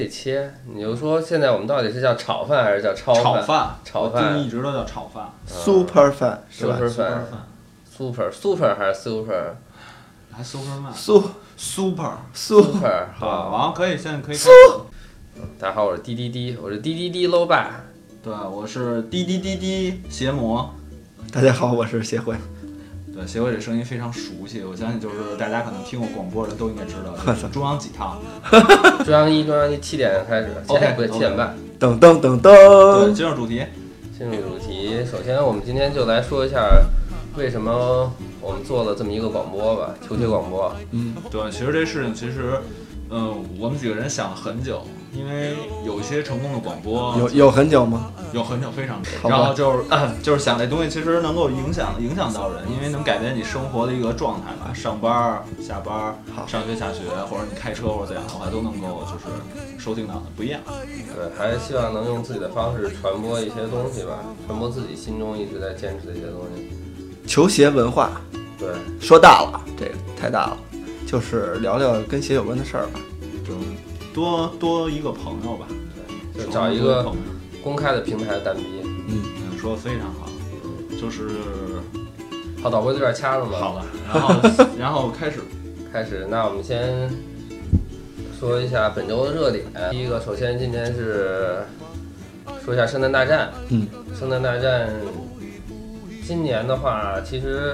得切，你就说现在我们到底是叫炒饭还是叫炒饭？炒饭， 我一直都叫炒饭。 Super 饭是吧 ？Super 还是 Super？ 还 Superman。 Super 好，完了可以，现在可以。 大家好，我是滴滴滴，我是滴滴滴 low 爸。 对，我是滴滴滴滴邪魔。 大家好，我是协会。 对，协会这声音非常熟悉，我相信就是大家可能听过广播的都应该知道，就是中央几套。 中央一7点开始，7点半。 噔噔噔噔。 对，进入主题。 首先我们今天就来说一下为什么我们做了这么一个广播吧，球鞋广播。 对，其实这事情我们几个人想了很久，因为有一些成功的广播有很久吗？ 有很久，非常久。然后就是想这东西其实能够影响到人，因为能改变你生活的一个状态吧，上班、下班、上学、下学，或者你开车或者怎样的话，都能够就是收听到的不一样。 对，还是希望能用自己的方式传播一些东西吧，传播自己心中一直在坚持的一些东西。 球鞋文化， 对， 说大了，这个太大了。就是聊聊跟鞋有关的事儿吧， 就多一个朋友吧， 对，就找一个公开的平台蛋逼。 说的非常好，就是好，导播这边掐了吗？ 好了，然后开始， 那我们先说一下本周的热点。第一个，首先今天是说一下圣诞大战。圣诞大战今年的话，其实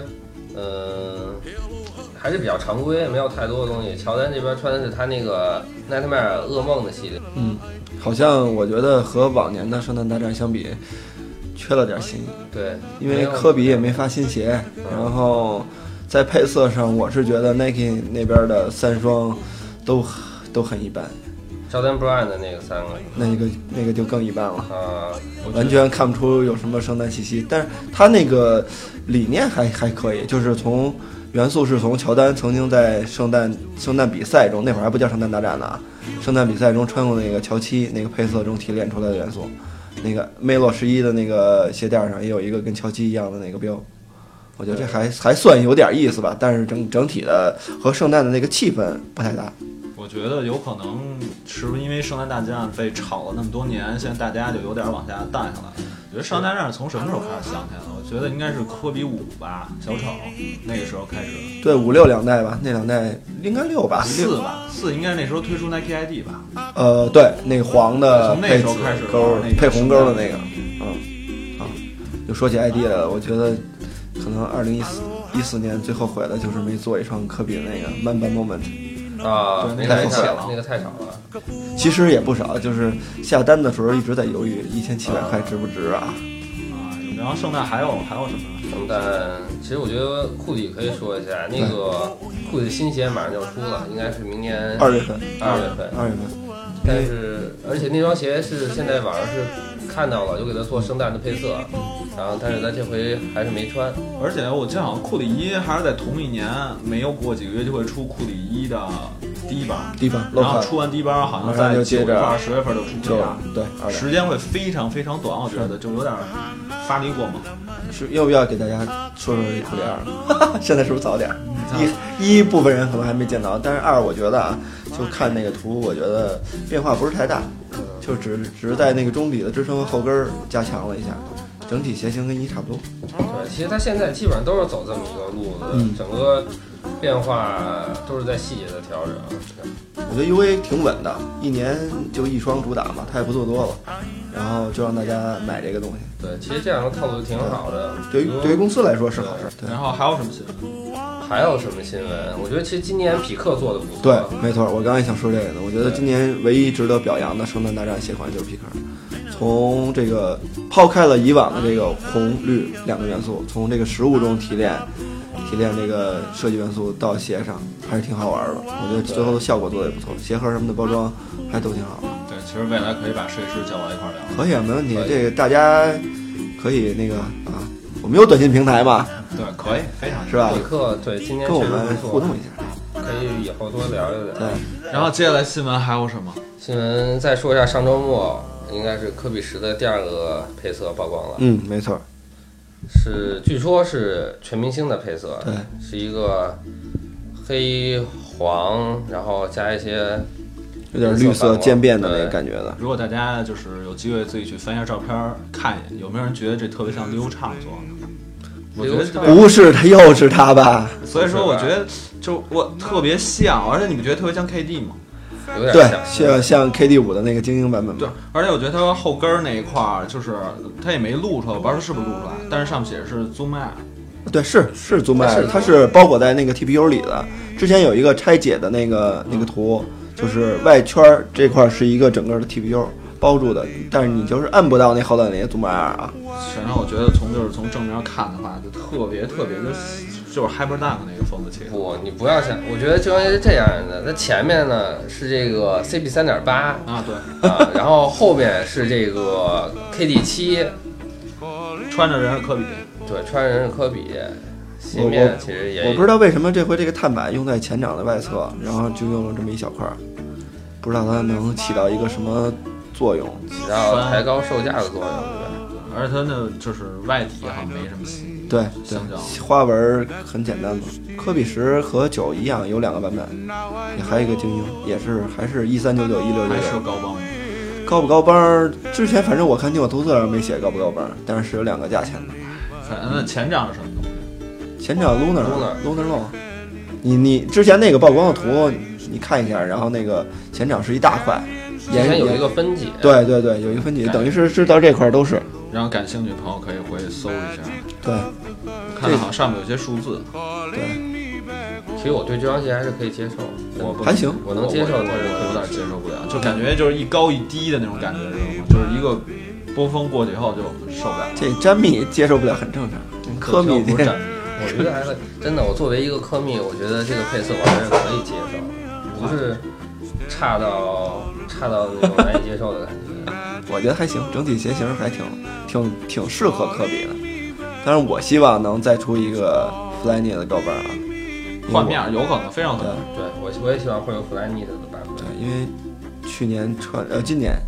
还是比较常规，没有太多的东西。乔丹这边穿的是他那个奈特迈尔噩梦的系列。 好像我觉得和往年的圣诞大战相比，缺了点新意。 对， 因为科比也没发新鞋，然后在配色上，我是觉得 Nike 那边的3双都很一般。 乔丹 Brand 的那个3个， 那个就更一般了完全看不出有什么圣诞气息。但是他那个理念还可以，就是从元素是从乔丹曾经在圣诞比赛中，那会儿还不叫圣诞大战呢，圣诞比赛中穿过那个乔7那个配色中提炼出来的元素。那个梅洛11的那个鞋垫上也有一个跟乔7一样的那个标，我觉得这还算有点意思吧。但是整体的和圣诞的那个气氛不太大。 我觉得有可能是不是因为圣诞大战被炒了那么多年，现在大家就有点往下淡下来。我觉得圣诞大战从什么时候开始想起来的？我觉得应该是科比5吧，小丑那个时候开始。 对，5、6两代吧，那两代应该6吧 ，4吧，4应该那时候推出 Nike ID 吧。 对，那个黄的从那时候开始勾配红勾的那个，就说起 ID 来了，我觉得可能2014年最后悔的就是没做一双科比的那个 Mamba Moment。 那个太少了。 其实也不少，就是下单的时候一直在犹豫，1700块值不值啊？ 然后圣诞还有什么？ 圣诞其实我觉得库里可以说一下，那个库里新鞋马上就出了，应该是明年 2月份。 但是而且那双鞋是现在网上是看到了，就给他做圣诞的配色，然后但是他这回还是没穿。 而且我记得好像库里1还是在同一年，没有过几个月就会出库里1的第一版，然后出完第一版好像在9月份、10月份就出第二。 对， 时间会非常非常短，我觉得就有点发力过猛。 是要不要给大家说库里2？现在是不是早点？一部分人可能还没见到，但是2我觉得就看那个图，我觉得变化不是太大，就只是在那个中底的支撑和后跟加强了一下，整体鞋型跟1差不多。 对，其实他现在基本上都是走这么一个路子，整个变化都是在细节的调整。 我觉得 UA 挺稳的，1年就1双主打嘛，他也不做多了，然后就让大家买这个东西。 对，其实这样的套路挺好的， 对于公司来说是好事。 然后还有什么新闻？ 我觉得其实今年匹克做的不错。 对，没错，我刚才想说这个呢。我觉得今年唯一值得表扬的圣诞大战鞋款就是匹克，从这个抛开了以往的这个红绿2个元素，从这个实物中提炼这个设计元素到鞋上，还是挺好玩的。我觉得最后的效果做的也不错，鞋盒什么的包装还都挺好的。 对，其实未来可以把设计师叫到一块聊。 可以啊，没问题。这个大家可以那个我们有短信平台嘛？ 对，可以，非常是吧？ 匹克对今年跟我们互动一下， 可以以后多聊一聊。 对， 然后接下来新闻还有什么？ 新闻再说一下，上周末应该是科比10的第2个配色曝光了。 没错。 据说是全明星的配色， 对， 是一个黑黄，然后加一些有点绿色渐变的那个感觉的。 如果大家就是有机会自己去翻一下照片看一眼，有没有人觉得这特别像刘畅做的？我觉得不是他，又是他吧？ 所以说我觉得就我特别像，而且你们觉得特别像 KD 吗？ 有点像 KD5 的那个精英版本吧。 对，而且我觉得他后跟那一块就是他也没录出来，我不知道他是不是录出来，但是上面写的是 Zoom Air。 对，是 Zoom Air，它是包裹在那个 TPU 里的。之前有一个拆解的那个图，就是外圈这块是一个整个的 TPU 包住的，但是你就是按不到那后头那些 Zoom Air 啊。 然后我觉得从正面看的话，就特别的，就是 Hyperdunk 那个风的切合。 不，你不要想，我觉得这双鞋是这样的，它前面呢是这个 CP 3.8 啊，对啊，然后后边是这个 KD 7， 穿着人是科比， 对，穿着人是科比。鞋面其实也我不知道为什么这回这个碳板用在前掌的外侧，然后就用了这么一小块，不知道它能起到一个什么作用， 起到抬高售价的作用，对吧？ 而且它那就是外底好像没什么新， 对，花纹很简单嘛。科比10和9一样，有2个版本，还有一个精英，也是还是1399、1699， 还是高帮。 高不高帮？之前反正我看订货图册上没写高不高帮，但是有2个价钱的。 反正那前掌是什么东西？ 前掌 Lunar Low。你之前那个曝光的图你看一下，然后那个前掌是一大块， 之前有一个分解， 对，有一个分解，等于是到这块都是。 然后感兴趣的朋友可以回去搜一下。 对， 看到好像上面有些数字。 对。 其实我对这双鞋还是可以接受， 我还行， 我能接受，但是有点接受不了，就感觉就是一高一低的那种感觉，知道吗？就是一个波峰过去以后就受不了。 这詹密接受不了很正常，科密不是詹密， 我觉得还会真的。我作为一个科密，我觉得这个配色我还是可以接受，不是差到那种难以接受的感觉。 我觉得还行，整体鞋型还挺适合科比的。但是我希望能再出一个 Flyknit 的高帮啊。 换面有可能，非常可能。 对，我也希望会有 Flyknit 的版本。 对，因为去年今年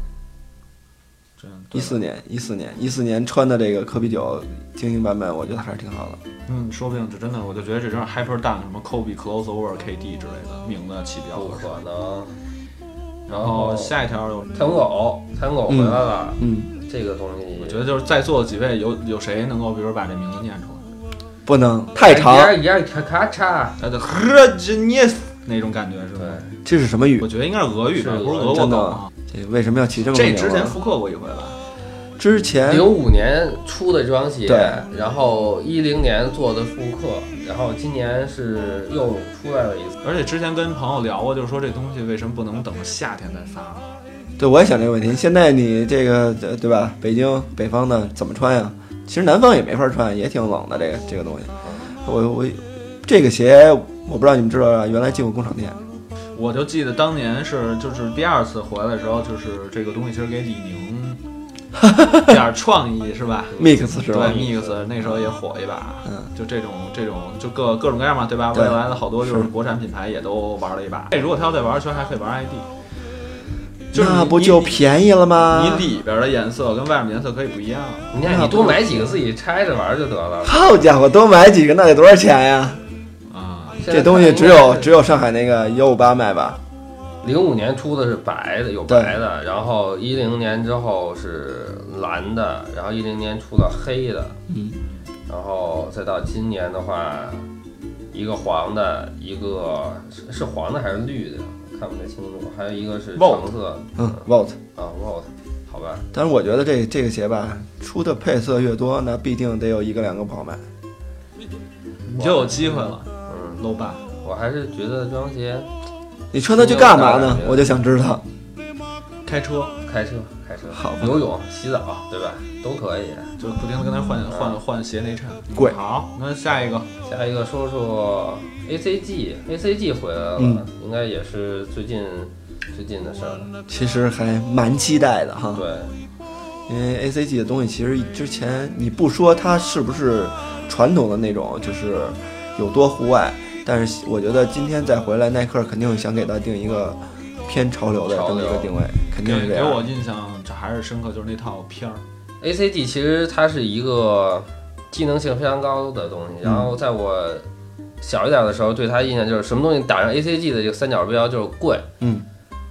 14年穿的这个科比9精英版本，我觉得还是挺好的。 说不定这真的，我就觉得这真是 Hyperdunk 什么 Kobe Crossover KD 之类的名字起比较不可能。 然后下一条有太空狗回来了。这个东西我觉得就是在座的几位有谁能够比如把这名字念出来？ 不能太长， 咔嚓， 那种感觉是吧？ 这是什么语？ 我觉得应该是俄语吧，不是俄国梗啊。 这为什么要起这么？ 这之前复刻过一回吧？ 之前 05年出的这双鞋，然后10年做的复刻，然后今年是又出来了一次。 而且之前跟朋友聊过，就是说这东西为什么不能等到夏天再发？ 对，我也想这个问题。现在你这个对吧？北方的怎么穿呀？其实南方也没法穿，也挺冷的这个东西。我这个鞋我不知道你们知道啊，原来进过工厂店。 我就记得当年就是第2次回来的时候，就是这个东西其实给李宁点创意是吧 ？Mix 是吧？ 对 ，Mix 那时候也火一把。就这种就各种各样嘛，对吧？未来的好多就是国产品牌也都玩了一把。如果他要再玩圈，还可以玩 ID。 那不就便宜了吗？ 你里边的颜色跟外面颜色可以不一样。 你多买几个自己拆着玩就得了。 好家伙，多买几个那得多少钱呀？这东西只有上海那个158卖吧。 05年出的是白的，有白的，然后10年之后是蓝的，然后10年出了黑的，然后再到今年的话，一个黄的，一个是黄的还是绿的？看不太清楚，还有一个是橙色 ，Volt 啊 Volt， 好吧。 但是我觉得这个鞋吧，出的配色越多，那必定得有1个2个不好卖， 你就有机会了。low 吧， 我还是觉得这双鞋， 你穿它去干嘛呢？我就想知道。 开车， 好， 游泳、洗澡，对吧？都可以， 就不停的跟他换鞋内衬， 贵。 好，那下一个说说 ACG 回来了，应该也是最近的事儿。 其实还蛮期待的哈。 对， 因为 ACG 的东西其实之前你不说它是不是传统的那种，就是有多户外，但是我觉得今天再回来，耐克肯定想给它定一个偏潮流的这么一个定位，肯定是这样。 给我印象这还是深刻，就是那套片儿。 ACG 其实它是一个机能性非常高的东西，然后在我小一点的时候，对它印象就是什么东西打上 ACG 的这个3角标就是贵，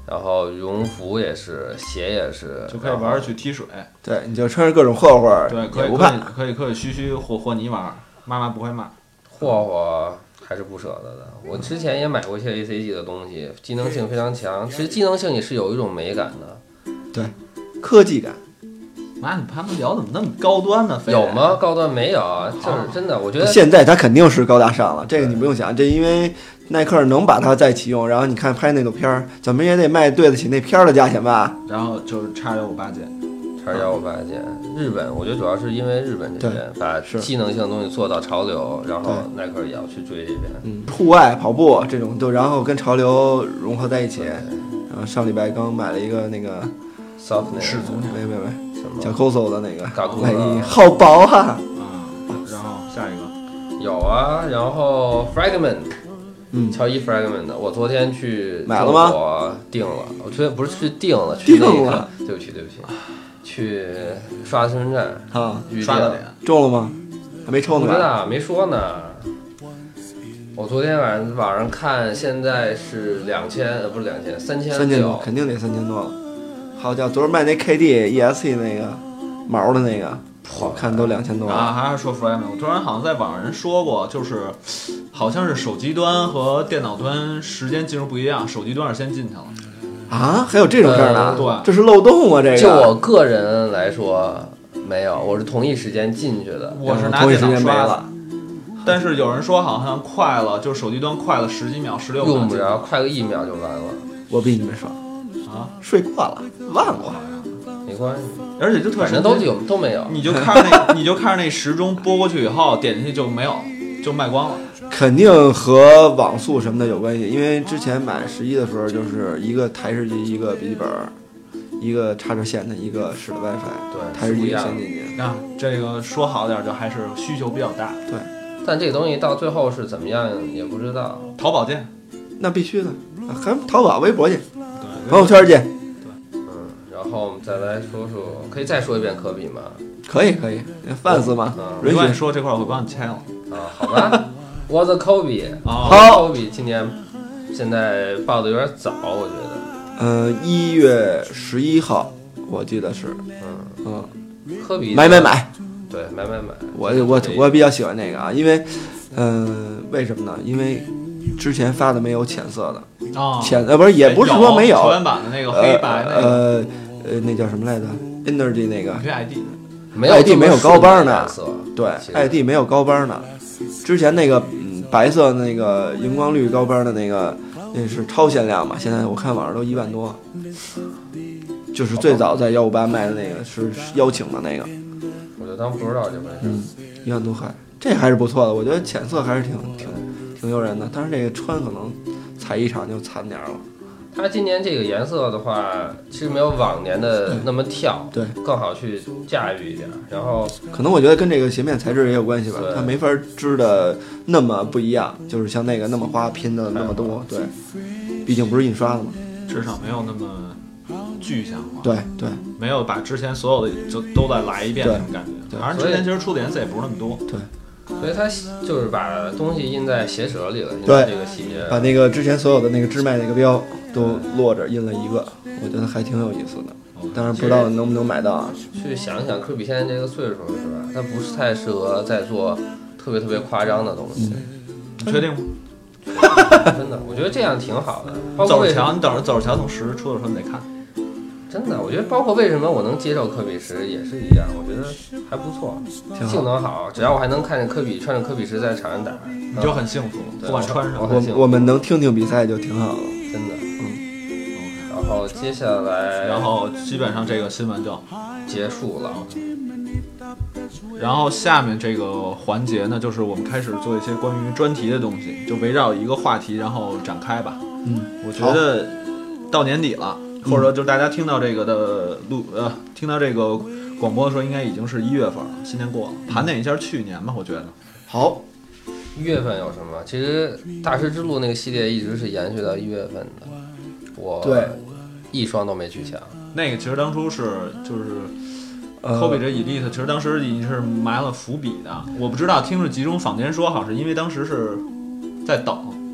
然后羽绒服也是，鞋也是， 就可以玩去踢水。 对，你就穿着各种霍霍， 对，可以虚虚和泥玩，妈妈不会骂。 霍霍还是不舍得的。我之前也买过一些 ACG 的东西，机能性非常强，其实机能性也是有一种美感的， 对，科技感。 妈，你他们聊怎么那么高端呢？ 有吗？高端没有，就是真的，我觉得现在它肯定是高大上了，这个你不用想，这因为耐克能把它再启用，然后你看拍那个片儿，怎么也得卖对得起那片儿的价钱吧？ 然后就是X158件 ，X158件，日本，我觉得主要是因为日本这边把机能性的东西做到潮流，然后耐克也要去追这边。 户外跑步这种都，然后跟潮流融合在一起。然后上礼拜刚买了一个那个 Soft 赤足， 没。叫 Coso 的那个， 哎， 好薄啊！ 然后下一个有啊，然后 Fragment， 乔伊 Fragment 的，我昨天去买了吗？ 我订了，我昨天不是去订了，去那个，对不起，去刷身份证啊， 刷了脸， 中了吗？还没抽呢吧？ 不知道，没说呢。我昨天网上看，现在是2000，不是2000，3000 多，肯定得3000多了。好家伙，昨儿卖那 KD、ESC 那个毛的那个，我看都2000多了啊！还是说 Fragment， 我突然好像在网上人说过，就是好像是手机端和电脑端时间进入不一样，手机端是先进去了。 啊？还有这种事儿呢？ 对， 这是漏洞啊！这个就我个人来说没有，我是同一时间进去的， 我是拿电脑刷的。但是有人说好像快了，就是手机端快了10几秒、16秒， 用不着快个1秒就完了。 我比你们爽。 啊， 睡过了，忘了， 没关系， 而且就特神奇，都没有。 你就看着那时钟拨过去以后，点进去就没有，就卖光了。 肯定和网速什么的有关系，因为之前买11的时候，就是一个台式机，一个笔记本，一个插着线的，一个使的 WiFi， 对， 台式机先进去。 啊，这个说好点就还是需求比较大。 对， 但这个东西到最后是怎么样也不知道。 淘宝见， 那必须的，还淘宝、微博去。朋友圈见。 对，然后我们再来说，可以再说一遍科比吗？ 可以，fans 嘛， 允许说这块我会帮你签了。 啊，好吧。我的科比， 好， 科比今年现在报的有点早，我觉得。 1月11号，我记得是。 科比买。 对，买。 我比较喜欢那个啊，因为，为什么呢？因为之前发的没有浅色的。不是，也不是说没有球员版的那个黑白那个那叫什么来着 ？Energy 那个。 ID 没有高帮呢。对 ，ID 没有高帮呢。之前那个白色那个荧光绿高帮的那个，那是超限量嘛。现在我看网上都1万多。就是最早在158卖的那个是邀请的那个。 我就当不知道这回事。 1万多块，这还是不错的。我觉得浅色还是挺诱人的，但是这个穿可能。踩一场就惨点了。 它今年这个颜色的话，其实没有往年的那么跳， 对， 更好去驾驭一点。然后可能我觉得跟这个鞋面材质也有关系吧，它没法织的那么不一样，就是像那个那么花拼的那么多，对，毕竟不是印刷的嘛， 至少没有那么具象化。 对， 没有把之前所有的就都再来一遍那种感觉。而之前其实出的颜色也不是那么多。 对。 所以它就是把东西印在鞋舌里了，印在这个细节， 把那个之前所有的那个支脉那个标都落着印了一个，我觉得还挺有意思的。当然不知道能不能买到啊。 去想想科比现在这个岁数是吧？他不是太适合再做特别夸张的东西。 你确定吗？ 真的，我觉得这样挺好的。 走着瞧，你等着走着瞧，从10出的时候你得看。 真的，我觉得包括为什么我能接受科比时也是一样，我觉得还不错，性能好，只要我还能看见科比穿着科比时在场上打， 你就很幸福。不管穿上， 我们能听比赛就挺好了， 真的。然后接下来， 然后基本上这个新闻就结束了。 然后下面这个环节呢，就是我们开始做一些关于专题的东西，就围绕一个话题然后展开吧。我觉得到年底了。或者说，就是大家听到这个的听到这个广播的时候，应该已经是1月份了，新年过了，盘点一下去年吧，我觉得。 好 ，1月份有什么？其实大师之路那个系列一直是延续到1月份的，我一双都没去抢。 那个其实当初是就是科比这Elite，其实当时已经是埋了伏笔的。我不知道，听着集中坊间说，好像是因为当时是在等。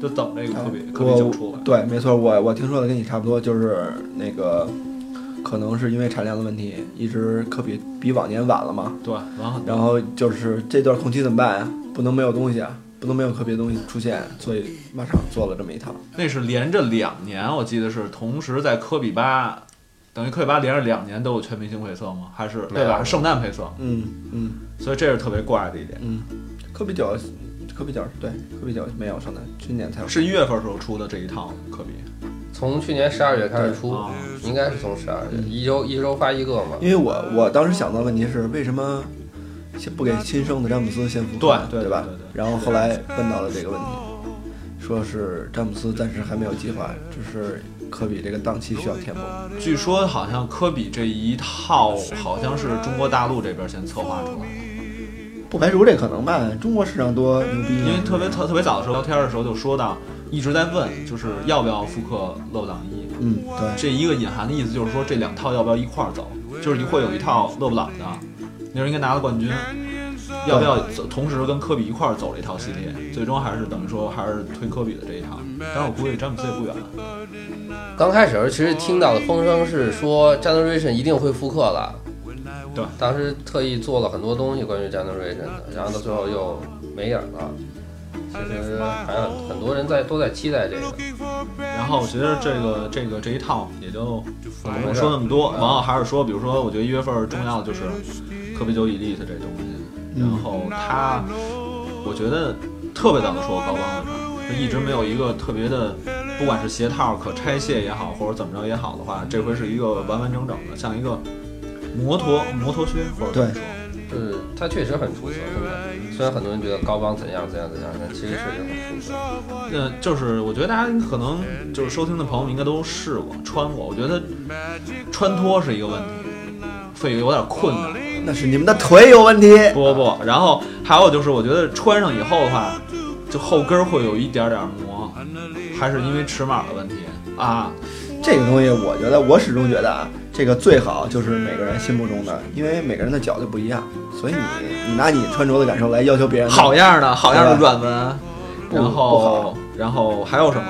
就等这个科比九出来。 对，没错，我听说的跟你差不多，就是那个可能是因为产量的问题，一直科比比往年晚了嘛。 对， 然后就是这段空期怎么办呀？不能没有东西啊，不能没有科比的东西出现，所以马上做了这么一套。 那是连着2年，我记得是同时在科比8。等于科比8连着2年都有全明星配色吗？还是对吧？是圣诞配色。所以这是特别怪的一点。 科比9对，科比9没有圣诞，去年才有。 是1月份时候出的这一套科比。 从去年12月开始出，应该是从12月，一周发一个嘛。 因为我当时想到的问题是，为什么先不给新生的詹姆斯先复刻，对吧？然后后来问到了这个问题，说是詹姆斯暂时还没有计划，只是科比这个档期需要填补。 据说好像科比这一套好像是中国大陆这边先策划出来的， 不排除这可能吧。中国市场多牛逼， 因为特别早的时候聊天的时候就说到，一直在问就是要不要复刻勒布朗1。 对， 这一个隐含的意思就是说这2套要不要一块儿走，就是你会有一套勒布朗的，那时候应该拿了冠军，要不要同时跟科比一块儿走了一套系列？最终还是等于说还是推科比的这一套，但是我估计詹姆斯也不远了。 刚开始其实听到的风声是说 Generation 一定会复刻了， 对， 当时特意做了很多东西关于 Generation 的，然后到最后又没影了。其实还有很多人都在期待这个。 然后我觉得这一套也就不用说那么多，然后还是说，比如说我觉得1月份重要的就是科比9 Elite 这东西，然后它我觉得特别早的说高光的事儿，一直没有一个特别的，不管是鞋套可拆卸也好，或者怎么着也好的话，这回是一个完完整整的，像一个摩托靴或者怎么说。 就是它确实很出色，真的。虽然很多人觉得高帮怎样，但其实确实很出色。 就是我觉得大家可能就是收听的朋友们应该都试过穿过，我觉得穿脱是一个问题，会有点困难。 那是你们的腿有问题。 不，然后还有就是我觉得穿上以后的话，就后跟会有一点磨，还是因为尺码的问题啊。 这个东西我觉得，我始终觉得啊，这个最好就是每个人心目中的，因为每个人的脚就不一样，所以你拿你穿着的感受来要求别人好样的软文，然后还有什么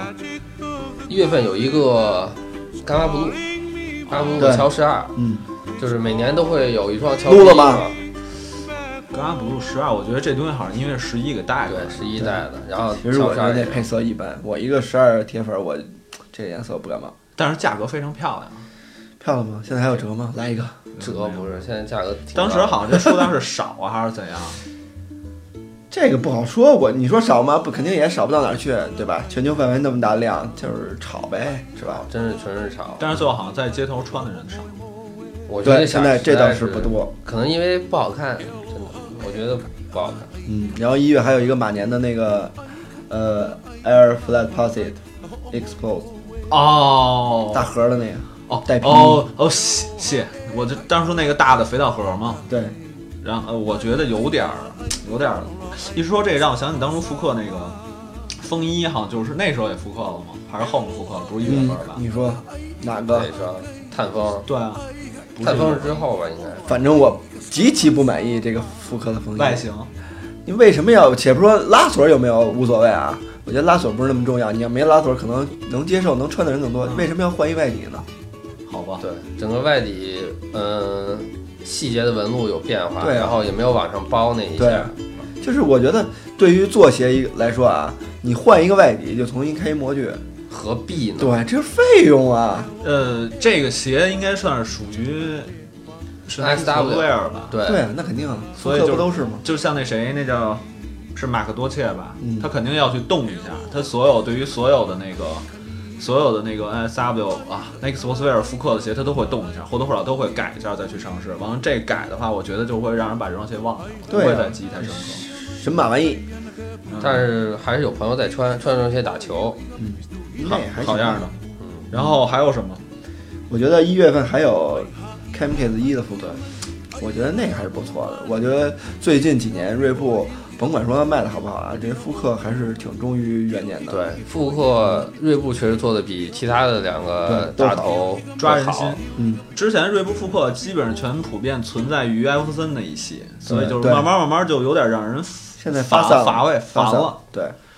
？1月份有一个伽马布鲁乔12，就是每年都会有一双乔录了吗？ 伽马布鲁12，我觉得这东西好像因为11给带的， 对11带的，然后其实我觉得那配色一般，我一个12铁粉，我这个颜色不感冒。 但是价格非常漂亮， 漂亮吗？现在还有折吗？来一个折不是，现在价格挺当时好像这数量是少啊，还是怎样？ 这个不好说，你说少吗？不，肯定也少不到哪儿去，对吧？全球范围那么大量，就是炒呗，是吧？ 真是纯是炒。 但是最后好像在街头穿的人少， 我觉得现在这倒是不多， 可能因为不好看，真的，我觉得不好看。 然后1月还有一个马年的那个Air Flat Posit Explode。大盒的那个带皮谢我就当时说那个大的肥皂盒嘛， 对， 然后我觉得有点一说这让我想起当初复刻那个风衣哈，就是那时候也复刻了吗？还是后面复刻了？不是1月份吧？ 你说哪个？ 那双探风？ 对啊， 探风是之后吧，应该。 反正我极其不满意这个复刻的风衣外形。 你为什么要？且不说拉锁有没有无所谓啊，我觉得拉锁不是那么重要。你要没拉锁，可能能接受、能穿的人更多。为什么要换一外底呢？ 好吧， 对，整个外底，细节的纹路有变化， 对， 然后也没有往上包那一下。 对，就是我觉得对于做鞋来说啊，你换一个外底就重新开模具， 何必呢？ 对，这是费用啊。 这个鞋应该算是属于。是 XW 吧？ 对，那肯定啊， 所以不都是吗？ 就像那谁，那叫是马克多切吧？他肯定要去动一下，他对于所有的那个 NSW 啊 ，Sportswear 复刻的鞋，他都会动一下，或多或少都会改一下再去上市。完了这改的话，我觉得就会让人把这双鞋忘了，不会再记忆太深刻。 神马玩意， 但是还是有朋友在穿这双鞋打球， 好样的。然后还有什么？ 我觉得1月份还有。Chemcase 1的复刻，我觉得那个还是不错的。我觉得最近几年锐步，甭管说它卖的好不好啊，这些复刻还是挺忠于原点的。 对，复刻锐步确实做的比其他的两个大头抓人心。之前锐步复刻基本上全普遍存在于艾弗森那一系，所以就是慢慢就有点让人现在乏味了。 对，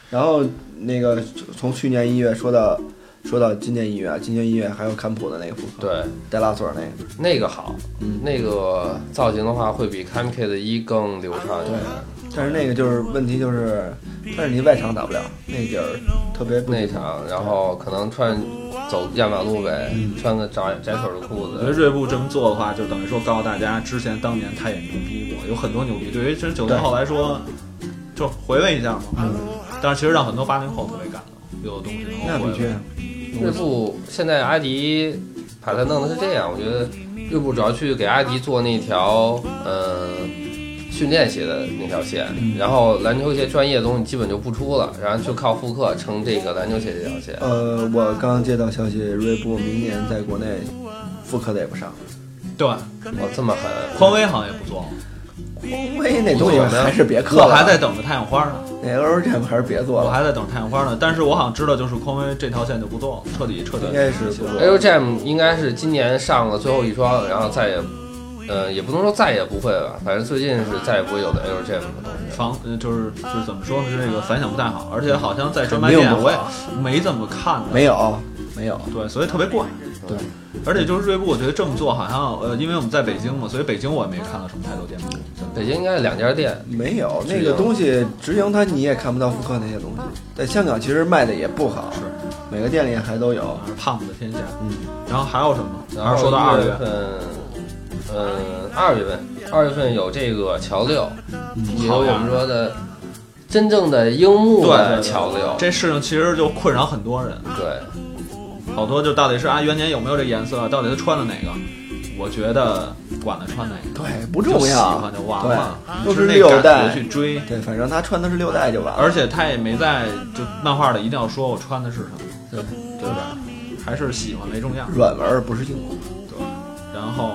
然后那个从去年1月说到今年1月，今年1月还有坎普的那个复刻， 对， 带拉锁那个好，那个造型的话会比 Kamike 的1更流畅一点。 但是那个就是问题就是，但是你外场打不了，那点儿特别不内场，然后可能走压马路呗，穿个窄腿的裤子。 我觉得锐步这么做的话，就等于说告诉大家，当年他也牛逼过，有很多牛逼。对于真90后来说，就回味一下嘛。但是其实让很多80后特别感动，有的东西能那必须。 锐步现在阿迪把它弄的是这样，我觉得锐步主要去给阿迪做那条训练鞋的那条线，然后篮球鞋专业的东西基本就不出了，然后就靠复刻撑这个篮球鞋这条线。 我刚接到消息，锐步明年在国内复刻的也不上。 对， 这么狠。 匡威好像也不做了。 匡威那东西还是别刻了， 我还在等着太阳花呢。 那 LGM 还是别做了， 我还在等太阳花呢。但是我好像知道，就是匡威这条线就不做了，彻底应该是不做。 LGM 应该是今年上了最后一双，然后再也。也不能说再也不会了，反正最近是再也不会有的 LGM 的东西。就是怎么说呢？这个反响不太好，而且好像在专卖店我也没怎么看的。 没有。 对，所以特别怪。 对， 而且就是锐步，我觉得这么做好像因为我们在北京嘛，所以北京我也没看到什么太多店铺。 北京应该是2家店， 没有那个东西直营它你也看不到复刻那些东西。在香港其实卖的也不好， 是每个店里还都有。 胖子的天下。然后还有什么？ 然后说到2月份。2月份有这个乔六，也有我们说的真正的樱木的乔六。 这事情其实就困扰很多人。 对， 好多就到底是元年有没有这颜色，到底他穿的哪个？我觉得管他穿哪个， 对，不重要， 喜欢就完了。 都是6代去追， 对，反正他穿的是6代就完了。 而且他也没在就漫画里一定要说我穿的是什么，对吧？还是喜欢为重要。 软文不是硬文。 然后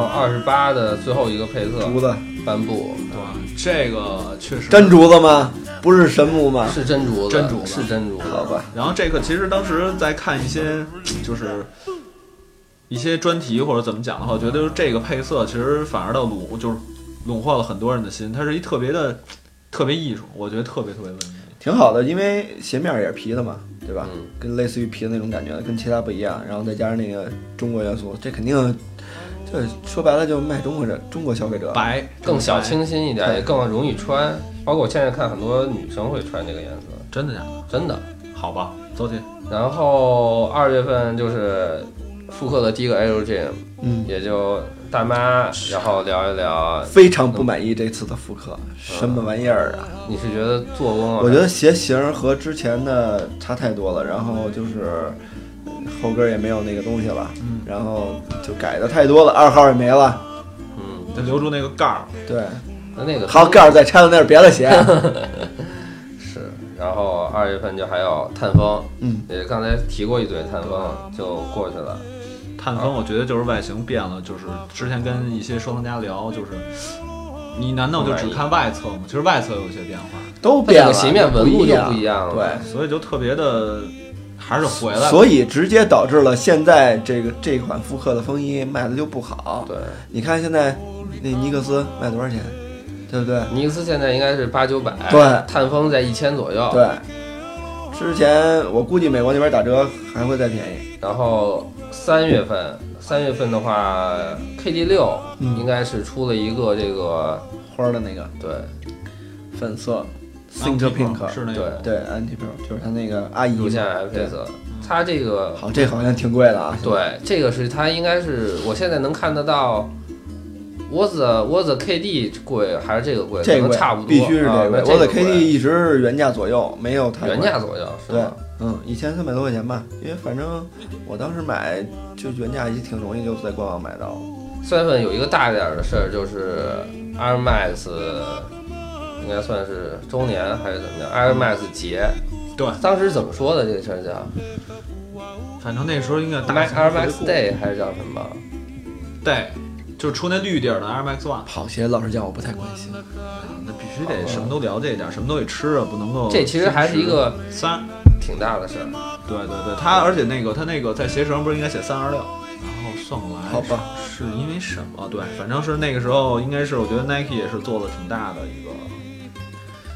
28的最后一个配色， 竹子帆布， 对，这个确实真竹子吗？不是神木吗？ 是真竹子， 是真竹子， 好吧。 然后这个其实当时在看一些就是一些专题或者怎么讲的话，我觉得这个配色其实反而就是虏获了很多人的心，它是一特别艺术，我觉得特别文艺， 挺好的，因为鞋面也是皮的嘛，对吧？跟类似于皮的那种感觉，跟其他不一样，然后再加上那个中国元素，这肯定。这说白了就卖中国消费者， 白更小清新一点，也更容易穿。包括我现在看很多女生会穿这个颜色， 真的假的？ 真的。 好吧，走起。 然后2月份就是复刻的第一个 LGM，也就大妈，然后聊一聊。 非常不满意这次的复刻，什么玩意儿啊？ 你是觉得做工啊？ 我觉得鞋型和之前的差太多了，然后就是后跟也没有那个东西了，然后就改的太多了，2号也没了， 就留住那个盖儿。 对， 那个好盖儿再拆到那是别的鞋。 是，然后2月份就还有探风，也刚才提过一嘴探风就过去了。 探风我觉得就是外形变了，就是之前跟一些收藏家聊，就是你难道就只看外侧吗？其实外侧有一些变化， 都变了， 鞋面纹路就不一样了， 对， 所以就特别的。还是回来了， 所以直接导致了现在这款复刻的风衣卖的就不好。 对， 你看现在那尼克斯卖多少钱，对不对？ 尼克斯现在应该是800-900， 对， 探风在1000左右。 对，之前我估计美国那边打折还会再便宜。 然后3月份的话 ，KD6 应该是出了一个这个花的那个， 对， 粉色。Sinter Pink 是那个对 Anti-Pro 就是它那个阿姨乳线配色，它这个好，这好像挺贵的啊。 对，这个是它应该是我现在能看得到。我的 KD 贵还是这个贵？ 这个差不多， 必须是这个。我的 KD 一直是原价左右，没有太原价左右，是吧？ 对，1300多块钱吧。因为反正我当时买就原价也挺容易就在官网买到。 3月份有一个大点的事儿，就是 Air Max。应该算是周年还是怎么样 ？Air Max 节， 对， 当时怎么说的这个事儿叫？ 反正那时候应该 Air Max Day 还是叫什么 ？Day， 就是出那绿底的 Air Max One。 跑鞋老实讲我不太关心， 那必须得什么都了解一点，什么都得吃啊，不能够。 这其实还是一个挺大的事儿。 对，他而且他那个在鞋上不是应该写326，然后算过来， 好吧， 是因为什么？对，反正是那个时候应该是我觉得 Nike 也是做了挺大的一个。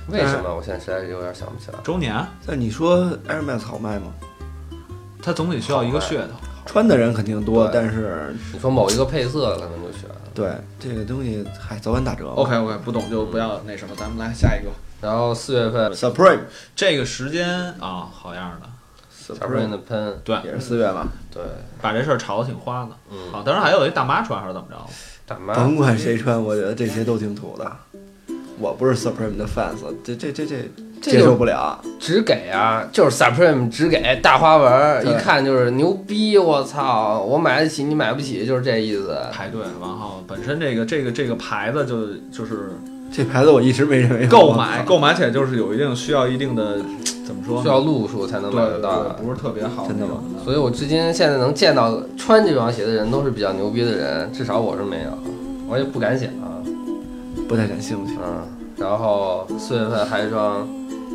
为什么？我现在实在是有点想不起来。 周年。 但你说 Air Max 好卖吗？ 它总得需要一个噱头， 穿的人肯定多，但是你说某一个配色可能就选。 对这个东西还早晚打折。 OK， 不懂就不要那什么，咱们来下一个。 然后4月份 Supreme 这个时间啊，好样的。 Supreme 的喷， 对， 也是4月吧？ 对， 把这事儿炒得挺花的。好，当然还有一大妈穿还是怎么着？ 大妈， 甭管谁穿，我觉得这些都挺土的。我不是 Supreme 的 fans， 这接受不了。 只给啊，就是 Supreme 只给大花纹，一看就是牛逼，我操，我买得起，你买不起，就是这意思。 排队，然后本身这个牌子就是这牌子我一直没认为购买起来就是有一定需要一定的怎么说？ 需要路数才能买得到， 不是特别好， 真的吗？ 所以我至今现在能见到穿这双鞋的人都是比较牛逼的人，至少我是没有，我也不敢想， 不太感兴趣。 然后4月份还有一双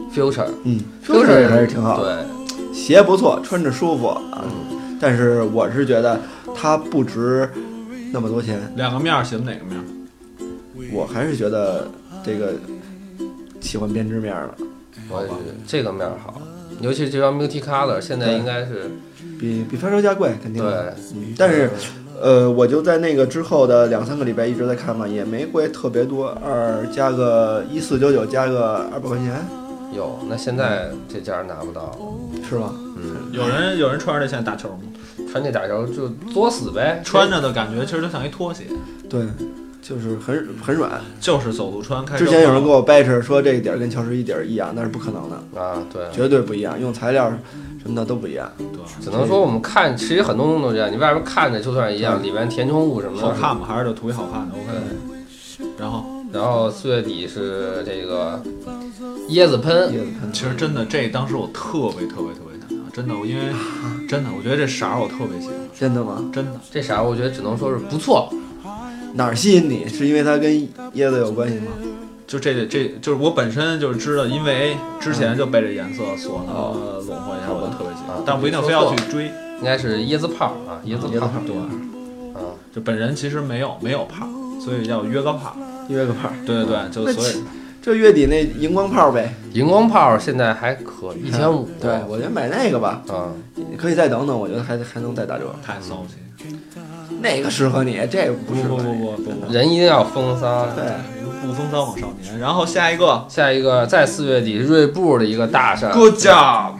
Future 还是挺好的， 对， 鞋不错，穿着舒服啊。但是我是觉得它不值那么多钱。 两个面喜欢哪个面？ 我还是觉得这个喜欢编织面了。 我也是这个面好，尤其是这双 Multicolor 现在应该是比发烧加贵，肯定对。 但是我就在那个之后的2-3个礼拜一直在看嘛，也没贵特别多加个1499加个200块钱。 有，那现在这价拿不到， 是吗？ 有人穿着这现在打球吗？ 穿这打球就作死呗， 穿着的感觉其实就像一拖鞋。 对，就是很软， 就是走路穿。 之前有人跟我掰扯说这个底儿跟乔十一底儿一样，那是不可能的啊，对， 绝对不一样，用材料什么的都不一样。 对， 只能说我们看，其实很多东西都这样，你外边看着就算一样，里边填充物什么的好看嘛，还是就图一好看的 OK。然后 4月底是这个椰子喷， 其实真的这当时我特别想要，真的，因为真的我觉得这色我特别喜欢。 真的吗？ 真的， 这色我觉得只能说是不错。 哪儿吸引你？是因为它跟椰子有关系吗？ 就这就是我本身就是知道，因为之前就被这颜色所笼络一下，我特别喜欢，但不一定非要去追。 应该是椰子泡啊，椰子泡对，就本人其实没有泡，所以要约个泡。 约个泡， 对，就所以这月底那荧光泡呗。 荧光泡现在还可1500， 对，我觉得买那个吧，可以再等等，我觉得还能再打折。 太骚气， 那个适合你，这个不适合不， 人一定要风骚， 对， 不风骚枉少年。然后下一个在4月底锐步的一个大事 ，Good job。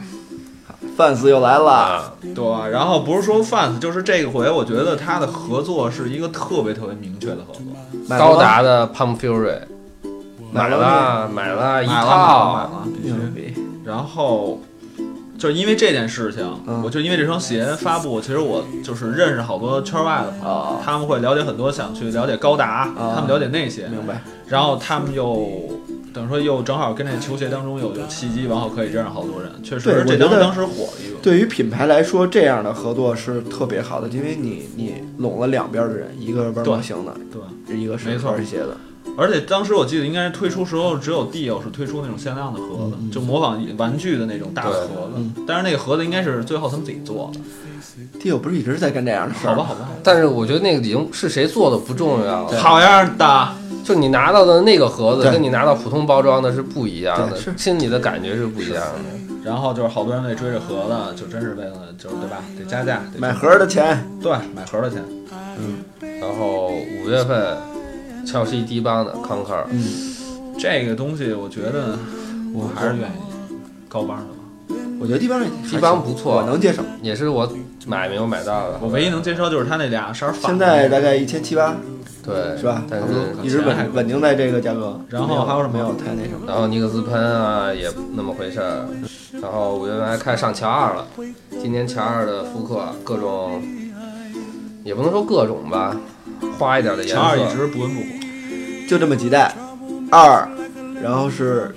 Fans 又来了， 对，然后不是说 Fans， 就是这个回我觉得他的合作是一个特别明确的合作。 高达的 Pump Fury 买了一套， 必须。然后就是因为这件事情，我就因为这双鞋发布，其实我就是认识好多圈外的朋友，他们会了解很多，想去了解高达，他们了解那些， 明白。 然后他们又等于说又正好跟这球鞋当中有契机，然后可以认识好多人，确实这当时火了一个。 对于品牌来说，这样的合作是特别好的，因为你拢了两边的人，一个玩模型的， 对， 一个是玩鞋的。 而且当时我记得应该是推出时候只有 Dio 是推出那种限量的盒子，就模仿玩具的那种大的盒子，但是那个盒子应该是最后他们自己做的。 Dio 不是一直在干这样的事儿？ 好吧。 但是我觉得那个已经是谁做的不重要， 好样的。 就你拿到的那个盒子跟你拿到普通包装的是不一样的，心里的感觉是不一样的。 然后就是好多人为追着盒子，就真是为了就是对吧？得加价， 买盒的钱， 对，买盒的钱。 然后5月份，乔西迪邦的康克尔， 这个东西我觉得我还是愿意高帮的吧。 我觉得迪邦不错， 我能接受， 也是我没有买到的。 我唯一能接受就是它那俩色反。 现在大概1700-1800。 对， 是吧？ 但是一直稳定在这个价格。 然后还有什么？ 没有太那什么。 然后尼克斯喷啊，也那么回事儿。然后5月份还开始上乔2了，今年乔2的复刻各种，也不能说各种吧，花一点的颜色。 乔2一直不温不火， 就这么几代，2，然后是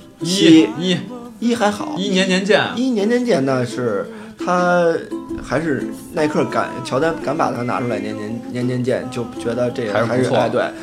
1还好 ，1年见 ，1年见那是他。还是耐克乔丹敢把它拿出来年见，就觉得这个还是哎对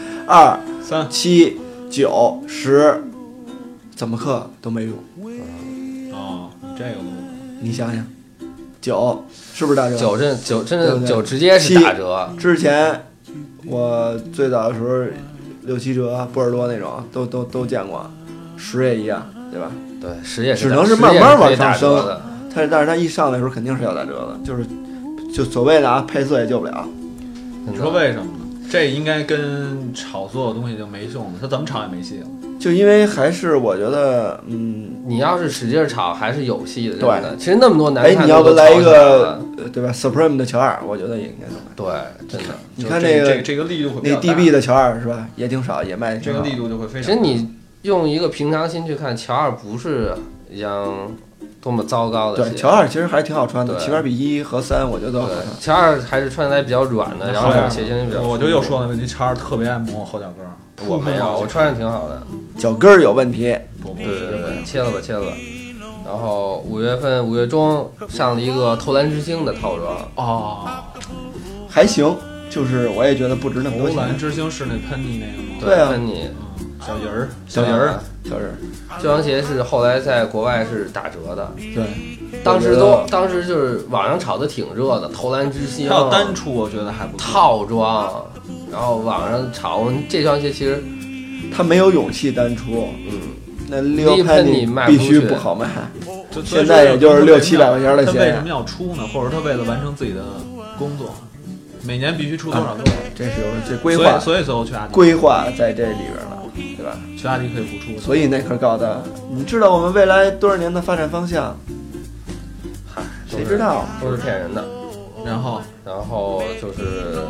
，2、3、7、9、10，怎么刻都没用。 哦，你这个你想想，9是不是打折 ？9真的9直接是打折。 之前我最早的时候6、7折，波尔多那种都见过，10也一样。 对吧？ 对，十也只能是慢慢往上升。但是它一上来的时候肯定是要打折的，就所谓的配色也救不了。 你说为什么呢？这应该跟炒所有东西就没用了，它怎么炒也没戏了。 就因为还是我觉得， 你要是使劲炒还是有戏的。 对， 其实那么多难看的， 你要不来一个对吧 ？Supreme 的乔二，我觉得也应该能买。 对，真的。 你看这个力度会比较大， 那 DB 的乔二是吧？也挺少，也卖这个力度就会非常。 其实你用一个平常心去看，乔二不是像多么糟糕的鞋。 对，乔二其实还挺好穿的，起码比1和3我觉得都好穿。 乔二还是穿起来比较软的，然后鞋型也比较。 我就又说了问题，乔二特别爱磨后脚跟。 我没有，我穿着挺好的。 脚跟儿有问题。 对，切了吧。然后5月中上了一个投篮之星的套装。 还行，就是我也觉得不值那么多钱。 投篮之星是那喷尼那个吗？ 对啊， 喷尼。 小人儿。 这双鞋是后来在国外是打折的。 对， 当时就是网上炒的挺热的，投篮之星。 还有单出，我觉得还不错。 套装，然后网上炒这双鞋其实他没有勇气单出。那 Lee Penny 必须不好卖。现在也就是600-700块钱的鞋。 他为什么要出呢？或者他为了完成自己的工作，每年必须出多少个？ 这是有这规划， 所以最后去阿迪规划在这里边了，对吧？ 去阿迪可以不出。 所以耐克告的，你知道我们未来多少年的发展方向？谁知道？ 都是骗人的。 然后就是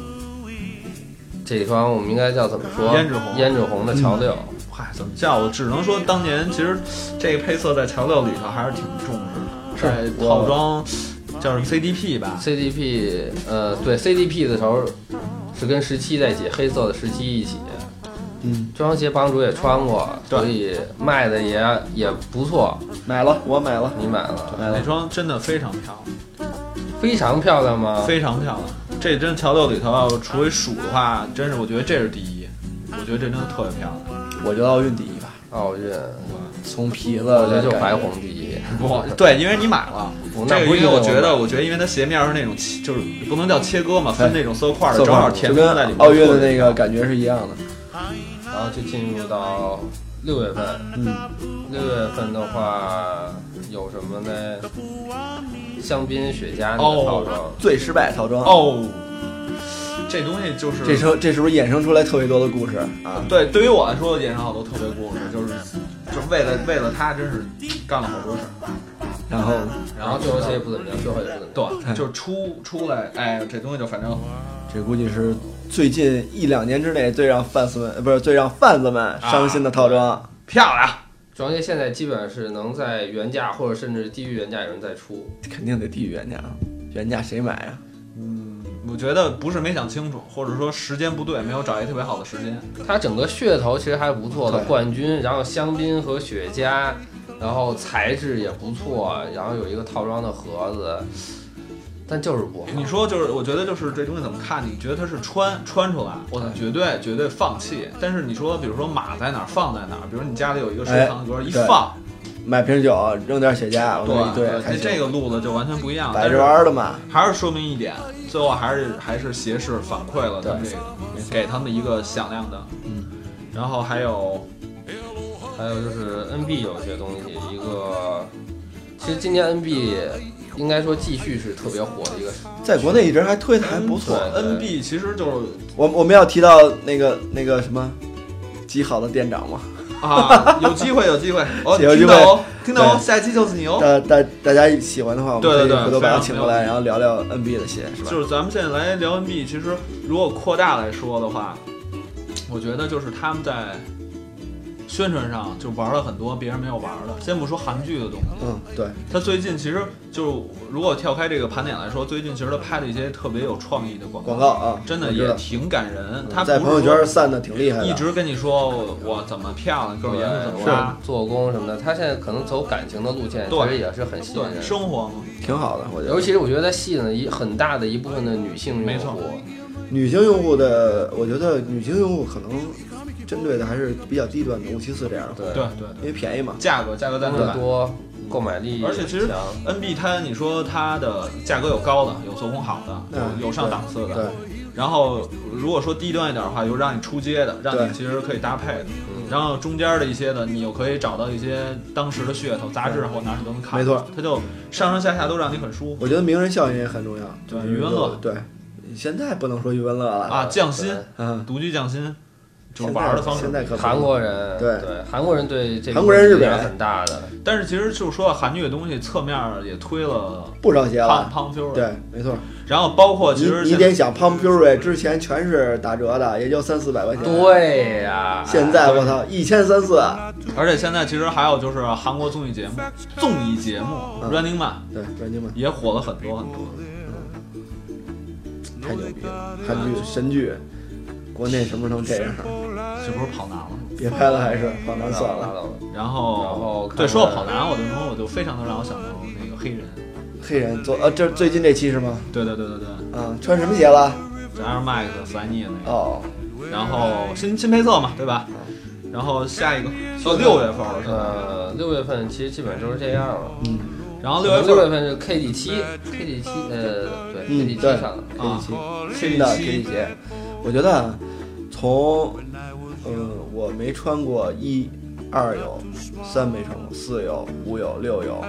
这双我们应该叫怎么说？胭脂红的乔六。 怎么叫？我只能说当年其实这个配色在乔六里头还是挺重视的，在套装叫什么 CDP 吧 ？CDP 对 CDP 的时候是跟17在一起，黑色的17一起。这双鞋帮主也穿过，所以卖的也不错。 买了，我买了， 你买了。 那双真的非常漂亮。 非常漂亮吗？ 非常漂亮。这真乔六里头要除以数的话，真是我觉得这是第一。我觉得这真的特别漂亮。 我觉得奥运第一吧。 奥运从皮子， 我觉得就白红第一。 不对，因为你买了。这个因为我觉得因为它鞋面是那种就是不能叫切割嘛，分那种色块的，正好填充在里面。 奥运的那个感觉是一样的。 然后就进入到6月份。6月份的话有什么呢？香槟雪茄那个套装， 最失败套装。 这东西就是这是不是衍生出来特别多的故事啊？ 对，对于我来说衍生好多特别故事，就是为了他真是干了好多事。 然后这双鞋也不怎么样，最后也不怎么样。 对，就是出来，这东西就反正这估计是最近1-2年之内最让贩子们伤心的套装。 漂亮。 这双鞋现在基本上是能在原价或者甚至低于原价有人在出， 肯定得低于原价，原价谁买啊？ 我觉得不是没想清楚，或者说时间不对，没有找一个特别好的时间。 它整个噱头其实还不错的，冠军，然后香槟和雪茄，然后材质也不错，然后有一个套装的盒子，但就是不好。 你说就是，我觉得就是这东西怎么看？你觉得它是穿出来，我绝对放弃。但是你说，比如说码在哪儿放在哪儿，比如你家里有一个收藏格，一放。 买瓶酒，扔点雪茄， 对，这个路子就完全不一样， 摆着玩的嘛。 还是说明一点，最后还是鞋市反馈了他这个，给他们一个响亮的。然后还有就是 NB 有些东西，其实今年 NB 应该说继续是特别火的一个， 在国内一直还推的还不错。 NB 其实就是我们要提到那个什么极好的店长吗？ 有机会，有机会，听到下一期就是你哦。 大家喜欢的话，我们可以回头把他请过来，然后聊聊 NB 的鞋，是吧？ 就是咱们现在来聊 NB，其实如果扩大来说的话，我觉得就是他们在宣传上就玩了很多别人没有玩的。先不说韩剧的东西， 对， 他最近其实就如果跳开这个盘点来说，最近其实他拍了一些特别有创意的广告啊， 真的也挺感人。他在朋友圈散的挺厉害的， 一直跟你说我怎么漂亮，各种颜色怎么搭， 做工什么的。他现在可能走感情的路线，其实也是很吸引人。 生活嘛， 挺好的，我觉得。 尤其是我觉得他吸引了很大的一部分的女性用户。 女性用户的，我觉得女性用户可能针对的还是比较低端的574这样的， 对， 因为便宜嘛， 价格在那多，购买力， 而且其实 NB 它你说它的价格有高的，有做工好的，有上档次的， 然后如果说低端一点的话，有让你出街的，让你其实可以搭配的。然后中间的一些的，你又可以找到一些当时的噱头，杂志或哪里都能看。 没错， 它就上上下下都让你很舒服。 我觉得名人效应也很重要。 对，余文乐。 对，现在不能说余文乐了啊，匠心，独具匠心。就是玩的方式， 现在可韩国人对韩国人对这个韩国人日本很大的， 但是其实就是说韩剧的东西侧面也推了不少些了 Pump Fury， 对，没错。 然后包括其实你得想 Pump Fury 之前全是打折的，也就300-400块钱。 对呀， 现在我操，1300-1400。 而且现在其实还有就是韩国综艺节目Running Man， 对 Running Man 也火了很多。 太牛逼了，韩剧神剧。国内什么时候能这样？ 是不是跑男了？ 别拍了，还是跑男算了。 然后对，说到跑男，我就非常能让我想到那个黑人做这最近这期是吗？对。 啊，穿什么鞋了？ 这 Air Max 弗莱尼的那个。 哦。 然后新配色嘛，对吧？然后下一个6月份了是吧 ？6月份其实基本就是这样了。 然后6 月份是 KD7，对 KD7 上了 KD7 新的 KD 鞋。我觉得从我没穿过1、2有，3没穿过，4有，5有，6有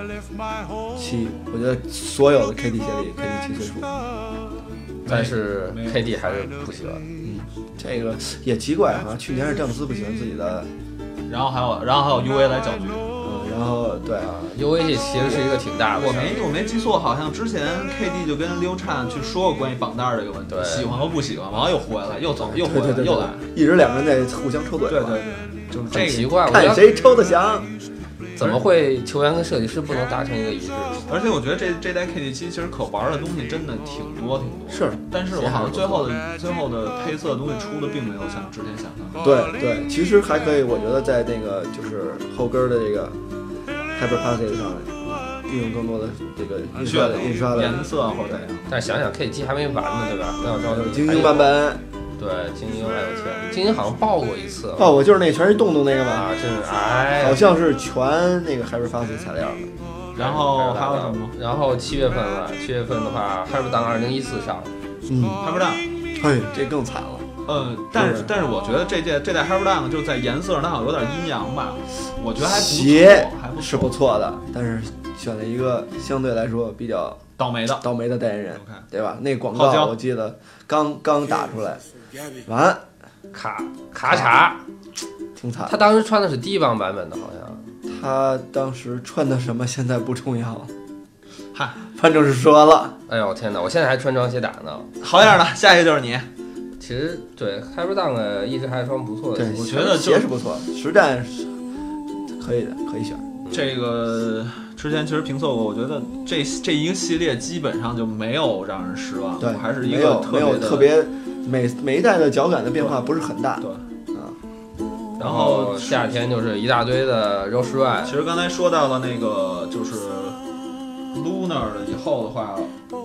，7，我觉得所有的 KD 鞋里 KD7 最舒服。 但是 KD 还是不喜欢。 这个也奇怪哈，去年是詹姆斯不喜欢自己的， 然后还有 UA 来搅局。 然后对啊 ，UA 这其实是一个挺大的。 我没记错，好像之前 KD 就跟刘畅去说过关于绑带这个问题，喜欢和不喜欢，完了又回来，又走，又回来，又来， 一直2个人在互相抽嘴。 对，就是这个奇怪， 看谁抽得响。 怎么会球员跟设计师不能达成一个一致？ 而且我觉得这代 KD7 其实可玩的东西真的挺多。 是， 但是我好像最后的配色的东西出的并没有像之前想象。 对，其实还可以，我觉得在那个就是后跟的这个 Hyperpassage 上运用更多的这个印刷的颜色或者怎样。 但是想想 KD7 还没完呢，对吧？那要着精英版本。 对，精英还有天，精英好像爆过一次， 爆过就是那全是洞洞那个嘛， 啊，真是好像是全那个 Hyperpassage 材料的。 然后还有什么？ 然后7月份了，7月份的话 Hyperdown 2014上 ，Hyperdown， 这更惨了。 但是我觉得这代 Hyperdown 就在颜色上它好像有点阴阳吧，我觉得还不错， 鞋是不错的，但是选了一个相对来说比较倒霉的代言人，对吧？那广告我记得刚打出来，完卡嚓， 挺惨。 他当时穿的是低帮版本的，好像。 他当时穿的什么现在不重要， 嗨， 反正是说了。 哎呦天哪，我现在还穿装鞋打呢。 好样的，下一个就是你。 其实对 Hyperdown 一直还是双不错的， 对， 我觉得鞋是不错，实战可以的，可以选。 这个之前其实评测过，我觉得这一个系列基本上就没有让人失望， 对， 还是一个没有特别每一代的脚感的变化不是很大， 对啊。 然后夏天就是一大堆的 Rose Red。 其实刚才说到了那个就是 Lunar 的以后的话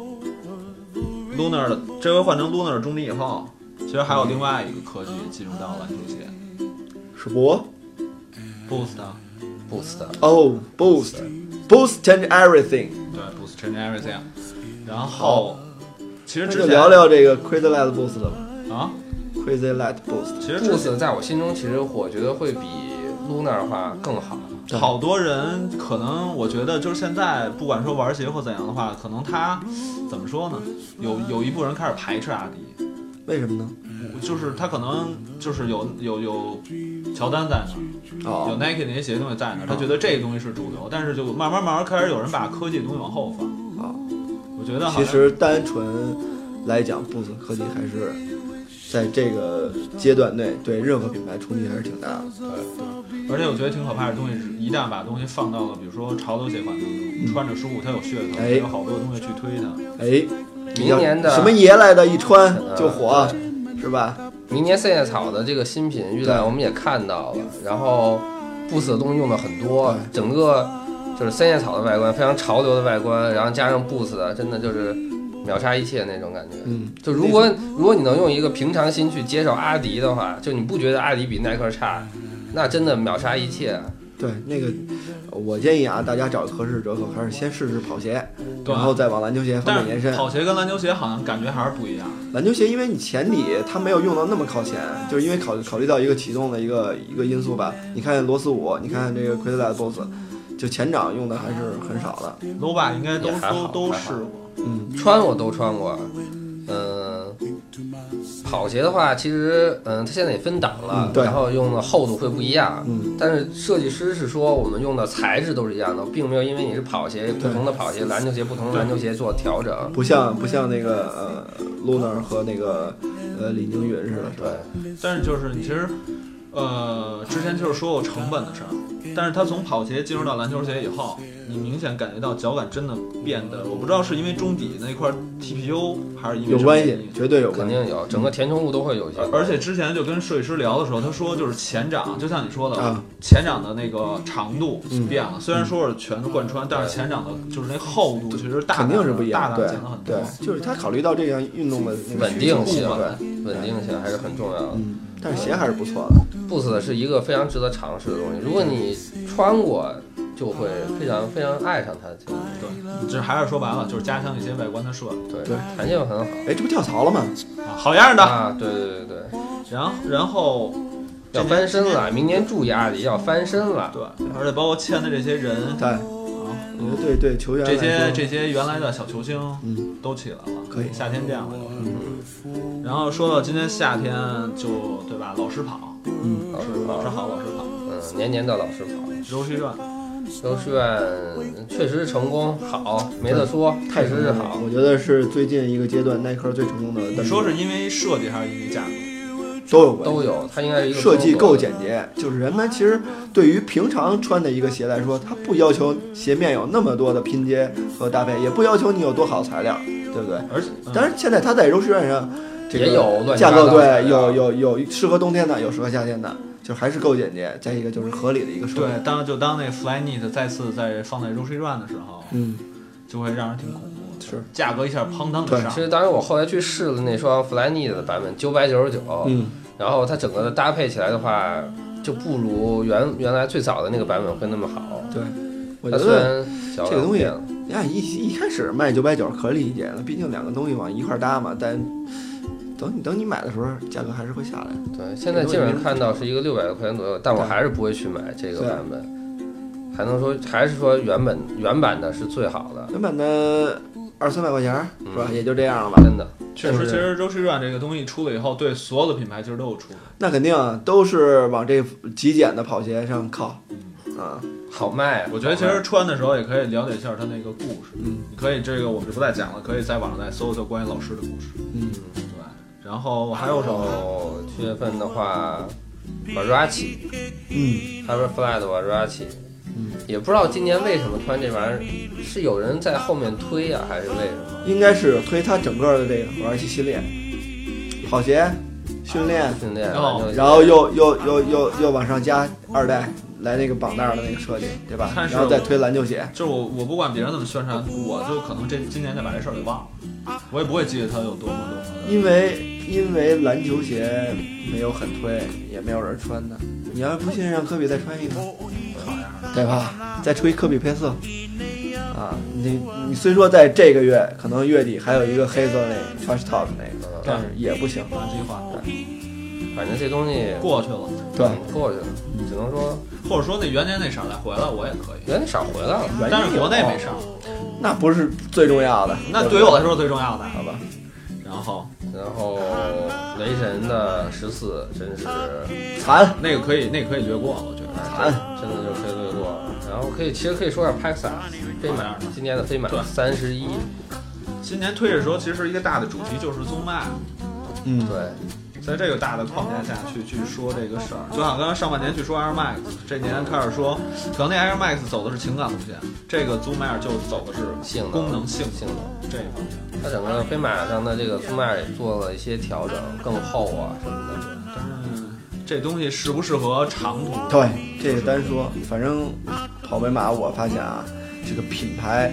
，Lunar 的这回换成 Lunar 的中底以后，其实还有另外一个科技进入到篮球鞋， 是不 ？Boost。 哦 ，Boost change everything。 对 ，Boost change everything。然后，其实之前就聊聊这个 Crazy Light Boost 的吧。 啊 ，Crazy Light Boost。 其实 Boost 在我心中，其实我觉得会比 Lunar 的话更好。 好多人可能我觉得就是现在不管说玩鞋或怎样的话，可能他怎么说呢？有一部分人开始排斥阿迪。 为什么呢？ 就是他可能就是有乔丹在那儿，有 Nike 那些鞋东西在那儿，他觉得这个东西是主流，但是就慢慢开始有人把科技的东西往后放。我觉得其实单纯来讲 ，Boost 科技还是在这个阶段内对任何品牌冲击还是挺大的。 对，而且我觉得挺可怕的东西是，一旦把东西放到了比如说潮流鞋款当中，穿着舒服，它有噱头，有好多东西去推它。 明年的什么爷来的一穿就火，是吧？ 明年三叶草的这个新品预览我们也看到了，然后 Boost 的东西用的很多，整个就是三叶草的外观非常潮流的外观，然后加上 Boost 的，真的就是秒杀一切那种感觉。就如果你能用一个平常心去接受阿迪的话，就你不觉得阿迪比耐克差，那真的秒杀一切。 对，那个我建议啊，大家找个合适折扣，还是先试试跑鞋，然后再往篮球鞋方面延伸。 跑鞋跟篮球鞋好像感觉还是不一样。 篮球鞋因为你前底它没有用到那么靠前，就是因为考虑到一个启动的一个因素吧。你看罗斯伍，你看这个奎德拉的 BOSS， 就前掌用的还是很少的。 罗巴应该都试过， 穿我都穿过。跑鞋的话，其实它现在也分档了，然后用的厚度会不一样。但是设计师是说我们用的材质都是一样的，并没有因为你是跑鞋不同的跑鞋，篮球鞋不同的篮球鞋做调整。 不像那个Lunar 和那个李宁云似的，是吧？ 对。但是就是其实之前就是说过成本的事儿，但是他从跑鞋进入到篮球鞋以后，你明显感觉到脚感真的变得，我不知道是因为中底那块 TPU 还是因为有关系，绝对有关系，肯定有，整个填充物都会有一些。 而且之前就跟设计师聊的时候，他说就是前掌，就像你说的，前掌的那个长度变了，虽然说是全都贯穿，但是前掌的就是那厚度其实肯定是不一样， 大减了很多。 对，就是他考虑到这项运动的稳定性，稳定性还是很重要的。 但是鞋还是不错的。 Boost 是一个非常值得尝试的东西，如果你穿过，就会非常非常爱上它。 对，这还是说白了，就是加强一些外观的设计。 对，弹性很好。 哎，这不跳槽了吗？ 好样的啊！对。 然后要翻身了，明年注意阿里要翻身了。 对，而且包括签的这些人， 对球员这些原来的小球星，都起来了， 可以夏天见了。然后说到今年夏天就对吧，老师跑，老师跑， 年年的老师跑。 柔师院确实是成功，好，没得说，确实是好。 我觉得是最近一个阶段耐克最成功的。 你说是因为设计还是因为价格？ 都有，它应该是一个设计够简洁，就是人们其实对于平常穿的一个鞋来说，它不要求鞋面有那么多的拼接和搭配，也不要求你有多好的材料，对不对？ 而且， 当然现在它在柔师院上， 也有价格对，有适合冬天的，有适合夏天的，就还是够简洁。再一个就是合理的一个设计。 对，当那 Flyknit 再次放在柔师院的时候，就会让人挺恐怖。 是价格一下砰当的上。 其实当时我后来去试了那双 Flyknit 的版本，999，然后它整个的搭配起来的话，就不如原来最早的那个版本会那么好。 对，我觉得这个东西，你看一开始卖990可理解了，毕竟两个东西往一块搭嘛。但等你买的时候，价格还是会下来。 对，现在基本上看到是一个600块钱左右，但我还是不会去买这个版本。还是说原版的是最好的， 原版的200-300块钱是吧？也就这样了吧，真的。 确实，其实柔师院这个东西出了以后，对所有的品牌其实都有出的。 那肯定都是往这极简的跑鞋上靠， 好卖。 我觉得其实穿的时候也可以了解一下它那个故事。你可以这个我们就不再讲了，可以在网上再搜搜关于老师的故事。对。然后还有什么 ？7月份的话，Warachi，他说 Flat Warachi。也不知道今年为什么突然这玩意儿是有人在后面推啊，还是为什么？ 应该是推它整个的这个玩器系列，跑鞋、训练，然后又往上加2代来那个绑带的那个设计，对吧？然后再推篮球鞋。 就是我不管别人怎么宣传，我就可能今年就把这事儿给忘了，我也不会记得它有多么。 因为篮球鞋没有很推，也没有人穿的。你要不信，让科比再穿一个。对吧？再出一科比配色啊！你虽说在这个月可能月底还有一个黑色那 Trash Talk 那个，但是也不行， 垃圾话。 反正这东西过去了， 对， 过去了，只能说， 或者说那元年那色再回来，我也可以。 元年色回来了， 但是国内没上， 那不是最重要的。 那对于我来说是最重要的， 好吧？ 然后雷神的14真是惨， 那个可以略过，我觉得惨， 真的就可以略过。然后其实可以说下 Paxa 飞马，今年的飞马31。 今年推的时候，其实一个大的主题就是宗迈。 对， 在这个大的框架下去说这个事儿，就像刚刚上半年去说 Air Max， 这年开始说，可能那 Air Max 走的是情感路线，这个祖迈尔就走的是功能性这一方面。 它整个飞马上的这个祖迈尔也做了一些调整，更厚啊什么的。 但是这东西适不适合长途？ 对，这个单说，反正跑北马我发现啊，这个品牌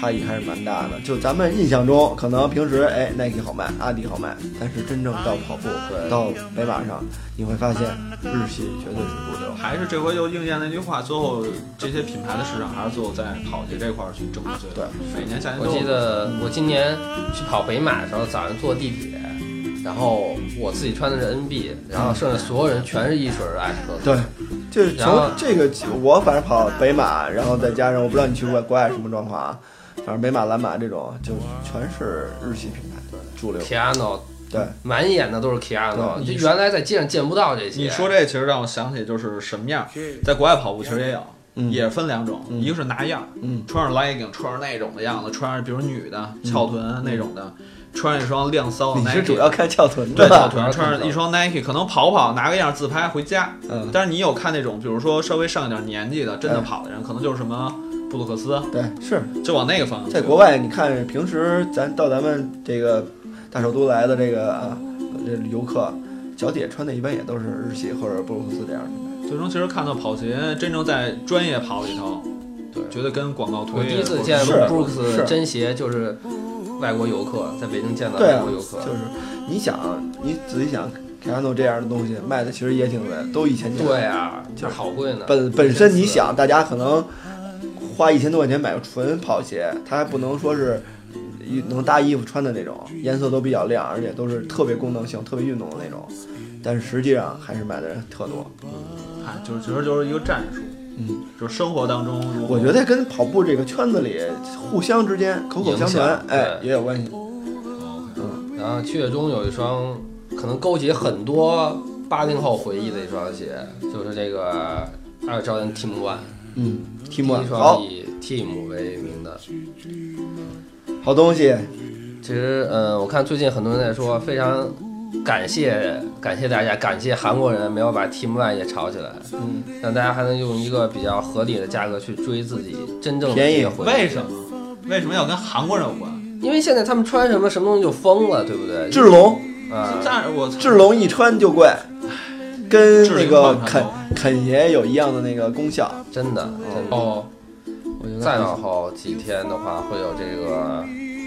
差异还是蛮大的。就咱们印象中，可能平时Nike 好卖，阿迪好卖，但是真正到跑步到北马上，你会发现日系绝对是主流。 还是这回就应验那句话，最后这些品牌的市场还是最后在跑鞋这块去争最多。对，每年夏天我记得我今年去跑北马的时候，早上坐地铁。然后我自己穿的是 NB， 然后剩下所有人全是一水艾斯特。 对，就是从这个我反正跑北马，然后再加上我不知道你去过国外什么状况啊，反正北马、蓝马这种就全是日系品牌主流。 Keanu， 对， 满眼的都是 Keanu， 就原来在街上见不到这些。 你说这其实让我想起就是什么样，在国外跑步其实也有。也分两种，一个是拿样，穿上 legging， 穿上那种的样子，穿上比如女的翘臀那种的，穿上一双亮骚的 Nike， 你是主要看翘臀的， 对，翘臀，穿上一双 Nike， 可能跑拿个样自拍回家。但是你有看那种，比如说稍微上一点年纪的，真的跑的人，可能就是什么布鲁克斯， 对，是就往那个方向。 在国外，你看平时咱们这个大首都来的这个这游客，脚底穿的一般也都是日系或者布鲁克斯这样的。 最终其实看到跑鞋真正在专业跑里头，对，觉得跟广告推。 我第一次见布鲁克斯真鞋就是外国游客在北京见到外国游客， 就是你想，你仔细想，Keanu 这样的东西卖的其实也挺贵，都1000钱。 对啊，就是好贵呢。 本身你想，大家可能花1000多块钱买个纯跑鞋，它还不能说是能搭衣服穿的那种，颜色都比较亮，而且都是特别功能性、特别运动的那种。但是实际上还是买的人特多。 就是其实就是一个战术，就是生活当中， 我觉得跟跑步这个圈子里互相之间口口相传，也有关系。 然后7月中有一双可能勾起很多80后回忆的一双鞋，就是这个Air Jordan Team One，Team One 一双以 Team 为名的好东西。 其实我看最近很多人在说非常。感谢大家，感谢韩国人没有把 Team One 也炒起来，让大家还能用一个比较合理的价格去追自己真正的便宜。 为什么要跟韩国人有关？ 因为现在他们穿什么东西就疯了，对不对？ 智龙智龙一穿就贵，跟那个肯爷有一样的那个功效， 真的。哦，再往后几天的话，会有这个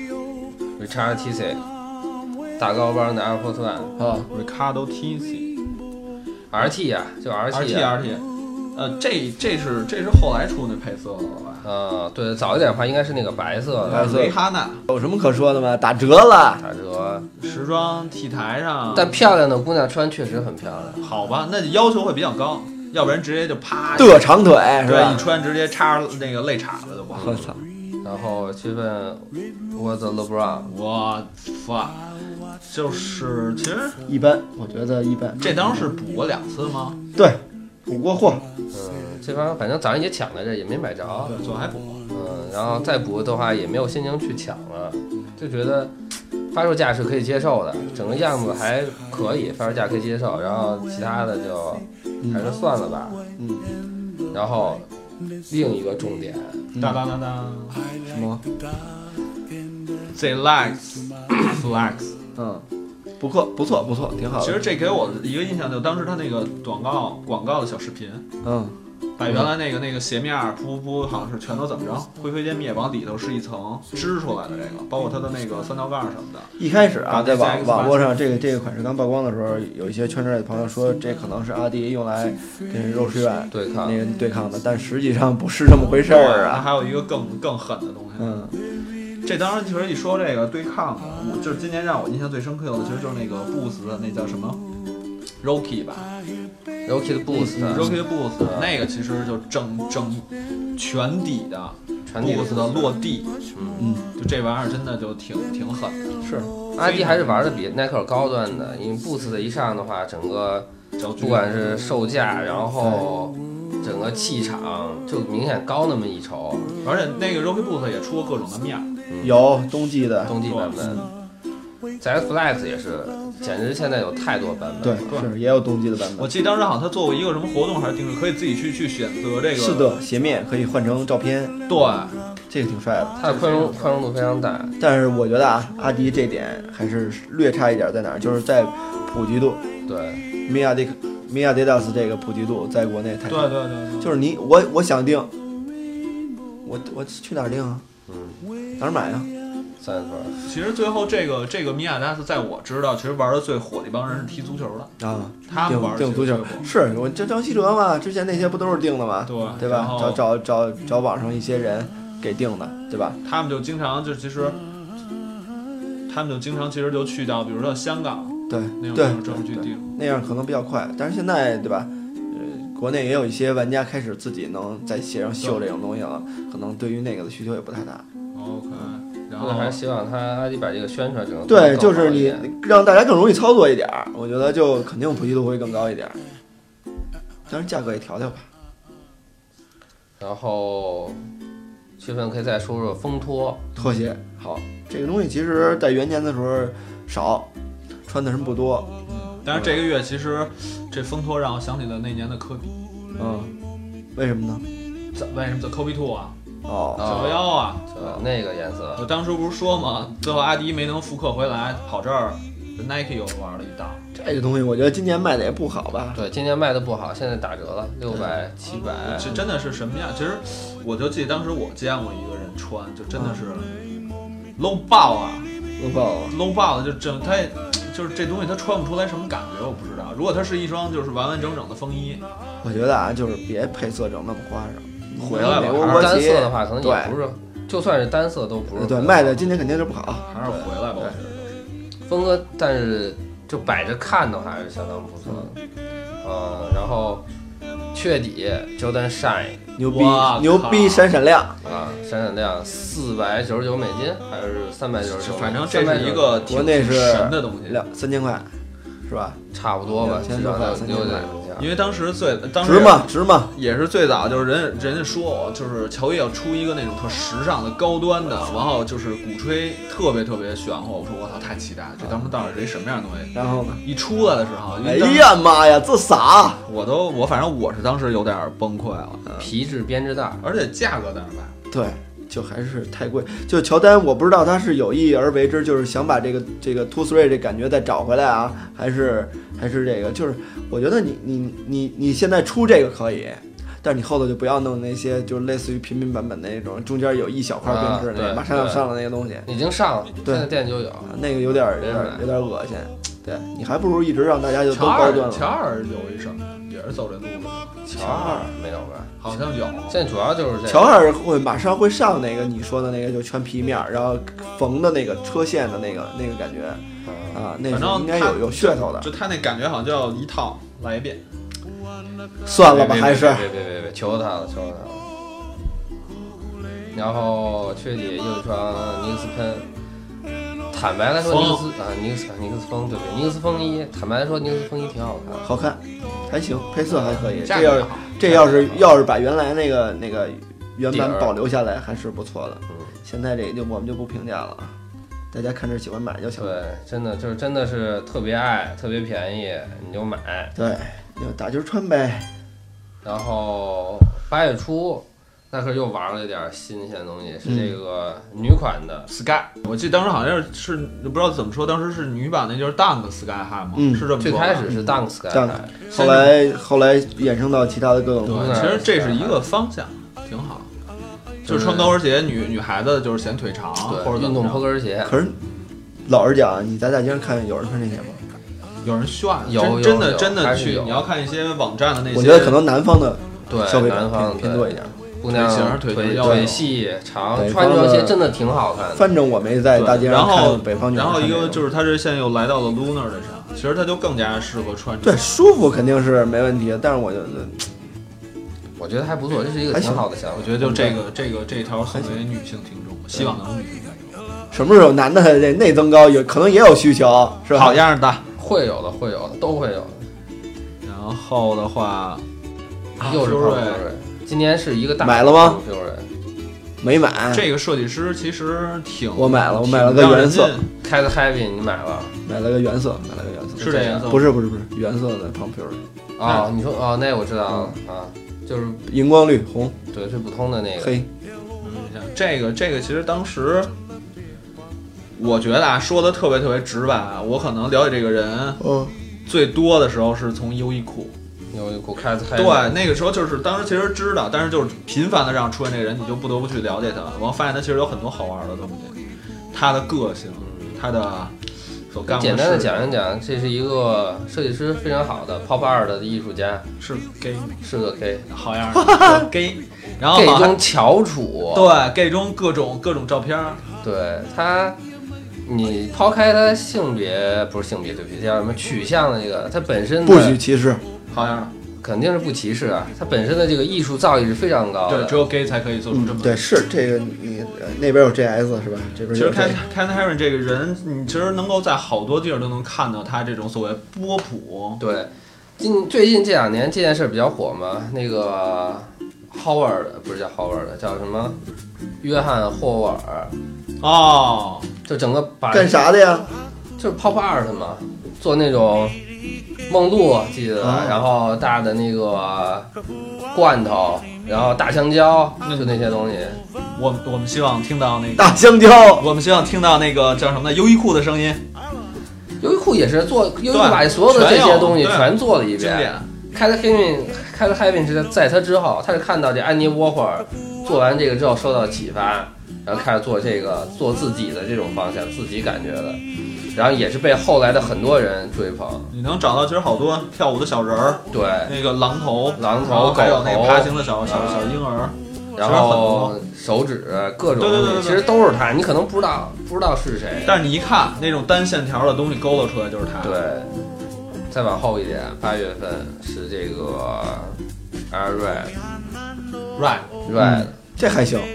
Richard Tissé。大高帮的 Air Force One Ricardo Tissé RT 呀，就 RT， 这是后来出那配色的吧？对，早一点的话应该是那个白色的。 雷哈娜有什么可说的吗？打折了， 打折。 时装 T 台上， 但漂亮的姑娘穿确实很漂亮。 好吧，那要求会比较高，要不然直接就啪的长腿是吧？ 对，一穿直接插那个肋叉子就完了。 我操！ 然后去问我的 LeBron， 我fuck。就是其实一般，我觉得一般。 这当时补过2次吗？ 对，补过货。 这帮反正早上也抢来着，也没买着。 对，最后还补。 然后再补的话也没有心情去抢了，就觉得发售价是可以接受的，整个样子还可以，发售价可以接受，然后其他的就还是算了吧。然后另一个重点， 哒什么 ？Zlex Flex。 不错，挺好的。 其实这给我一个印象，就当时他那个广告的小视频，把原来那个鞋面噗，好像是全都怎么着灰颠灭，往里头是一层织出来的这个，包括它的那个三道杠什么的。 一开始在网络上这个款式刚曝光的时候，有一些圈内的朋友说这可能是阿迪用来跟肉食院对抗的，但实际上不是这么回事儿啊。 还有一个更狠的东西。这当然，其实一说这个对抗的，就是今年让我印象最深刻的，其实就是那个 Boost 的那叫什么 Rocky 吧 ，Rocky 的 Boost， Rocky 的 Boost， 那个其实就整全底的 Boost 的落地，就这玩意儿真的就挺狠的。 是， 阿迪还是玩的比耐克高端的，因为 Boost 的一上的话，整个不管是售价，然后整个气场就明显高那么一筹， 而且那个 Rocky Boost 也出过各种的面。 有冬季版本，在 Flex 也是，简直现在有太多版本。 对，是也有冬季的版本。 我记得当时好像他做过一个什么活动还是定制，可以自己去选择这个。 是的，鞋面可以换成照片。 对， 这个挺帅的。 它的宽容度非常大。 但是我觉得阿迪这点还是略差一点，在哪儿？就是在普及度。 对， 米亚迪达斯这个普及度在国内太对， 就是我想订，我去哪儿订啊？ 哪儿买呀 ？30分。 其实最后这个米亚达斯，在我知道，其实玩的最火的一帮人是踢足球的啊， 他们玩订足球是我这张稀哲嘛，之前那些不都是订的吗？对吧？找网上一些人给订的，对吧？ 他们就经常其实就去到，比如说香港， 对那种证去订， 那样可能比较快。但是现在，对吧？国内也有一些玩家开始自己能在鞋上绣这种东西了，可能对于那个的需求也不太大。 OK， 然后还是希望阿迪把这个宣传整个对，就是你让大家更容易操作一点，我觉得就肯定普及度会更高一点。当然价格也调吧。 然后7月份可以再说说风拖鞋。好，这个东西其实在元年的时候少，穿的人不多。 但是这个月其实这风拖让我想起了那年的科比。 为什么呢？ 为什么叫科比兔啊 ？911 啊， 那个颜色。 我当时不是说嘛，最后阿迪没能复刻回来，跑这儿 Nike 又玩了一道。 这个东西我觉得今年卖的也不好吧？ 对，今年卖的不好，现在打折了，600、700。 这真的是什么样？其实我就记得当时我见过一个人穿，就真的是 low 爆啊 ，low 爆了，就他就是这东西他穿不出来什么感觉，我不知道。如果它是一双就是完完整整的风衣， 我觉得啊，就是别配色整那么花哨。 回来吧， 还是单色的话，可能也不是，就算是单色都不是。 对，卖的今年肯定是不好， 还是回来吧。我觉得风格，但是就摆着看的话还是相当不错的。然后确底 Jordan Shine 牛逼闪亮啊，闪亮499美金还是399？ 反正这是一个国内是神的东西 ，3000块。是吧？ 差不多吧，3000多块，3000块。 因为当时值吗？ 也是最早，就是人家说，就是乔伊要出一个那种特时尚的、高端的，然后就是鼓吹特别特别炫乎。我说我操，太期待了，这当时到底是一什么样的东西？ 然后呢？ 一出来的时候， 哎呀妈呀，这傻！ 反正我是当时有点崩溃了。 皮质编织袋， 而且价格在那卖。 对。就还是太贵，就乔丹，我不知道他是有意而为之，就是想把这个 Two Three 这感觉再找回来啊，还是这个，就是我觉得你现在出这个可以，但是你后头就不要弄那些就类似于平民版本那种，中间有一小块编织那马上要上的那个东西， 已经上了， 对， 现在店就有， 那个有点恶心，对你还不如一直让大家就都高端了。 乔二有一什么也是走这路子， 乔二没有吧？ 好像有， 现在主要就是这个。 乔二马上会上那个你说的那个，就全皮面，然后缝的那个车线的那个感觉，啊，那是应该有噱头的。 就他那感觉好像就要一套来一遍。 算了吧，还是别求他了。然后确底又一双尼克斯喷。坦白来说，尼克斯风，对，尼克斯风衣，坦白来说，尼克斯风衣挺好看， 好看，还行，配色还可以。 这要是把原来那个原版保留下来，还是不错的。现在这个我们就不评价了，大家看着喜欢买就行。 对，真的是特别爱，特别便宜，你就买。 对，你就打球穿呗。 然后8月初。耐克又玩了一点新鲜的东西，是这个女款的 Sky。 我记得当时好像是不知道怎么说，当时是女版的，就是 Dunk Sky High 嘛，是这么说。 最开始是 Dunk Sky High，后来衍生到其他的各种。 对，其实这是一个方向，挺好。就是穿高跟鞋，女孩子就是显腿长，或者运动坡跟鞋。 可是老实讲，你在大街上看有人穿这些吗？ 有人炫，真的去，你要看一些网站的那些。 我觉得可能南方的消费者偏多一点。 姑娘腿细长，穿这双鞋真的挺好看的。 反正我没在大街上看北方女。 然后一个就是，它这现在又来到了 Lunar 的上，其实它就更加适合穿。 对，舒服肯定是没问题，但是我觉得还不错，这是一个挺好的想法。 我觉得就这一条送给女性听众，希望能有女性听众。 什么时候男的这内增高可能也有需求，是吧？ 好样的， 会有的，都会有的。 然后的话， 又是今年是一个大买了吗？没买。 这个设计师其实我买了个原色。 开的 Happy 你买了？ 买了个原色。 是这颜色？ 不是原色的 Pump。 哦，你说那我知道了啊，就是荧光绿红。 对，最普通的那个黑。 这个其实当时我觉得说的特别直白，我可能了解这个人最多的时候是从优衣库。 优衣库开对，那个时候就是当时其实知道，但是就是频繁的让出现这个人，你就不得不去了解他。我发现他其实有很多好玩的东西，他的个性，他的所干过的事。简单的讲一讲，这是一个设计师非常好的 pop art 的艺术家， 是 gay， 是个 gay， 好样的gay， 然后 gay 中翘楚， 对 gay 中各种照片， 对他。你抛开他性别不是性别，对不起，叫什么取向的这个，他本身不许歧视， 好像肯定是不歧视啊。他本身的这个艺术造诣是非常高的， 对，只有 gay 才可以做出这么对，是这个你那边有 JS 是吧？这边有其实Ken Herron 这个人，你其实能够在好多地儿都能看到他这种所谓波普。 对，最近这2年这件事比较火嘛，那个 Howard 不是叫 Howard， 叫什么？约翰霍沃尔。 哦， 就整个把干啥的呀？ 就是 pop art 嘛，做那种梦露记得，然后大的那个罐头，然后大香蕉，就那些东西。 我们希望听到那个大香蕉， 我们希望听到那个叫什么呢？优衣库的声音。 优衣库也是做，优衣库把所有的这些东西全做了一遍。开了 Kevin 是在他之后，他是看到这安妮沃霍尔做完这个之后受到启发。然后开始做这个，做自己的这种方向，自己感觉的，然后也是被后来的很多人追捧。 你能找到其实好多跳舞的小人儿， 对， 那个狼头， 还有那个爬行的小婴儿， 然后手指各种东西，其实都是他，你可能不知道是谁， 但是你一看那种单线条的东西勾勒出来就是他。 对，再往后一点，8月份是这个 Red， 这还行。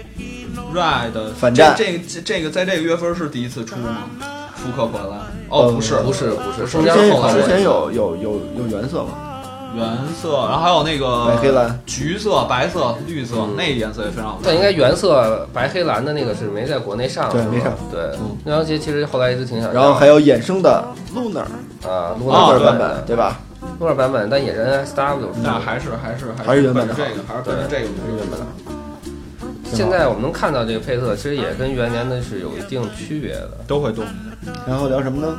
Red 反战， 这个在这个月份是第一次出吗？复刻回来？哦，不是，中间后来之前有原色吗？ 原色，然后还有那个白黑蓝、 橘色、白色、绿色，那颜色也非常好看。 但应该原色白黑蓝的那个是没在国内上， 对，没上。 对，那双鞋其实后来一直挺想。 然后还有衍生的 Lunar 啊 ，Lunar 版本，对吧 ？Lunar 版本，但也是 NSW， 那还是原版的这个，还是这个原版的。 现在我们能看到这个配色，其实也跟元年的是有一定区别的， 都会动。 然后聊什么呢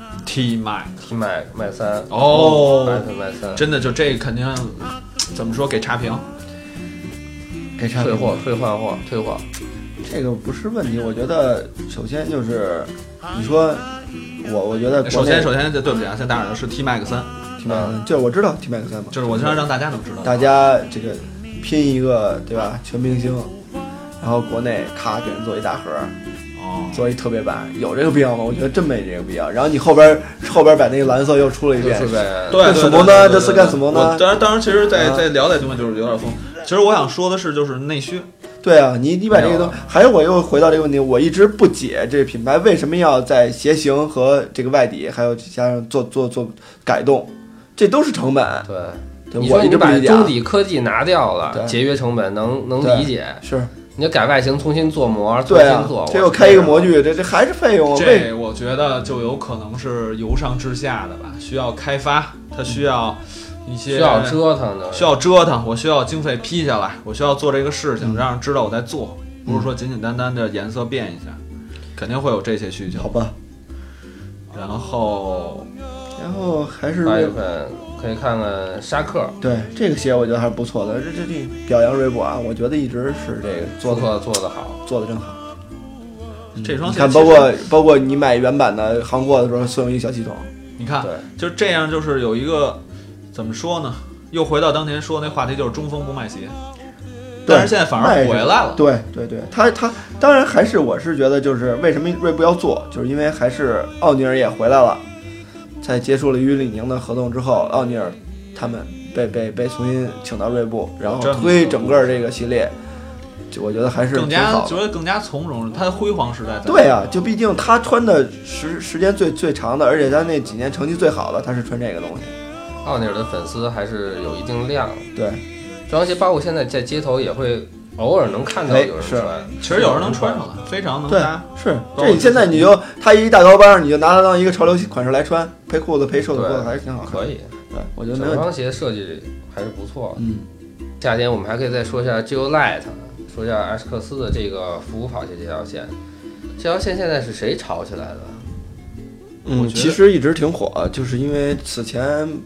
？T Mac 麦3 哦， 麦3， 真的就这肯定怎么说给差评， 给差评， 退货。 这个不是问题，我觉得首先就是你说我觉得首先对不起啊，现在大家是 T Mac 3， 就是我知道 T Mac 3嘛， 就是我想让大家能知道， 大家这个拼一个对吧全明星，然后国内咔给人做一大盒，做一特别版，有这个必要吗？我觉得真没这个必要。然后你后边把那个蓝色又出了一遍， 对， 什么呢？这是干什么呢？ 当然，其实在聊这东西就是有点疯。其实我想说的是，就是内需。 对啊，你把这个东西，还有我又回到这个问题，我一直不解这个品牌为什么要在鞋型和这个外底还有加上做改动，这都是成本。 对，你说你把中底科技拿掉了，节约成本能理解。 是。 你就改外形，重新做模， 对啊，这又开一个模具，这还是费用啊。 这我觉得就有可能是由上至下的吧，需要开发，它需要一些需要折腾的， 我需要经费批下来，我需要做这个事情，让人知道我在做，不是说简简单单的颜色变一下，肯定会有这些需求。 好吧。 然后还是 8月份。可以看看沙克， 对这个鞋我觉得还是不错的。这表扬锐步啊，我觉得一直是这个做的好， 做的真好。 这双鞋看，包括你买原版的行货的时候送一个小系统， 你看，就这样，就是有一个怎么说呢？又回到当年说那话题，就是中锋不卖鞋，但是现在反而回来了。 对，他当然还是我是觉得就是为什么锐步要做，就是因为还是奥尼尔也回来了。在结束了与李宁的合同之后，奥尼尔他们被重新请到锐步，然后推整个这个系列，就我觉得还是更加从容。他的辉煌时代在对啊，就毕竟他穿的时间最长的，而且他那几年成绩最好的，他是穿这个东西。 奥尼尔的粉丝还是有一定量， 对， 这双鞋包括现在在街头也会偶尔能看到有人穿， 其实有人能穿上来，非常能搭。 是，这现在你就他一大高帮，你就拿它当一个潮流款式来穿，配裤子配瘦子裤子还是挺好看。 可以， 对，我觉得这双鞋设计还是不错。夏天我们还可以再说一下 Gillette， 说一下阿什克斯的这个复古跑鞋这条线。这条线现在是谁炒起来的？ 其实一直挺火，就是因为此前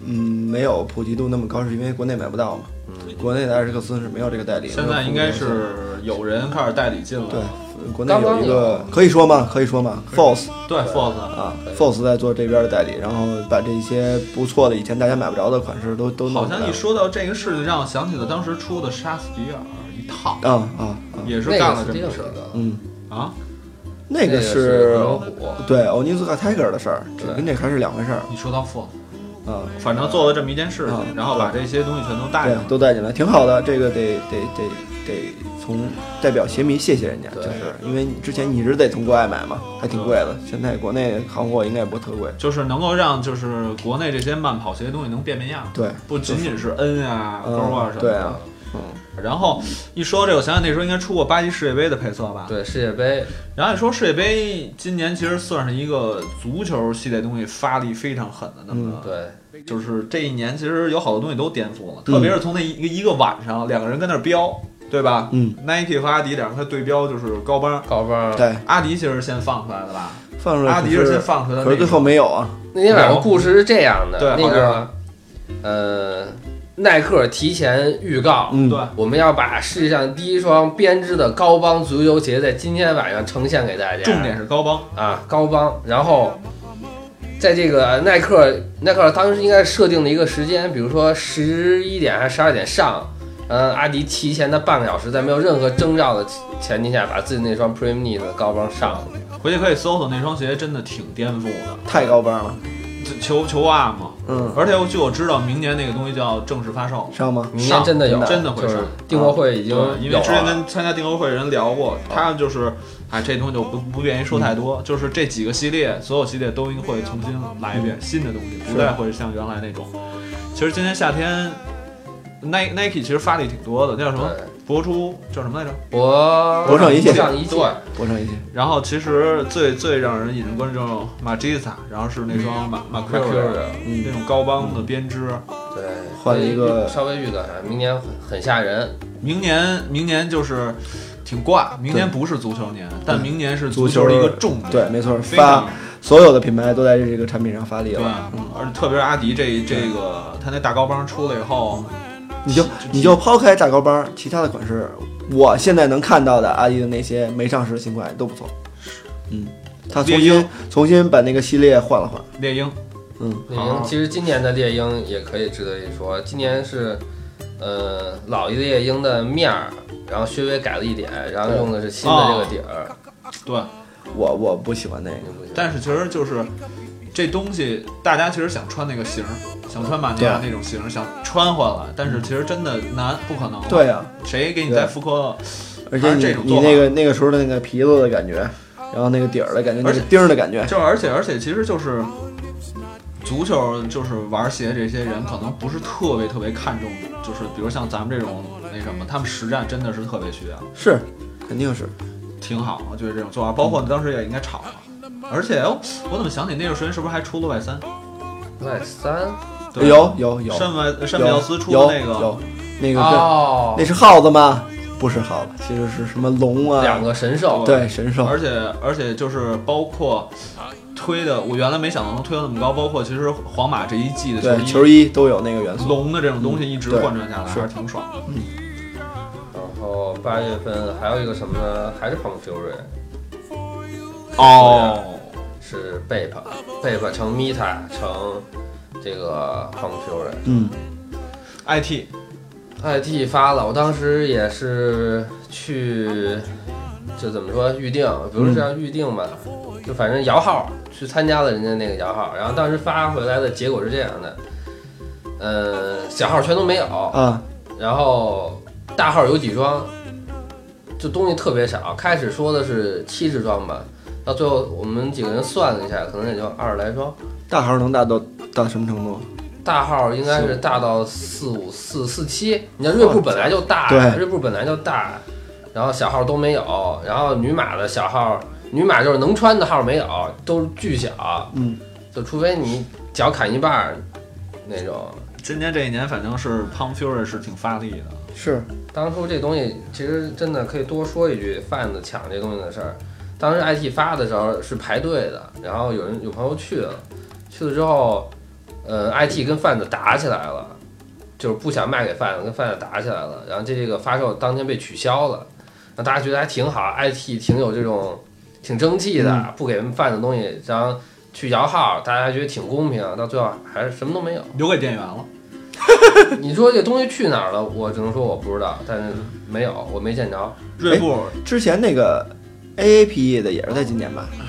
没有普及度那么高，是因为国内买不到嘛。国内的艾瑞克斯是没有这个代理。 现在应该是有人开始代理进了。 对，国内有一个可以说吗 ？Force 对 Force 啊 ，Force 在做这边的代理，然后把这些不错的以前大家买不着的款式都弄。 好像一说到这个事情，让我想起了当时出的杀死迪尔一套也是干了这个事儿。 那个是对欧尼斯卡 Tiger 的事儿，这跟这还是两回事儿。 你说到 Force。反正做了这么一件事情，然后把这些东西全都带进来， 都带进来，挺好的。这个得从代表鞋迷谢谢人家，就是因为之前你一直得从国外买嘛，还挺贵的。现在国内行货应该也不特贵， 就是能够让就是国内这些慢跑鞋的东西能变样。 对， 不仅仅是 N 啊、勾啊什么的。 对啊。 然后一说这个，我想想那时候应该出过巴西世界杯的配色吧？ 对，世界杯。 然后你说世界杯今年其实算是一个足球系列东西发力非常狠的那么对， 就是这一年其实有好多东西都颠覆了，特别是从那一个晚上，两个人跟那儿飙，对吧？Nike 和阿迪两个对标就是高帮。 对， 阿迪其实先放出来的吧？ 放出来， 阿迪是先放出来的， 可是最后没有啊。 那天晚上故事是这样的， 对， 那个耐克提前预告， 对， 我们要把世界上第一双编织的高帮足球鞋在今天晚上呈现给大家。 重点是高帮啊，高帮。然后在这个耐克当时应该设定的一个时间，比如说11点还是12点上，阿迪提前的半个小时，在没有任何征兆的前提下，把自己那双 Primeknit 的高帮上了。 回去可以搜搜那双鞋，真的挺颠覆的， 太高帮了。 球袜嘛，而且据我知道，明年那个东西就要正式发售， 上吗？ 明年真的有， 真的会上。 订货会已经有， 因为之前跟参加订货会的人聊过，他就是，这东西就不便于说太多，就是这几个系列，所有系列都会重新来一遍新的东西，不再会像原来那种。其实今年夏天 ，Nike 其实发力挺多的，那叫什么？博出叫什么来着？ 博胜一切， 对， 博胜一切。 然后其实最让人引人关注Magista，然然后是那双Mercurial 那种高帮的编织， 对， 换了一个稍微预感，明年很吓人。 明年就是挺怪，明年不是足球年，但明年是足球的一个重点。 对，没错，所有的品牌都在这个产品上发力了。 对，而且特别是阿迪这个，他那大高帮出了以后。 你就抛开大高帮，其他的款式，我现在能看到的阿迪的那些没上市的新款都不错。他重新把那个系列换了换。 猎鹰， 猎鹰其实今年的猎鹰也可以值得一说，今年是老一的猎鹰的面儿，然后稍微改了一点，然后用的是新的这个底儿。 对， 我不喜欢那个， 但是其实就是这东西，大家其实想穿那个型。想穿马尼亚那种型，想穿回来，但是其实真的难，不可能。 对呀， 谁给你再复刻？ 而且你那个时候的那个皮子的感觉，然后那个底儿的感觉，那个钉儿的感觉， 而且其实就是足球，就是玩鞋这些人可能不是特别看重，就是比如像咱们这种那什么，他们实战真的是特别需要。 是，肯定是， 挺好，我觉得这种做法，包括当时也应该炒了。而且我怎么想起那段时间是不是还出了 Y3？ 有山米奥斯出的那个那是耗子吗？不是耗子，其实是什么龙啊， 两个神兽， 对神兽。 而且就是包括推的，我原来没想到能推到那么高，包括其实皇马这一季的球衣都有那个元素， 龙的这种东西一直贯穿下来，还是挺爽的。 然后8月份还有一个什么呢？还是 Pump Fury。是 Bape 成 Meta 成这个 Pump Fury。IT 发了，我当时也是去，就怎么说预定，比如说要预定吧，就反正摇号去参加了人家那个摇号，然后当时发回来的结果是这样的，小号全都没有啊，然后大号有几双，就东西特别少，开始说的是70双吧。到最后我们几个人算了一下，可能也就20来双。 大号能大到什么程度？ 大号应该是大到45、47。你看锐步本来就大，锐步本来就大，然后小号都没有。然后女码的小号，女码就是能穿的号没有，都是巨小。就除非你脚砍一半那种。 今年这一年反正是 Pump Fury 是挺发力的。 是， 当初这东西其实真的可以多说一句贩子抢这东西的事儿。当时 IT 发的时候是排队的，然后有朋友去了之后， IT 跟贩子打起来了，就是不想卖给贩子，跟贩子打起来了，然后这个发售当天被取消了，让大家觉得还挺好 ，IT 挺有这种挺争气的，不给贩子东西，然后去摇号，大家觉得挺公平，到最后还是什么都没有， 留给店员了。 你说这东西去哪儿了？我只能说我不知道，但是没有，我没见着。 锐步之前那个 AAPE 的也是在今年吧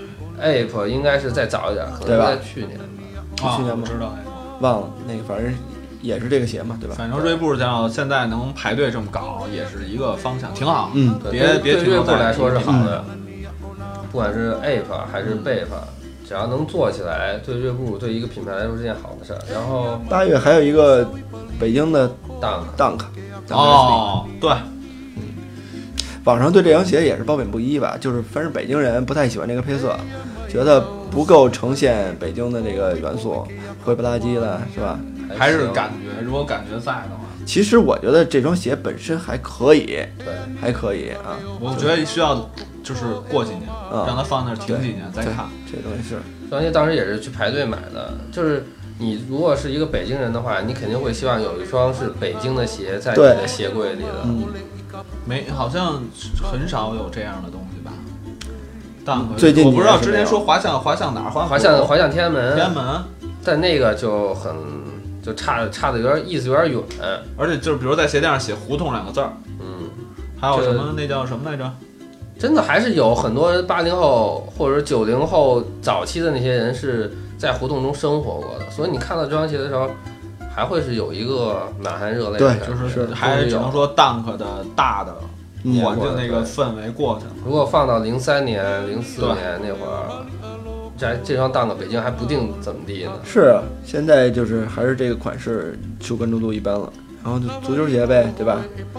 ？Ape 应该是再早一点，可能在去年吧。 去年吗？ 知道忘了那个，反正也是这个鞋嘛，对吧？ 反正锐步像现在能排队这么搞，也是一个方向，挺好。 别对锐步来说是好的，不管是 Ape 还是 Bape。只要能做起来，对锐步对一个品牌来说是件好的事儿。然后 8月还有一个北京的 Dunk 哦，对， 网上对这双鞋也是褒贬不一吧，就是凡是北京人不太喜欢这个配色，觉得不够呈现北京的这个元素，灰不拉几的，是吧？ 还是感觉，如果感觉在的话， 其实我觉得这双鞋本身还可以， 对， 还可以啊。 我觉得需要就是过几年，让它放那儿停几年再看。 这东西是， 这双鞋当时也是去排队买的，就是你如果是一个北京人的话，你肯定会希望有一双是北京的鞋在你的鞋柜里的。 没，好像很少有这样的东西吧。 最近我不知道之前说滑向哪儿，滑向天安门，但那个就差的有点意思有点远， 而且就是比如在鞋垫上写胡同2个字儿，还有什么那叫什么来着？ 真的还是有很多80后或者90后早期的那些人是在胡同中生活过的，所以你看到这双鞋的时候，还会是有一个满含热泪的感觉。 对，就是还是只能说 Dunk 的大的环境那个氛围过去了。 如果放到03年、04年那会儿，这双 Dunk 北京还不定怎么地呢。 是，现在就是还是这个款式受关注度一般了，然后就足球鞋呗，对吧？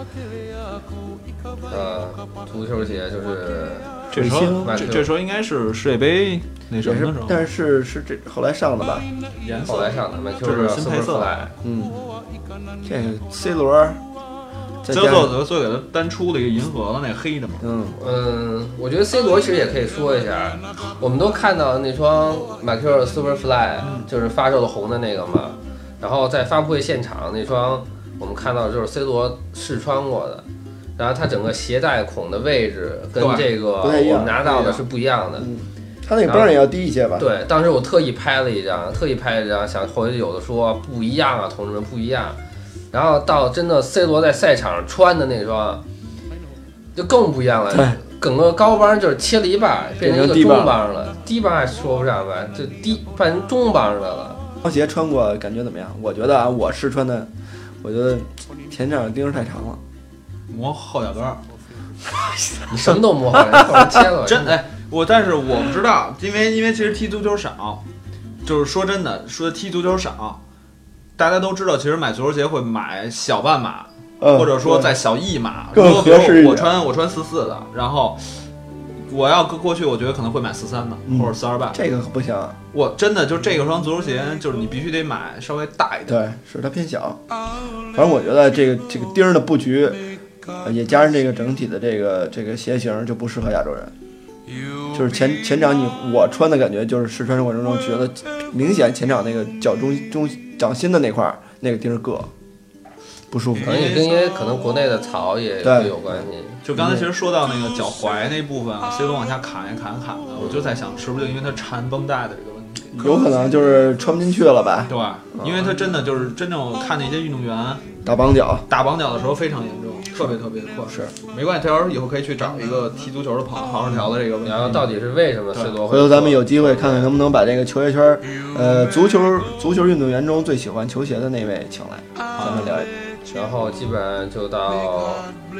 足球鞋就是这时候应该是世界杯那什么的时候， 但是这后来上的吧？ 后来上的嘛， 就是新配色。 这个 C 罗， 最后给他单出了一个银河的那个黑的嘛。 我觉得 C 罗其实也可以说一下，我们都看到那双 Mercurial Superfly，就是发售的红的那个嘛，然后在发布会现场那双我们看到就是 C 罗试穿过的。然后它整个鞋带孔的位置跟这个我们拿到的是不一样的， 它那个帮也要低一些吧？ 对，当时我特意拍了一张，想回去有的说不一样啊，同志们不一样。然后到真的 C 罗在赛场上穿的那双，就更不一样了。整个高帮就是切了一半，变成一个中帮了，低帮还说不上吧，就换成中帮来了。 这双鞋穿过感觉怎么样？我觉得啊，我试穿的，我觉得前掌钉太长了。 磨后脚跟儿， 你什么都磨后脚切了。 但是我不知道，因为其实踢足球少，就是说真的，说踢足球少，大家都知道，其实买足球鞋会买小半码，或者说在小1码。如果比如我穿44的，然后我要过去，我觉得可能会买43的或者42.8。 这个可不行， 我真的就这个双足球鞋，就是你必须得买稍微大一点。 对，是它偏小。反正我觉得这个钉的布局。也加上这个整体的这个鞋型就不适合亚洲人，就是前掌我穿的感觉就是试穿过程中觉得明显前掌那个脚中掌心的那块那个钉硌不舒服， 因为可能国内的草也有关系。 就刚才其实说到那个脚踝那部分，C 罗往下砍的，我就在想是不是因为它缠绷带的这个问题， 有可能就是穿不进去了吧？ 对，因为它真的就是真正我看那些运动员打绑脚的时候非常严重。特别困，是没关系。他要是以后可以去找一个踢足球的朋友，好好聊的这个问题。 然后到底是为什么C罗？ 回头咱们有机会看看能不能把这个球鞋圈，足球运动员中最喜欢球鞋的那位请来，咱们聊一聊。 然后基本上就到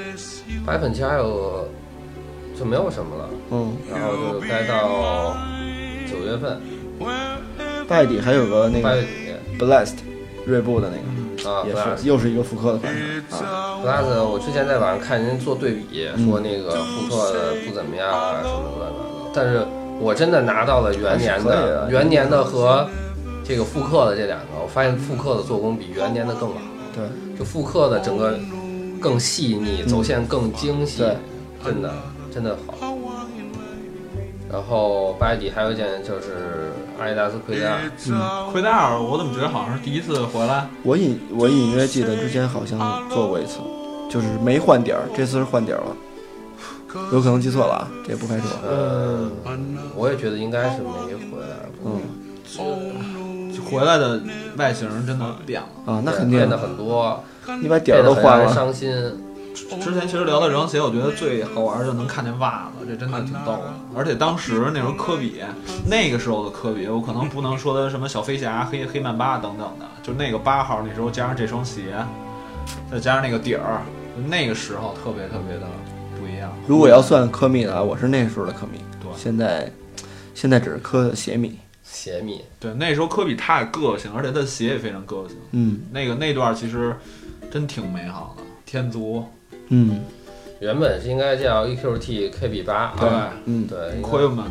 8月份，其实还有就没有什么了。然后就该到9月份。 8月底还有个那个 8月底 Blast 锐步的那个。也是又是一个复刻的款式 Blast 我之前在网上看人做对比，说那个复刻的不怎么样啊什么乱七八糟，但是我真的拿到了元年的和这个复刻的这两个，我发现复刻的做工比元年的更好。 对， 就复刻的整个更细腻，走线更精细，真的好。然后8月底还有一件就是阿迪达斯奎达。 奎达尔，我怎么觉得好像是第一次回来？ 我隐约记得之前好像做过一次，就是没换底儿，这次是换底儿了，有可能记错了啊，这也不排除。 我也觉得应该是没回来。 回来的外形真的变了啊，那肯定变得很多， 你把底儿都换了， 伤心。 之前其实聊到人鞋，我觉得最好玩就能看见袜子，这真的挺逗的。而且当时那时候科比，那个时候的科比，我可能不能说的什么小飞侠、黑曼巴等等的，就那个8号那时候加上这双鞋，再加上那个底儿，那个时候特别特别的不一样。 如果要算科迷的，我是那时候的科迷， 对， 现在只是科鞋迷。 鞋迷， 对，那时候科比太个性，而且他的鞋也非常个性。那段其实真挺美好的，天足。 原本是应该叫 EQT KB8， 对， 对 Quillman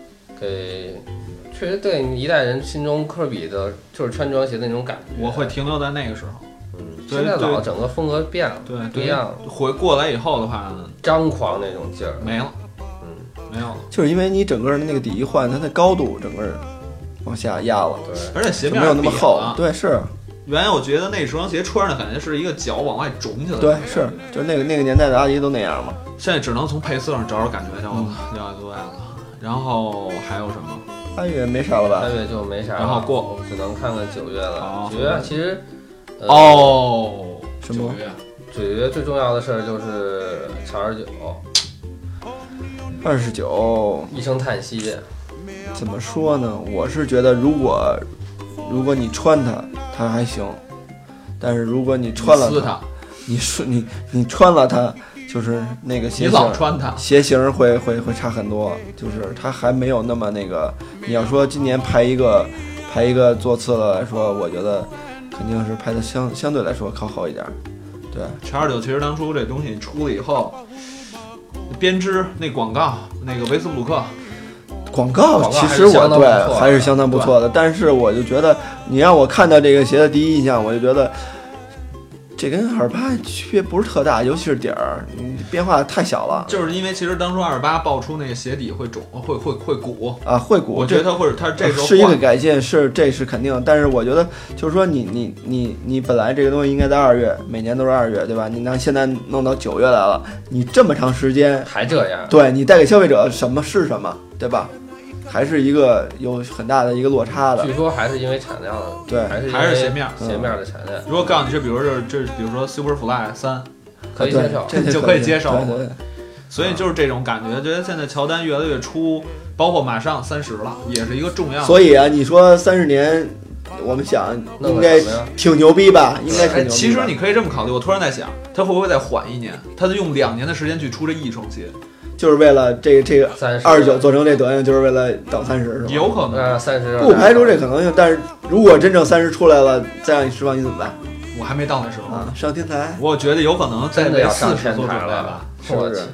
确实对一代人心中科比的就是穿这双鞋的那种感觉， 我会停留在那个时候。 现在整个风格变了， 对， 不一样。 回过来以后的话， 张狂那种劲儿没了，没有了， 就是因为你整个的那个底一换，它的高度整个往下压了， 对， 而且鞋面没有那么厚，对，是。 原来我觉得那双鞋穿上感觉是一个脚往外肿起来， 对，是，就那个年代的阿迪都那样嘛。 现在只能从配色上找找感觉，要对了。然后还有什么 ？8月没啥了吧 ？8月就没啥了， 然后过只能看看9月了。9月其实， 什么 ？9月最重要的事儿就是长 29， 一声叹息。 怎么说呢？我是觉得，如果你穿它还行，但是如果你穿了它，你穿了它，就是那个鞋型， 你老穿它， 鞋型会差很多，就是它还没有那么那个。你要说今年排一个座次了来说，我觉得肯定是排的相对来说靠后一点。对 ，729其实当初这东西出了以后，编织那广告，那个维斯布鲁克。 广告其实还是相当不错的，但是我就觉得你让我看到这个鞋的第一印象，我就觉得这跟28区别不是特大，尤其是底儿，变化太小了。 就是因为其实当初28爆出那个鞋底会肿，会鼓啊，会鼓。 我觉得它这时候是一个改进，这是肯定。但是我觉得就是说你本来这个东西应该在2月，每年都是2月，对吧？你现在弄到9月来了，你这么长时间还这样， 对你带给消费者什么是什么，对吧？还是一个有很大的一个落差的。 据说还是因为产量的， 对， 还是鞋面的产量。 如果告诉你比如说 Superfly 3， 可以接受， 就可以接受。 对， 所以就是这种感觉，觉得现在乔丹越来越出，包括马上30了，也是一个重要的。 所以啊，你说30年，我们想应该挺牛逼吧？应该挺牛逼。 其实你可以这么考虑，我突然在想，他会不会再缓1年？他就用2年的时间去出这一双鞋。 就是为了这个29做成这德行，就是为了等30是吧？ 有可能 30， 不排除这可能性。但是如果真正30出来了，再让你失望，你怎么办？ 我还没到那时候啊，上天台。 我觉得有可能真的要上天台做准备吧？ 是不是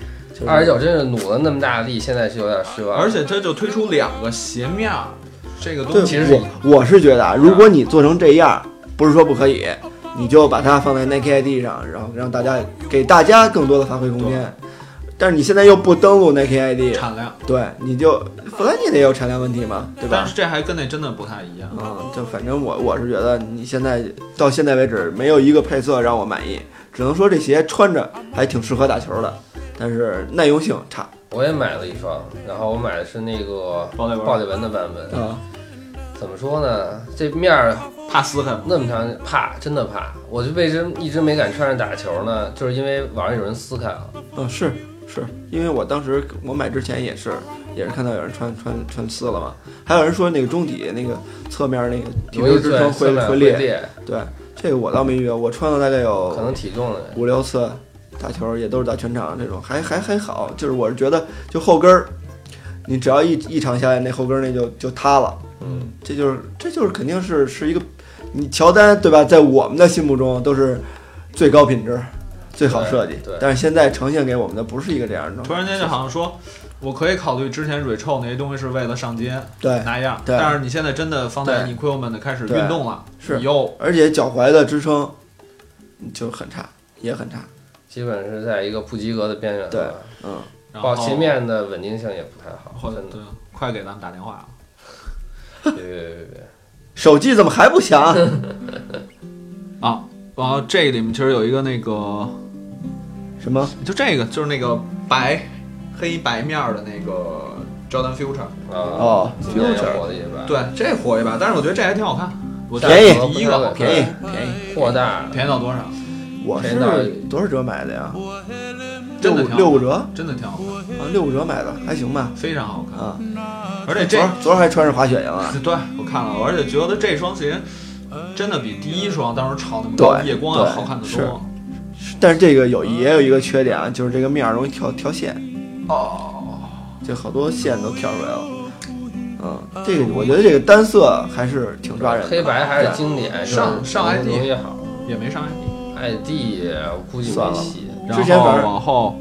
？29真是努了那么大的力，现在是有点失望。 而且这就推出2个鞋面，这个东西其实我是觉得啊，如果你做成这样，不是说不可以，你就把它放在 Nike ID 上，然后让给大家更多的发挥空间。但是你现在又不登录 Nike ID 产量， 对，你就本来你得有产量问题嘛，对吧？ 但是这还跟那真的不太一样。 就反正我是觉得你到现在为止没有一个配色让我满意，只能说这鞋穿着还挺适合打球的，但是耐用性差。 我也买了一双，然后我买的是那个暴力纹的版本啊。怎么说呢？这面儿怕撕开， 那么长，真的怕。我就为什么一直没敢穿上打球呢？就是因为网上有人撕开了。 是因为我当时我买之前也是看到有人穿撕了嘛，还有人说那个中底那个侧面那个体重支撑会裂。对，这个我倒没遇到，我穿了大概有可能体重的 5、6次打球，也都是打全场这种，还好。就是我是觉得就后跟儿，你只要一场下来，那后跟儿那就塌了。这就是肯定是一个你乔丹对吧？在我们的心目中都是最高品质。最好设计，但是现在呈现给我们的不是一个这样的。 突然间就好像说，我可以考虑之前 Retro 那些东西是为了上街， 对拿样，但是你现在真的放在你 Quillman 开始运动了， 是而且脚踝的支撑就很差，也很差， 基本是在一个不及格的边缘。 对， 保鞋面的稳定性也不太好， 或者对，快给咱们打电话了。 别， 手机怎么还不响？ 啊，然后这里面其实有一个那个什么？ 就这个就是那个黑白面的那个 Jordan Future。 哦 ，Future 对，这火一把，但是我觉得这还挺好看。 便宜， 第一个便宜， 货大， 便宜到多少？ 我是多少折买的呀？6.5折， 真的挺好看啊，6.5折买的，还行吧， 非常好看啊。 而且昨儿还穿着滑雪赢了。 对，我看了，而且觉得这双鞋真的比第一双当时炒那么高夜光要好看得多。 但是这个也有一个缺点啊，就是这个面容易跳线。 哦， 就好多线都跳出来了。这个我觉得这个单色还是挺抓人的， 黑白还是经典， 上 ID 也好， 也没上 ID 我估计没戏。 之前反正往后，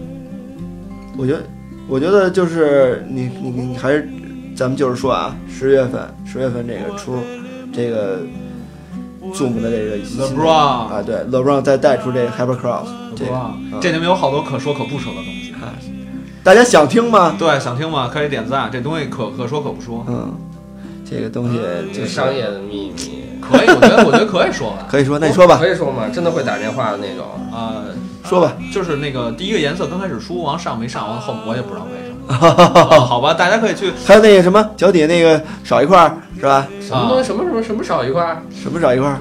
我觉得就是你还是咱们就是说啊，10月份这个出这个 Zoom 的这个 LeBron 啊，对 LeBron 再带出这个 Hypercross， 这里面有好多可说可不说的东西。 大家想听吗？ 对，想听吗？可以点赞。这东西可说可不说。 这个东西这商业的秘密可以，我觉得可以说吧。 可以说，那你说吧。 可以说吗？真的会打电话的那种说吧。 就是那个第一个颜色刚开始出，往上没上，往后我也不知道为什么。好吧，大家可以去。 还有那个什么脚底那个少一块是吧？ 什么东西？什么少一块？ 什么少一块？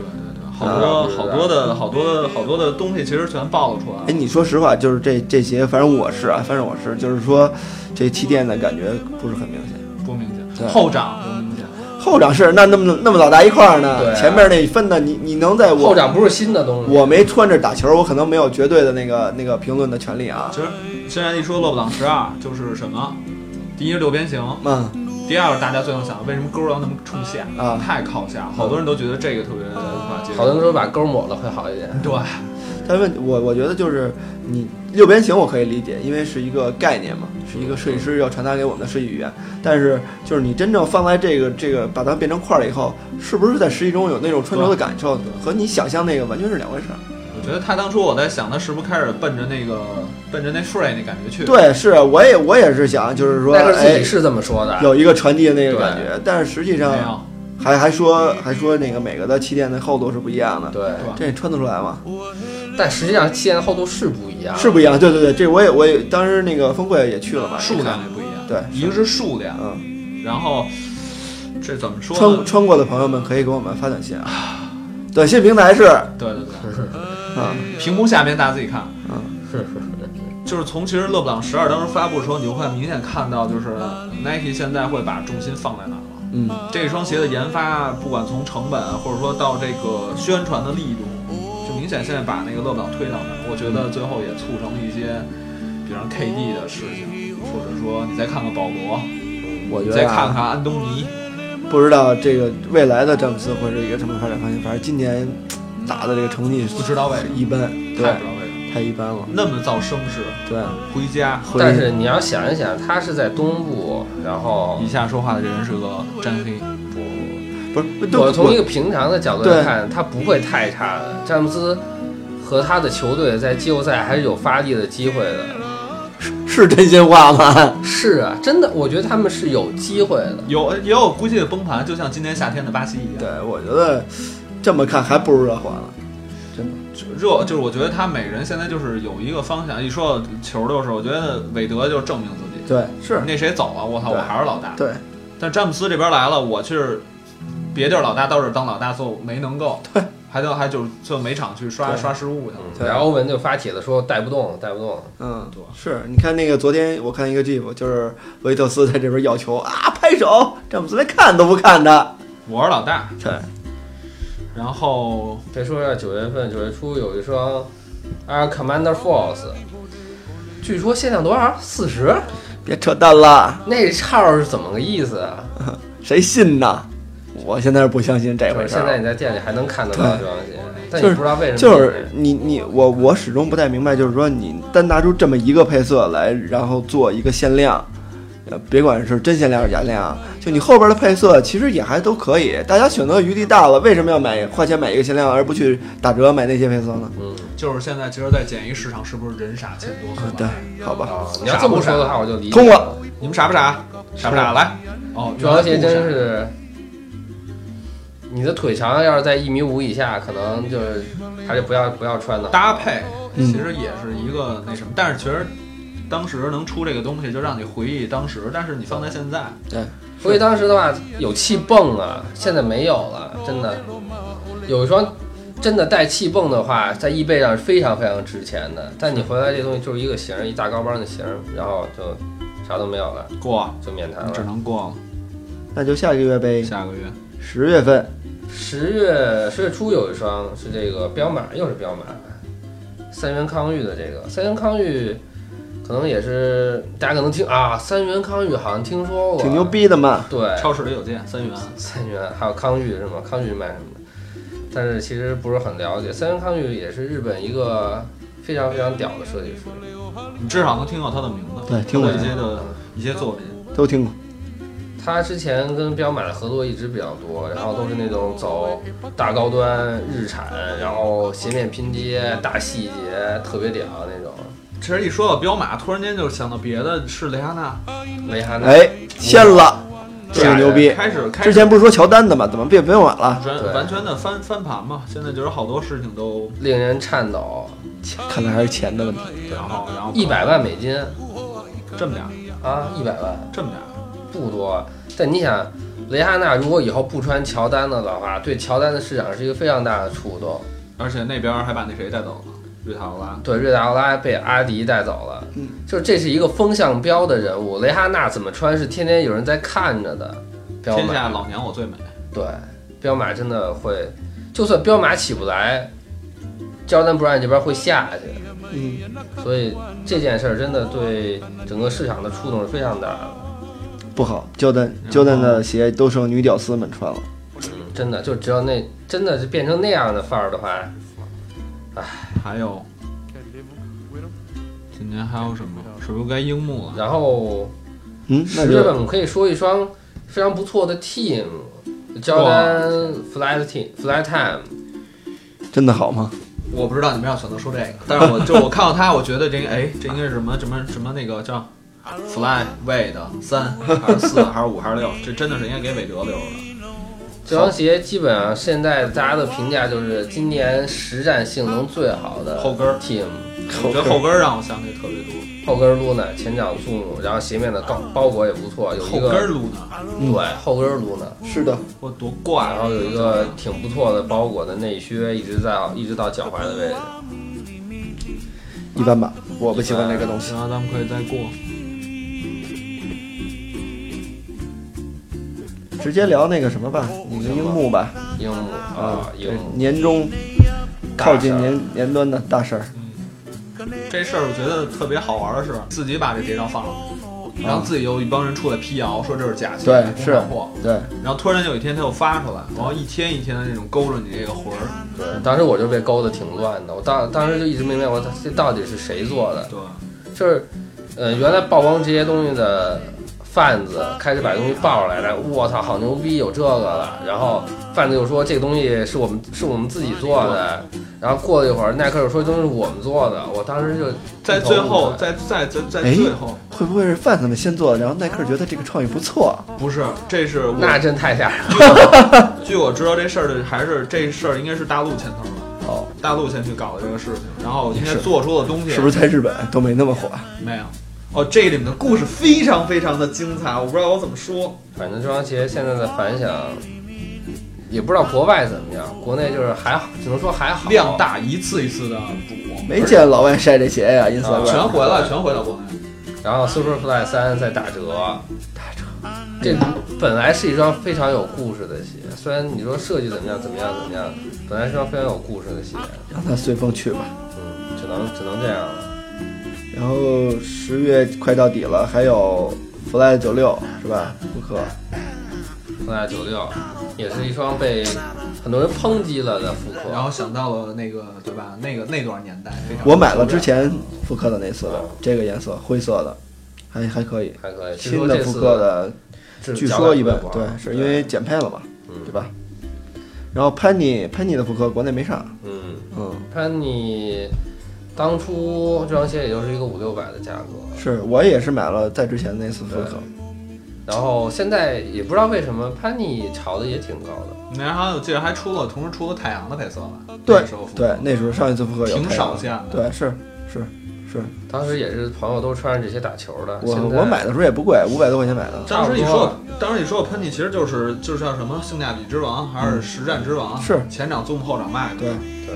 好多的东西其实全暴露出来了。 哎，你说实话，就是这鞋，反正我是，就是说这气垫的感觉不是很明显， 不明显，后掌不明显。 后掌是那么老大一块呢，前面那分的你能在我后掌不是新的东西， 我没穿着打球，我可能没有绝对的那个评论的权利啊。 其实现在一说勒布朗12就是什么，第一是6边形，第二个大家最能想为什么勾要那么冲下啊？太靠下，好多人都觉得这个特别无法接受。 好多人说把勾抹了会好一点。 对， 但是我觉得就是你6边形我可以理解，因为是一个概念嘛，是一个设计师要传达给我们的设计语言。但是就是你真正放在这个把它变成块了以后，是不是在实际中有那种穿着的感受，和你想象那个完全是两回事。 我觉得他当初我在想，他是不是开始奔着那 free 那感觉去？ 对，是我也是想，就是说， 但是自己是这么说的， 有一个传递的那个感觉，但是实际上还说那个每个的气垫的厚度是不一样的， 对， 这你穿得出来吗？ 但实际上气垫的厚度是不一样， 是不一样，对，这我也当时那个峰会也去了嘛， 数量也不一样， 对， 一个是数量，然后这怎么说呢？ 穿过的朋友们可以给我们发短信啊，短信平台是， 对，屏幕下面大家自己看，就是从其实勒布朗12当时发布的时候，你就会明显看到，就是 Nike 现在会把重心放在哪了。这双鞋的研发，不管从成本或者说到这个宣传的力度，就明显现在把那个勒布朗推到那儿。我觉得最后也促成了一些，比如 KD 的事情，或者说你再看看保罗， 我觉得再看看安东尼， 不知道这个未来的詹姆斯会是一个什么发展方向。反正今年打的这个成绩不知道为什么一般， 太不知道为什么。 太一般了， 那么造声势， 对， 回家。 但是你要想一想，他是在东部，然后以下说话的这人是个詹黑， 不是， 我从一个平常的角度来看，他不会太差的。詹姆斯和他的球队在季后赛还是有发力的机会的， 是真心话吗？ 是啊，真的，我觉得他们是有机会的， 也有估计的崩盘，就像今年夏天的巴西一样。 对，我觉得这么看还不如热火呢。 就是我觉得他每人现在就是有一个方向，一说到球就是，我觉得韦德就证明自己。 对，是那谁走了，我操，我还是老大。 对， 但詹姆斯这边来了，我去别地儿老大，到这儿当老大，做没能够。 对， 还就每场去刷失误去了。然后欧文就发帖子说带不动。 对，是你看那个昨天我看一个 GIF， 就是维特斯在这边要球啊，拍手，詹姆斯连看都不看的， 我是老大。 对。 然后别说9月初有一双 Air Commander Force， 据说限量多少？40？ 别扯淡了， 那号是怎么个意思啊？ 谁信呢？我现在是不相信这回事。 现在你在店里还能看得到这双鞋，但你不知道为什么。 就是我始终不太明白，就是说你单拿出这么一个配色来，然后做一个限量。别管是真限量还是假量，就你后边的配色其实也还都可以，大家选择余地大了，为什么要花钱买一个限量，而不去打折买那些配色呢？ 就是现在其实在检疫市场是不是人傻钱多？ 对，好吧。 你要这么说的话，我就理解。 通了， 你们傻不傻？傻不傻？来， 这双鞋真是你的腿长要是在1.5米以下，可能就是还是不要穿的。 搭配其实也是一个那什么，但是其实当时能出这个东西，就让你回忆当时，但是你放在现在， 对， 所以当时的话有气泵啊，现在没有了，真的。有一双真的带气泵的话，在易贝上是非常非常值钱的，但你回来这东西就是一个型，一大高帮的型，然后就啥都没有了， 过就免谈了， 只能过了。 那就下个月呗。 下个月 10月份 ，10月初有一双是这个彪马，又是彪马，三元康裕的这个三元康裕。可能也是大家可能听啊，三元康裕好像听说过， 挺牛逼的嘛。 对， 超市里有见3元， 还有康裕是吗？康裕卖什么的？但是其实不是很了解。三元康裕也是日本一个非常非常屌的设计师， 你至少能听到他的名字， 对，听过一些作品都听过。 他之前跟彪马的合作一直比较多，然后都是那种走大高端日产，然后斜面拼接、大细节，特别屌那种。 其实一说到彪马，突然间就想到别的，是雷哈娜。 哎，签了，这个牛逼！ 开始之前不是说乔丹的吗？怎么变彪马了？ 完全的翻盘嘛！现在就是好多事情都令人颤抖。 看来还是钱的问题。 然后 100万美金， 这么点啊，100万， 这么点不多。但你想，雷哈娜如果以后不穿乔丹了的话，对乔丹的市场是一个非常大的触动。 而且那边还把那谁带走了。瑞塔奥拉， 对，瑞塔奥拉被阿迪带走了，就是这是一个风向标的人物。雷哈娜怎么穿是天天有人在看着的。 天下老娘我最美。 对，彪马真的会，就算彪马起不来，乔丹Brand这边会下去。所以这件事儿真的对整个市场的触动是非常大的。 不好，乔丹的鞋都剩女屌丝们穿了。 真的，就只要那真的是变成那样的范儿的话。 还有，今年还有什么？是不是该樱木了？ 然后，10月份我们可以说一双非常不错的 Team， Jordan Flight Time， 真的好吗？ 我不知道你们要选择说这个，但是我看到它，我觉得这应该是什么那个叫 Flyway 的3还是4还是5还是6，这真的是应该给韦德留的。 这双鞋基本上现在大家的评价就是今年实战性能最好的后跟 Team， 我觉得后跟让我想起特别多。 后跟 Luna 前掌 Zoom， 然后鞋面的包裹也不错，有一个后跟 Luna， 对，后跟 Luna 是的， 我多怪。 然后有一个挺不错的包裹的内靴，一直到脚踝的位置。 一般吧，我不喜欢那个东西。 然后咱们可以再过。 直接聊那个什么吧，你的樱木吧。 樱木啊，樱木年中靠近年端的大事儿。 这事儿我觉得特别好玩的是，自己把这谍照放上去，然后自己有一帮人出来辟谣，说这是假鞋， 对，是货， 对。 然后突然有一天他又发出来，然后一天一天的那种勾着你这个魂儿。 对，当时我就被勾得挺乱的，我当时就一直没明白，我这到底是谁做的？ 对， 就是，原来曝光这些东西的贩子开始把东西爆出来了，我操，好牛逼，有这个了。然后贩子又说这个东西是我们自己做的。然后过了一会儿，耐克又说这东西是我们做的。我当时就在最后，在最后， 会不会是贩子们先做的，然后耐克觉得这个创意不错？ 不是，这是那真太吓人了。 据我知道，这事儿应该是大陆牵头的。 哦， 大陆先去搞的这个事情，然后应该做出的东西是不是在日本都没那么火？ 没有。哦，这里面的故事非常非常的精彩，我不知道我怎么说。 反正这双鞋现在的反响，也不知道国外怎么样，国内就是还好，只能说还好。 量大，一次一次的补。 没见老外晒这鞋呀，Instagram 全回到国内。 然后 Superfly 3在打折。这本来是一双非常有故事的鞋，虽然你说设计怎么样，本来是一双非常有故事的鞋。 让它随风去吧。 只能这样了。 然后10月快到底了，还有 Fly 96是吧？复刻 Fly 96也是一双被很多人抨击了的复刻。 然后想到了那个对吧？那段年代非常。 我买了之前复刻的那次的，这个颜色灰色的，还可以。新的复刻的，据说一般对，是因为减配了嘛，对吧？然后潘妮的复刻国内没上。 潘妮。当初这双鞋也就是一个500-600的价格， 是我也是买了在之前那次复刻， 然后现在也不知道为什么潘尼炒的也挺高的。 然后我记得还同时出了太阳的配色吧？ 对对，那时候上一次复刻有挺少见的。 对，是。 当时也是朋友都穿着这些打球的。 我买的时候也不贵，500多块钱买的。 当时你说喷嚏，其实就是叫什么性价比之王，还是实战之王？ 是前掌 zoom 后掌 max。 对，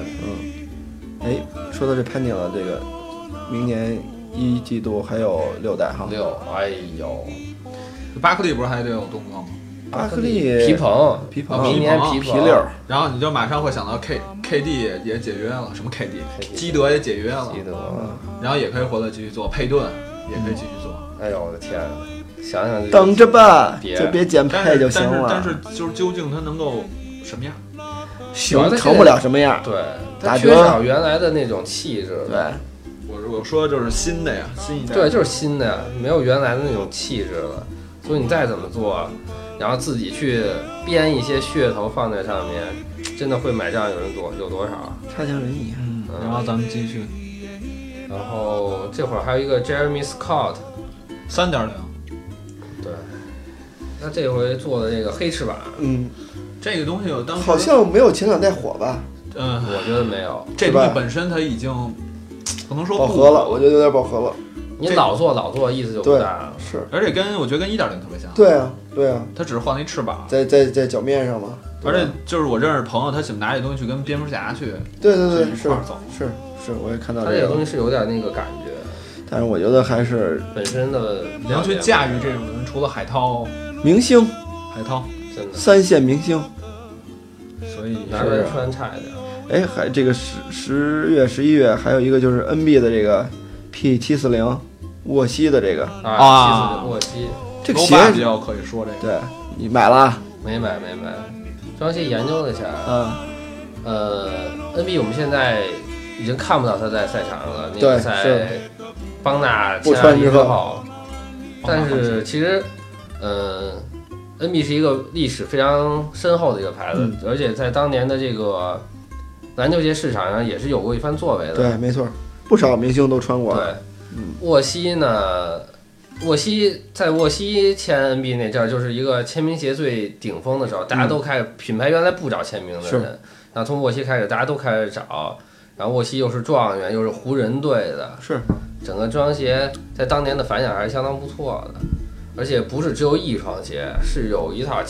说到这喷嚏了，这个明年1季度还有6代哈。 哎呦， 巴克利不是还得有动作吗？ 巴克利皮蓬， 明年皮六， 然后你就马上会想到 KD 也解约了，什么 KD 基德也解约了，然后也可以回来继续做，佩顿也可以继续做。 哎呦我的天，想想等着吧，就别减配就行了。 但是就是究竟它能够什么样？ 成不了什么样。 对，它缺少原来的那种气质。 对， 我说的就是新的呀，新一代。 对，就是新的呀，没有原来的那种气质了。所以你再怎么做，然后自己去编一些噱头放在上面，真的会买账有多少？ 差强人意。 然后咱们继续。 然后这会儿还有一个 Jeremy Scott 3.0， 对，他这回做的这个黑翅膀， 这个东西当时好像没有前2代火吧？ 我觉得没有。 这东西本身它已经不能说饱和了，我觉得有点饱和了。 你老做意思就不大了。 是， 而且我觉得跟1.0特别像。 对啊， 它只是换了一翅膀， 在脚面上嘛。 而且就是我认识朋友，他喜欢拿这东西去跟蝙蝠侠去， 对， 一块走。 是，我也看到他这个东西是有点那个感觉， 但是我觉得还是本身的你要去驾驭这种人，除了海涛明星， 真的 3线明星， 所以拿来穿差一点。 还这个10月、11月还有一个就是 NB 的这个 P740沃西的这个 740沃西， 这个鞋比较可以说这个。 对，你买了？ 没买，这双鞋研究了一下。NB 我们现在已经看不到他在赛场上了。那个在邦纳签下之后，但是其实NB 是一个历史非常深厚的一个牌子，而且在当年的这个篮球鞋市场上也是有过一番作为的。 对，没错，不少明星都穿过。 对，沃西呢？沃西签 NB 那阵儿，就是一个签名鞋最顶峰的时候，大家都开始品牌原来不找签名的人，然后从沃西开始，大家都开始找，然后沃西又是状元，又是湖人队的， 是整个这双鞋在当年的反响还是相当不错的，而且不是只有一双鞋，是有一套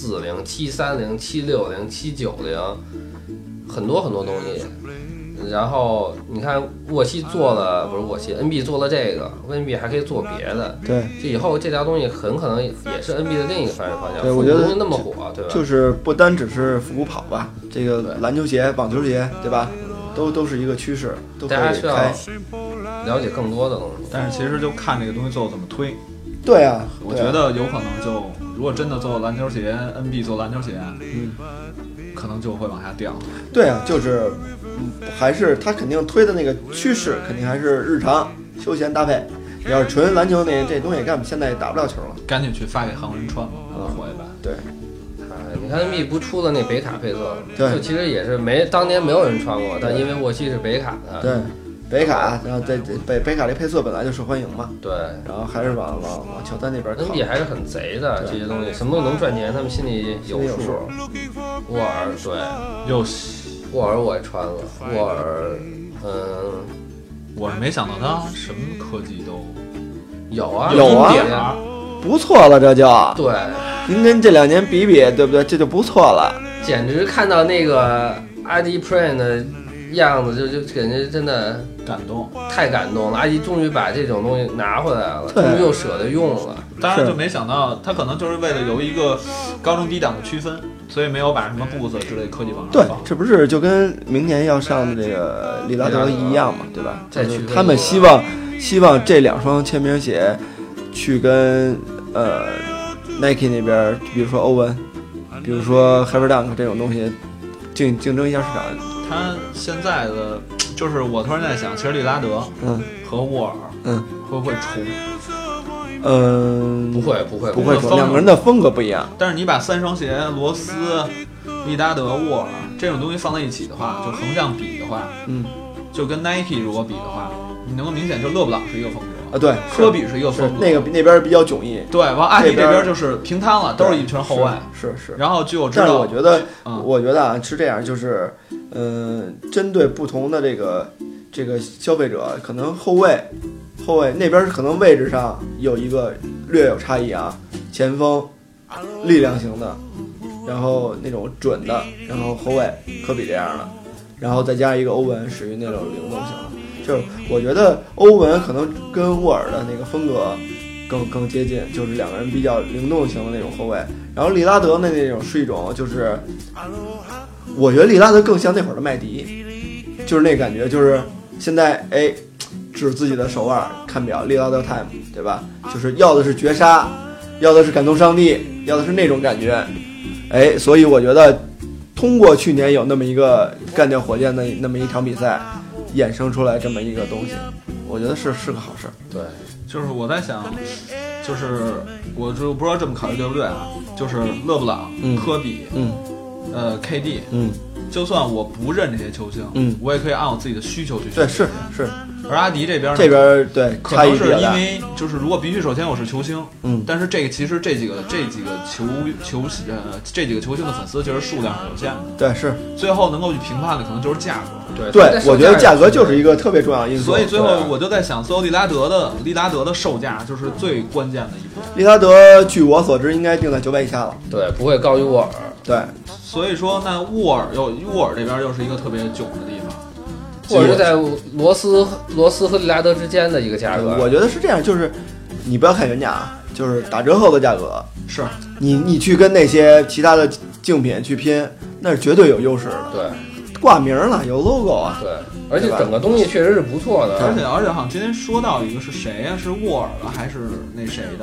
740、730、760、790，很多东西。然后你看沃西做了，不是沃西 ，NB 做了这个 ，NB 还可以做别的。 对， 这以后这条东西很可能也是 NB 的另一个发展方向。 对，我觉得那么火，对吧？ 就是不单只是复古跑吧，这个篮球鞋、网球鞋，对吧？都是一个趋势， 大家需要了解更多的东西。 但是其实就看这个东西最后怎么推。 对啊， 我觉得有可能如果真的做篮球鞋 ，NB 做篮球鞋，可能就会往下掉。 对啊，就是还是他肯定推的那个趋势，肯定还是日常休闲搭配。你要是纯篮球这东西，现在也打不了球了。 赶紧去发给韩国人穿吧，火一把。 对， 你看 NB 不出了那北卡配色， 对， 就其实也是当年没有人穿过，但因为沃西是北卡的， 对，北卡，然后北卡这配色本来就受欢迎嘛， 对， 然后还是往乔丹那边靠。 NB 还是很贼的，这些东西什么都能赚钱，他们心里有数。沃尔对，沃尔我也穿了，沃尔， 我是没想到他什么科技都有啊， 不错了，这就对。 您跟这2年比，对不对？这就不错了。 简直看到那个阿迪 Prime 的样子，就感觉真的感动， 太感动了。阿迪终于把这种东西拿回来了，终于又舍得用了。 当然就没想到，他可能就是为了有一个高中低档的区分，所以没有把什么 Boost 之类的科技往上放。 对，这不是就跟明年要上的这个利拉德一样嘛，对吧？他们希望这2双签名鞋去跟Nike 那边，比如说欧文，比如说 Hyperdunk 这种东西竞争一下市场。 他现在的就是我突然在想，其实利拉德和沃尔会不会重？ 不会重，2个人的风格不一样。 但是你把3双鞋罗斯、利拉德、沃尔这种东西放在一起的话，就横向比的话，就跟 Nike 如果比的话，你能够明显就勒布朗是一个风格。 啊，对， 科比是一个风格， 那边比较迥异， 对，完阿迪这边就是平摊了，都是一群后卫， 是。 然后据我知道， 但是我觉得啊是这样，就是针对不同的这个消费者，可能后卫那边可能位置上有一个略有差异啊，前锋力量型的，然后那种准的，然后后卫科比这样的，然后再加一个欧文属于那种灵动型的。就是我觉得欧文可能跟沃尔的那个风格更接近，就是两个人比较灵动型的那种后卫。然后利拉德那种是一种，就是我觉得利拉德更像那会儿的麦迪，就是那感觉，就是现在指自己的手腕看表，利拉德 time， 对吧？就是要的是绝杀，要的是感动上帝，要的是那种感觉。所以我觉得通过去年有那么一个干掉火箭的那么一场比赛，衍生出来这么一个东西，我觉得是个好事。 对， 就是我在想，就是我就不知道这么考虑对不对啊？就是勒布朗、科比，KD，就算我不认这些球星，我也可以按我自己的需求去选。 对，是。 而阿迪这边对， 可能是因为就是如果必须首先我是球星，但是其实这几个球星的粉丝其实数量是有限的， 对，是最后能够去评判的可能就是价格， 对，我觉得价格就是一个特别重要的因素。 所以最后我就在想，最后利拉德的售价就是最关键的一步。 利拉德据我所知应该定在900以下了， 对，不会高于沃尔。 对， 所以说那沃尔这边又是一个特别囧的地方。 或者是在罗斯和利拉德之间的一个价格， 我觉得是这样，就是你不要看原价，就是打折后的价格， 是你去跟那些其他的竞品去拼，那是绝对有优势的。 对， 挂名了，有 logo 啊。 对，而且整个东西确实是不错的。 而且好像今天说到一个是谁呀？是沃尔的还是那谁的？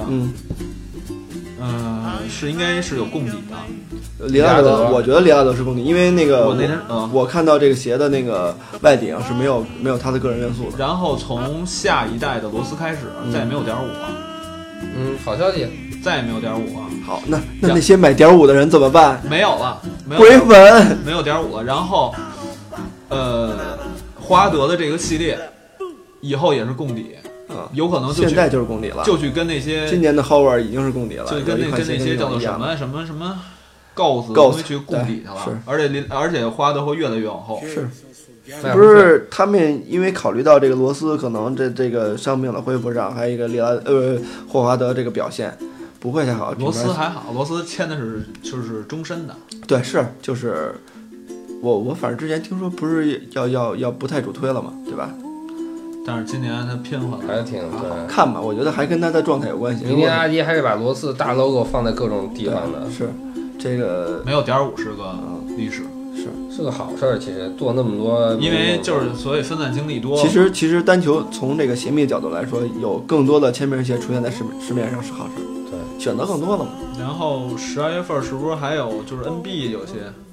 是应该是有供底的。 利拉德，我觉得利拉德是供底，因为那个我那天我看到这个鞋的那个外顶是没有他的个人元素的。 然后从下一代的罗斯开始，再也没有.5了。 好消息， 再也没有.5了。 好，那些买.5的人怎么办？ 没有了， 回本， 没有.5了。然后，华德的这个系列以后也是供底。有可能现在就是供底了， 就去跟那些今年的 Howard 已经是供底了， 就跟那些叫做什么Ghost 去供底去了，而且花的会越来越往后。 是，不是他们因为考虑到这个罗斯可能这个伤病的恢复上，还有一个霍华德这个表现不会太好。 罗斯还好，罗斯签的就是终身的。 对，就是我反正之前听说不是要不太主推了嘛，对吧？ 但是今年他拼回来还挺对， 看吧，我觉得还跟他的状态有关系。 明年阿迪还是把罗斯大 logo 放在各种地方的， 是这个没有.5是个历史， 是个好事儿。其实做那么多， 因为就是所谓分散精力多。 其实单球从这个鞋迷角度来说，有更多的签名鞋出现在市面上是好事。对，选择更多了嘛。 然后12月份是不是还有就是 NB 有些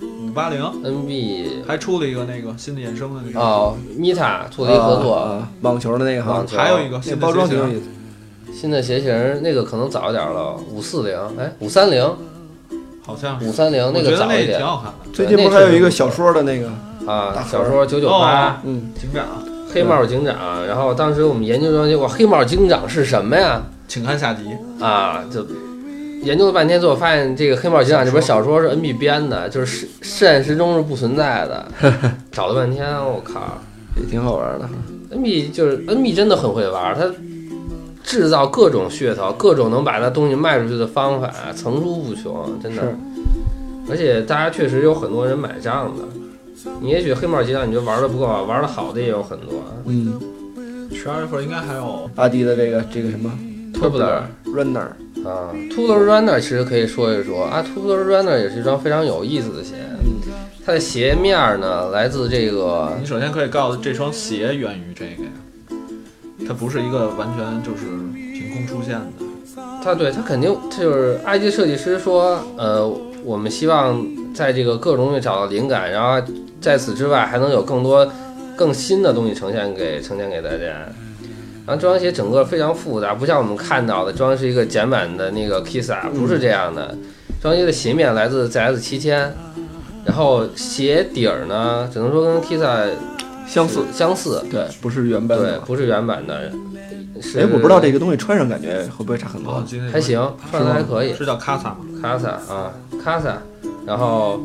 580 NB 还出了一个那个新的衍生的那个米塔做了一合作， 网球的那个网球， 还有一个新的包装挺有意思。 新的鞋型那个可能早一点了，530，530， 好像是 530那个早一点， 挺好看的。 最近不是还有一个小说的那个小说998， 警长， 黑帽警长。然后当时我们研究中结果，黑帽警长是什么呀？ 请看下集就研究了半天，最后发现这个黑帽警长这本小说是 NB 编的，就是现实中是不存在的。找了半天，我靠， 也挺好玩的。 NB 真的很会玩，他制造各种噱头，各种能把他东西卖出去的方法层出不穷，真的。而且大家确实有很多人买账的。你也许黑帽警长你觉得玩的不够好，玩的好的也有很多。 12月份应该还有阿迪的这个什么 Tubular Runner。 Tubular Runner 其实可以说一说Tubular Runner 也是一双非常有意思的鞋。它的鞋面呢来自这个， 你首先可以告诉这双鞋源于这个呀，它不是一个完全就是凭空出现的。 它肯定就是埃及设计师说，我们希望在这个各种东西找到灵感，然后在此之外还能有更多更新的东西呈现给大家。然后这双鞋整个非常复杂，不像我们看到的这双是一个简版的那个 Kissa， 不是这样的。这双鞋的鞋面来自 ZS7000，然后鞋底儿呢，只能说跟 Kissa 相似，对，不是原版的， 对，不是原版的。 哎，我不知道这个东西穿上感觉会不会差很多？ 还行，穿的还可以。 是叫卡萨吗？ 卡萨，然后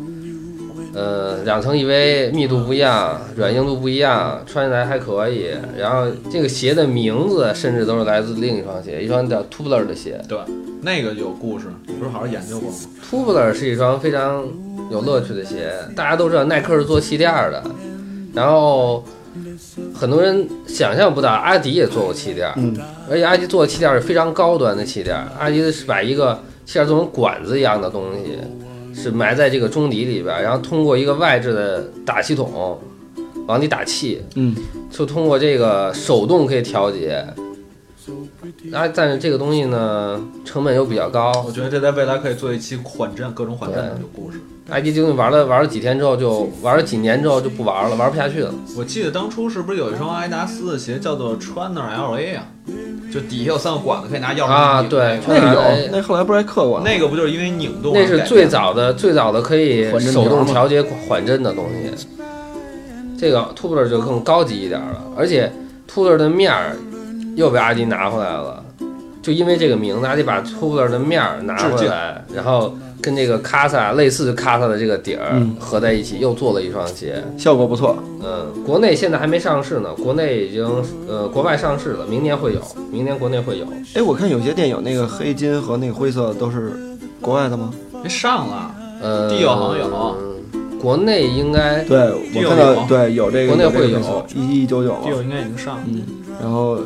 2层1V，密度不一样，软硬度不一样，穿起来还可以。然后这个鞋的名字甚至都是来自另一双鞋，一双叫 Tubular 的鞋。 对，那个有故事，你不是好好研究过吗 ？Tubular 是一双非常有乐趣的鞋，大家都知道耐克是做气垫的，然后很多人想象不到阿迪也做过气垫，而且阿迪做的气垫是非常高端的气垫。阿迪是把一个气垫做成管子一样的东西，是埋在这个中底里边，然后通过一个外置的打气筒往里打气，就通过这个手动可以调节。但是这个东西呢，成本又比较高。 我觉得这在未来可以做一期缓震，各种缓震的故事。 阿迪这东西玩了几天之后玩了几年之后就不玩了，玩不下去了。 我记得当初是不是有一双阿迪达斯的鞋叫做 Trainer LA 啊？就底下有3个管子可以拿钥匙拧。 对， 那个有，那后来不是还刻过？ 那个不就是因为拧动？ 那是最早的可以手动调节缓震的东西。这个 Tubular 就更高级一点了，而且 Tubular 的面儿又被阿迪拿回来了，就因为这个名字，阿迪把 Tubular 的面儿拿回来，然后跟这个卡萨类似卡萨的这个底儿合在一起，又做了一双鞋， 效果不错。 国内现在还没上市呢，国内已经国外上市了，明年国内会有。 哎，我看有些店有那个黑金和那个灰色都是国外的吗？ 上了，地友好像有。 国内应该对，我看到对有这个， 国内会有 1199了， 地友应该已经上了。 然后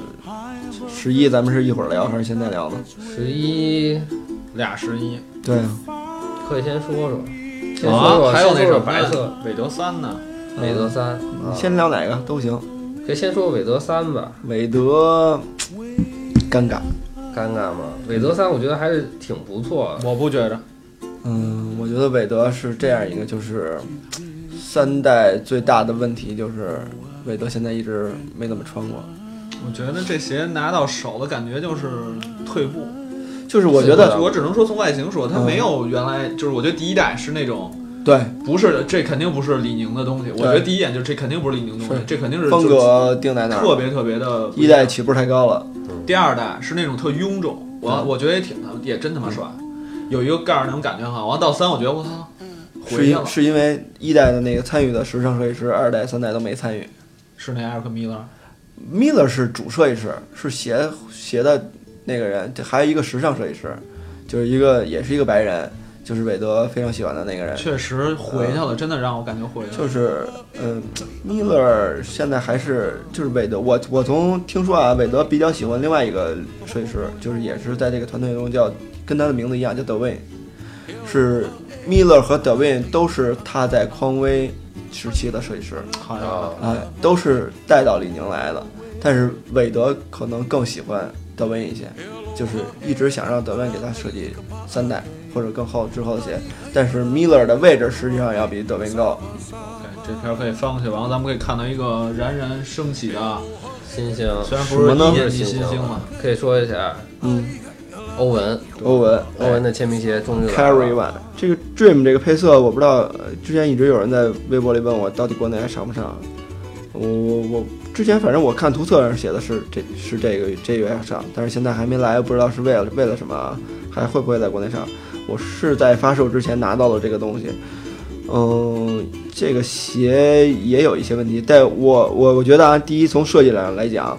11咱们是一会儿聊还是现在聊呢 ？11 俩11， 对， 可以先说说。 还有那种白色韦德3呢？ 韦德3， 先聊哪个都行。 可以先说韦德3吧。 韦德尴尬吗？韦德3我觉得还是挺不错的。 我不觉得。 我觉得韦德是这样一个，就是3代最大的问题就是韦德现在一直没怎么穿过。 我觉得这鞋拿到手的感觉就是退步， 就是我觉得我只能说从外形说，它没有原来就是我觉得第一代是那种对， 不是这肯定不是李宁的东西。我觉得第一眼就是这肯定不是李宁的东西，这肯定是风格定在那儿， 特别特别的。 一代起步太高了， 第2代是那种特臃肿，我觉得也真他妈帅。有一个盖儿那种感觉哈，完到3，我觉得我操， 是因为1代的那个参与的时尚设计师2代3代都没参与， 是那艾瑞克米勒是主设计师，是鞋的那个人，还有一个时尚设计师，就是也是一个白人，就是韦德非常喜欢的那个人。 确实回去了，真的让我感觉回去了。 就是米勒现在还是就是韦德，我从听说啊，韦德比较喜欢另外一个设计师，就是也是在这个团队中跟他的名字一样叫德维，是米勒和德维都是他在匡威时期的设计师， 好像都是带到李宁来的。但是韦德可能更喜欢德维一些，就是一直想让德维给他设计3代或者更后之后的鞋，但是米勒的位置实际上要比德维高。 这片可以翻过去，然后咱们可以看到一个燃燃升起的新星， 虽然不是1年级新星嘛， 可以说一下，欧文的签名鞋终于来了 Carry One。这个 Dream 这个配色我不知道，之前一直有人在微博里问我到底国内还上不上。我之前反正我看图册上写的是这月要上，但是现在还没来，不知道是为了什么，还会不会在国内上。我是在发售之前拿到了这个东西，这个鞋也有一些问题，但我觉得啊，第一从设计上来讲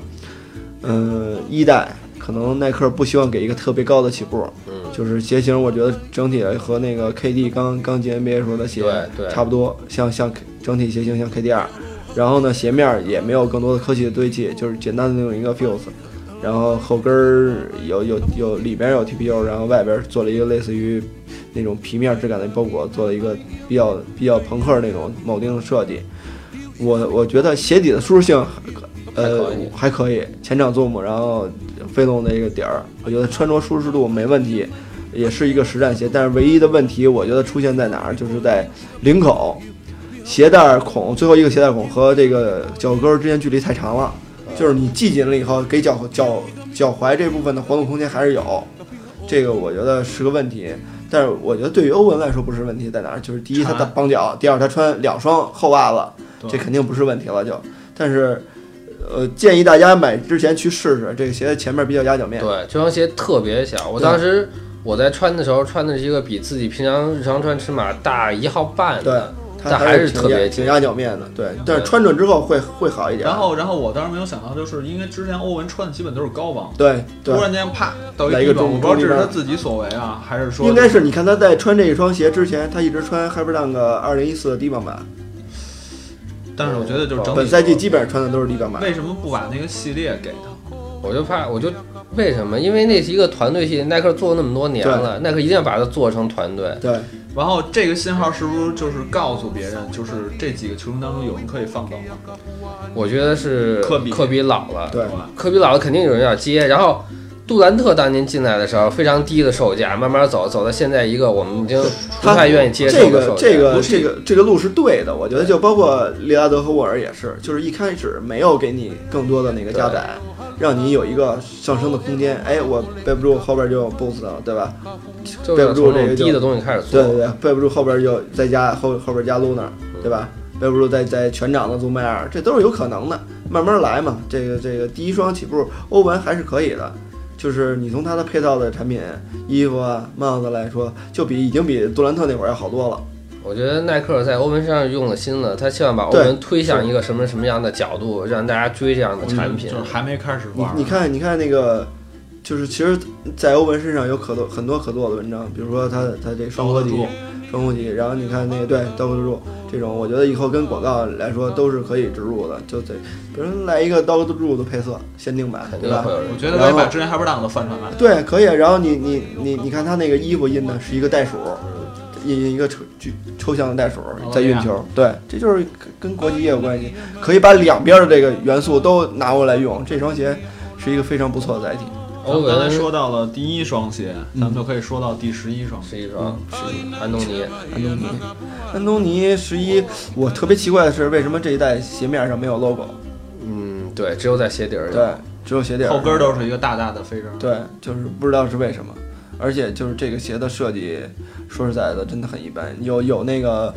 ，1代可能耐克不希望给一个特别高的起步，就是鞋型我觉得整体和那个 KD 刚进 NBA 时候的鞋差不多，像整体鞋型像 KD2，然后呢鞋面也没有更多的科技的堆砌，就是简单的那种一个 fuse， 然后后跟有里边有 TPU， 然后外边做了一个类似于那种皮面质感的包裹，做了一个比较朋克那种铆钉的设计。我觉得鞋底的舒适性还可以，前掌 zoom， 然后飞龙的一个底儿，我觉得穿着舒适度没问题，也是一个实战鞋。但是唯一的问题我觉得出现在哪儿，就是在领口鞋带孔，最后一个鞋带孔和这个脚跟之间距离太长了，就是你系紧了以后给脚踝这部分的活动空间还是有，这个我觉得是个问题。但是我觉得对于欧文来说不是问题在哪儿，就是第一他绑脚，第二他穿2双厚袜子，这肯定不是问题了就。 但是建议大家买之前去试试，这个鞋前面比较压脚面。 对，这双鞋特别小，我当时我在穿的时候穿的是一个比自己平常日常穿尺码大1号半的。 对。它还是特别挺压脚面的，对，但是穿着之后会好一点。 然后我当时没有想到，就是因为之前欧文穿的基本都是高帮， 对， 突然间啪到一个中， 我不知道这是他自己所为啊，还是说应该是你看他在穿这一双鞋之前，他一直穿 Hyperdunk 2014的低帮版。 但是我觉得就是整体本赛季基本上穿的都是低帮版。 为什么不把那个系列给他？ 我就为什么？因为那是一个团队系列，耐克做了那么多年了，耐克一定要把它做成团队。 对。 然后这个信号是不是就是告诉别人，就是这几个球员当中有人可以放走吗？ 我觉得是科比老了， 对， 科比老了肯定有人要接。然后杜兰特当年进来的时候非常低的售价，慢慢走到现在一个我们已经不太愿意接受的售价。 这个路是对的，我觉得就包括利拉德和沃尔也是，就是一开始没有给你更多的那个加载。让你有一个上升的空间，哎，我背不住后边就 boost 了，对吧？背不住这个低的东西开始做， 对，背不住后边就再加后边加 Lunar， 对吧？背不住再全掌的 Zoomar， 这都是有可能的，慢慢来嘛。这个第一双起步，欧文还是可以的，就是你从他的配套的产品、衣服啊、帽子来说，已经比杜兰特那会儿要好多了。 我觉得耐克在欧文身上用了心了，他希望把欧文推向一个什么样的角度，让大家追这样的产品。 就是还没开始玩。 你看那个，就是其实，在欧文身上有很多可做的文章，比如说他这双合体，然后你看那个对刀刻柱这种，我觉得以后跟广告来说都是可以植入的，就得比如来一个刀刻柱的配色限定版，对吧？ 我觉得可以把之前 Hyperdunk 都翻出来。 对，可以。然后你看他那个衣服印的是一个袋鼠。印一个抽象的袋鼠在运球，对，这就是跟国籍也有关系，可以把两边的这个元素都拿过来用。这双鞋是一个非常不错的载体。 我们刚才说到了第一双鞋，咱们就可以说到第11双。 安东尼 11，我特别奇怪的是，为什么这一代鞋面上没有 logo？ 对，只有在鞋底儿。 对，只有鞋底儿， 后跟都是一个大大的飞针。 对，就是不知道是为什么。而且就是这个鞋的设计，说实在的真的很一般。有那个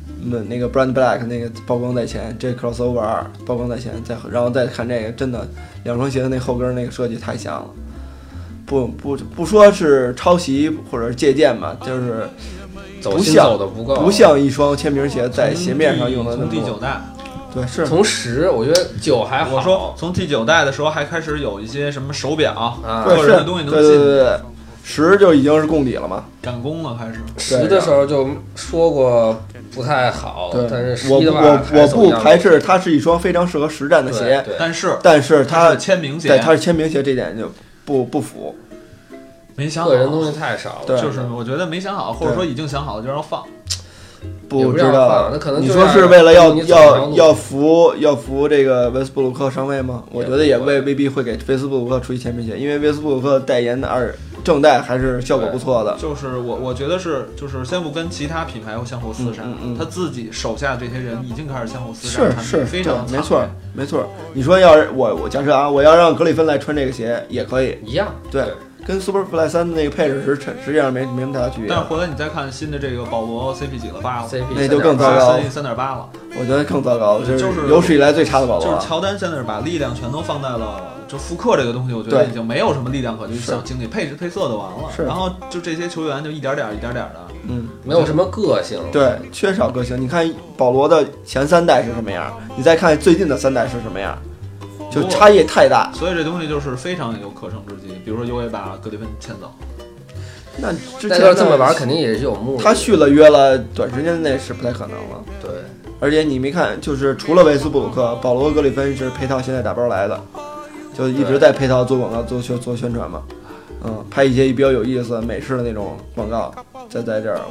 Brand Black 那个曝光在前，这 Crossover 2曝光在前，然后再看这个，真的两双鞋的那后跟那个设计太像了。不说是抄袭或者是借鉴吧，就是不像一双签名鞋在鞋面上用的那么多。 从第9代。 对，是从10，我觉得9还好。 我说从第9代的时候还开始有一些什么手表啊， 个人的东西能进。 对。10就已经是供底了嘛， 赶工了开始。 10的时候就说过不太好，但是 11的话我不排斥它是一双非常适合实战的鞋，但是它是签名鞋， 对，它是签名鞋，这点就不符。 没想好， 个人东西太少了， 就是我觉得没想好，或者说已经想好了就要放。 不知道， 那可能你说是为了要扶这个威斯布鲁克上位吗？我觉得也未必会给威斯布鲁克出一签名鞋，因为威斯布鲁克代言的正代还是效果不错的。 就是我觉得就是先不跟其他品牌相互厮杀，他自己手下这些人已经开始相互厮杀， 是非常没错。你说要是我假设啊，我要让格里芬来穿这个鞋也可以， 一样， 对。跟 Superfly 3的那个配置实际上没什么太大区别。 但是回来你再看新的这个保罗 CP 几了8了， 那就更糟糕 ，3.8了。 我觉得更糟糕， 就是有史以来最差的保罗。 就是乔丹现在是把力量全都放在了就复刻这个东西，我觉得已经没有什么力量可，就想经理配置配色就完了。然后就这些球员就一点点的， 没有什么个性， 对，缺少个性。你看保罗的前3代是什么样，你再看最近的3代是什么样。就差异太大， 所以这东西就是非常有可乘之机。比如说 UA 把格里芬签走， 那之前这么玩肯定也是有目的。 他续了约了，短时间内是不太可能了。 对， 而且你没看，就是除了维斯布鲁克，保罗格里芬是配套现在打包来的，就一直在配套做广告、做宣传嘛。拍一些比较有意思、美式的那种广告，在这儿，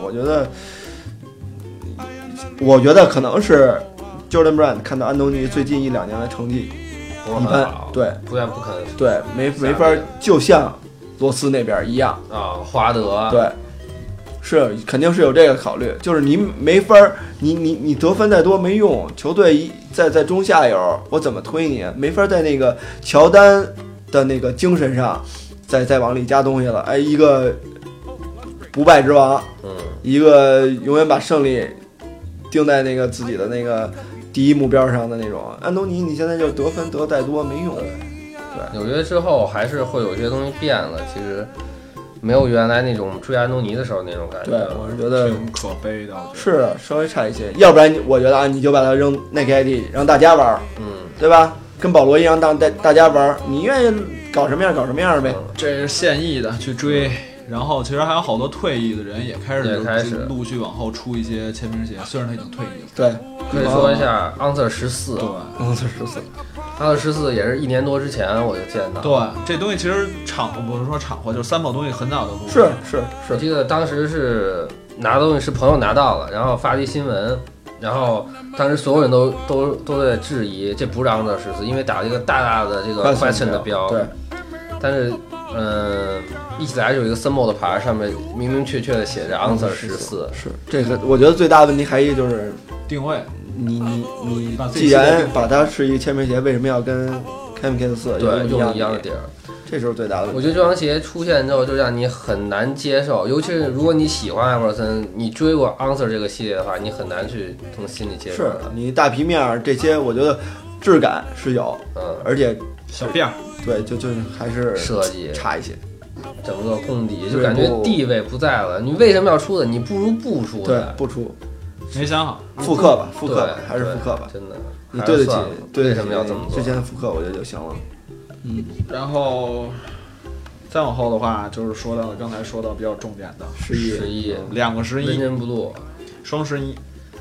我觉得可能是 Jordan Brand 看到安东尼最近1-2年的成绩。一般，对， 不肯， 对，没法，就像罗斯那边一样啊，华德， 对，是肯定是有这个考虑，就是你没法，你得分再多没用，球队在中下游，我怎么推你？没法在那个乔丹的那个精神上再往里加东西了。哎，一个不败之王，一个永远把胜利定在那个自己的那个第一目标上的那种。安东尼你现在就得分得再多没用。对， 纽约之后还是会有些东西变了，其实没有原来那种追安东尼的时候那种感觉。 对，我是觉得挺可悲的， 是稍微差一些。要不然我觉得啊，你就把它扔那个 ID 让大家玩，对吧？跟保罗一样让大家玩，你愿意搞什么样搞什么样呗。 这是现役的去追。然后其实还有好多退役的人也开始陆续往后出一些签名鞋，虽然他已经退役了。 对， 可以说一下 Unser 14。 对 ，Unser 14也是1年多之前我就见到。 对，这东西其实不是说厂货，就是三宝东西很早就录。 是。 我记得当时是拿东西是朋友拿到了，然后发了一新闻，然后当时所有人都在质疑这不是 Unser 14，因为打了一个大的这个 question 的标。 对， 但是一起来就有一个 symbol 的牌，上面明明确确的写着 Unser 14。 是这个，我觉得最大的问题还一就是定位。 你既然把它是一个签名鞋，为什么要跟 KMK4 用一样的底儿？ 这时候最大的问题。 我觉得这双鞋出现之后，就让你很难接受，尤其是如果你喜欢艾弗森，你追过 Unser 这个系列的话，你很难去从心里接受。 是你大皮面这些，我觉得质感是有，而且小辫儿， 对，就是还是设计差一些。 整个功底就感觉地位不在了，你为什么要出的？你不如不出的。 对，不出。 没想好， 复刻吧，还是复刻吧。 真的， 你对得起， 为什么要这么做？ 之前的复刻我觉得就行了。 然后再往后的话，就是说到刚才说到比较重点的 11， 两个11 Legend Blue， 双11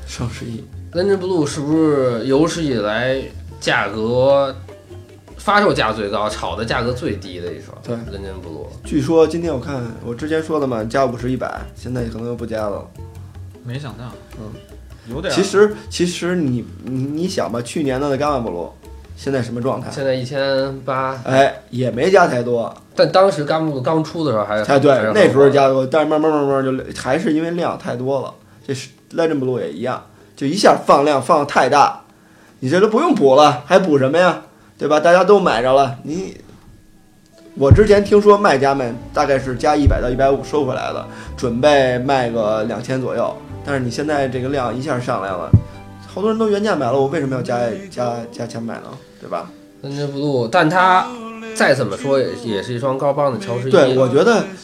Legend Blue 是不是有史以来价格发售价最高、炒的价格最低的一双？ 对 ，Legend Blue。 据说今天我看我之前说的嘛，加50、100，现在可能又不加了。 没想到，有点。 其实你想吧，去年的伽马布鲁，现在什么状态？ 现在1800， 也没加太多。 但当时伽马布鲁刚出的时候还对，那时候加多，但是慢慢就还是因为量太多了。这是 Legend Blue 也一样，就一下放量放太大，你这都不用补了，还补什么呀？对吧？大家都买着了，我之前听说卖家们大概是加100到150收回来的，准备卖个2000左右。但是你现在这个量一下上来了，好多人都原价买了，我为什么要加钱买呢？对吧 ？Legend Blue，但它再怎么说也是一双高帮的乔11。 对，我觉得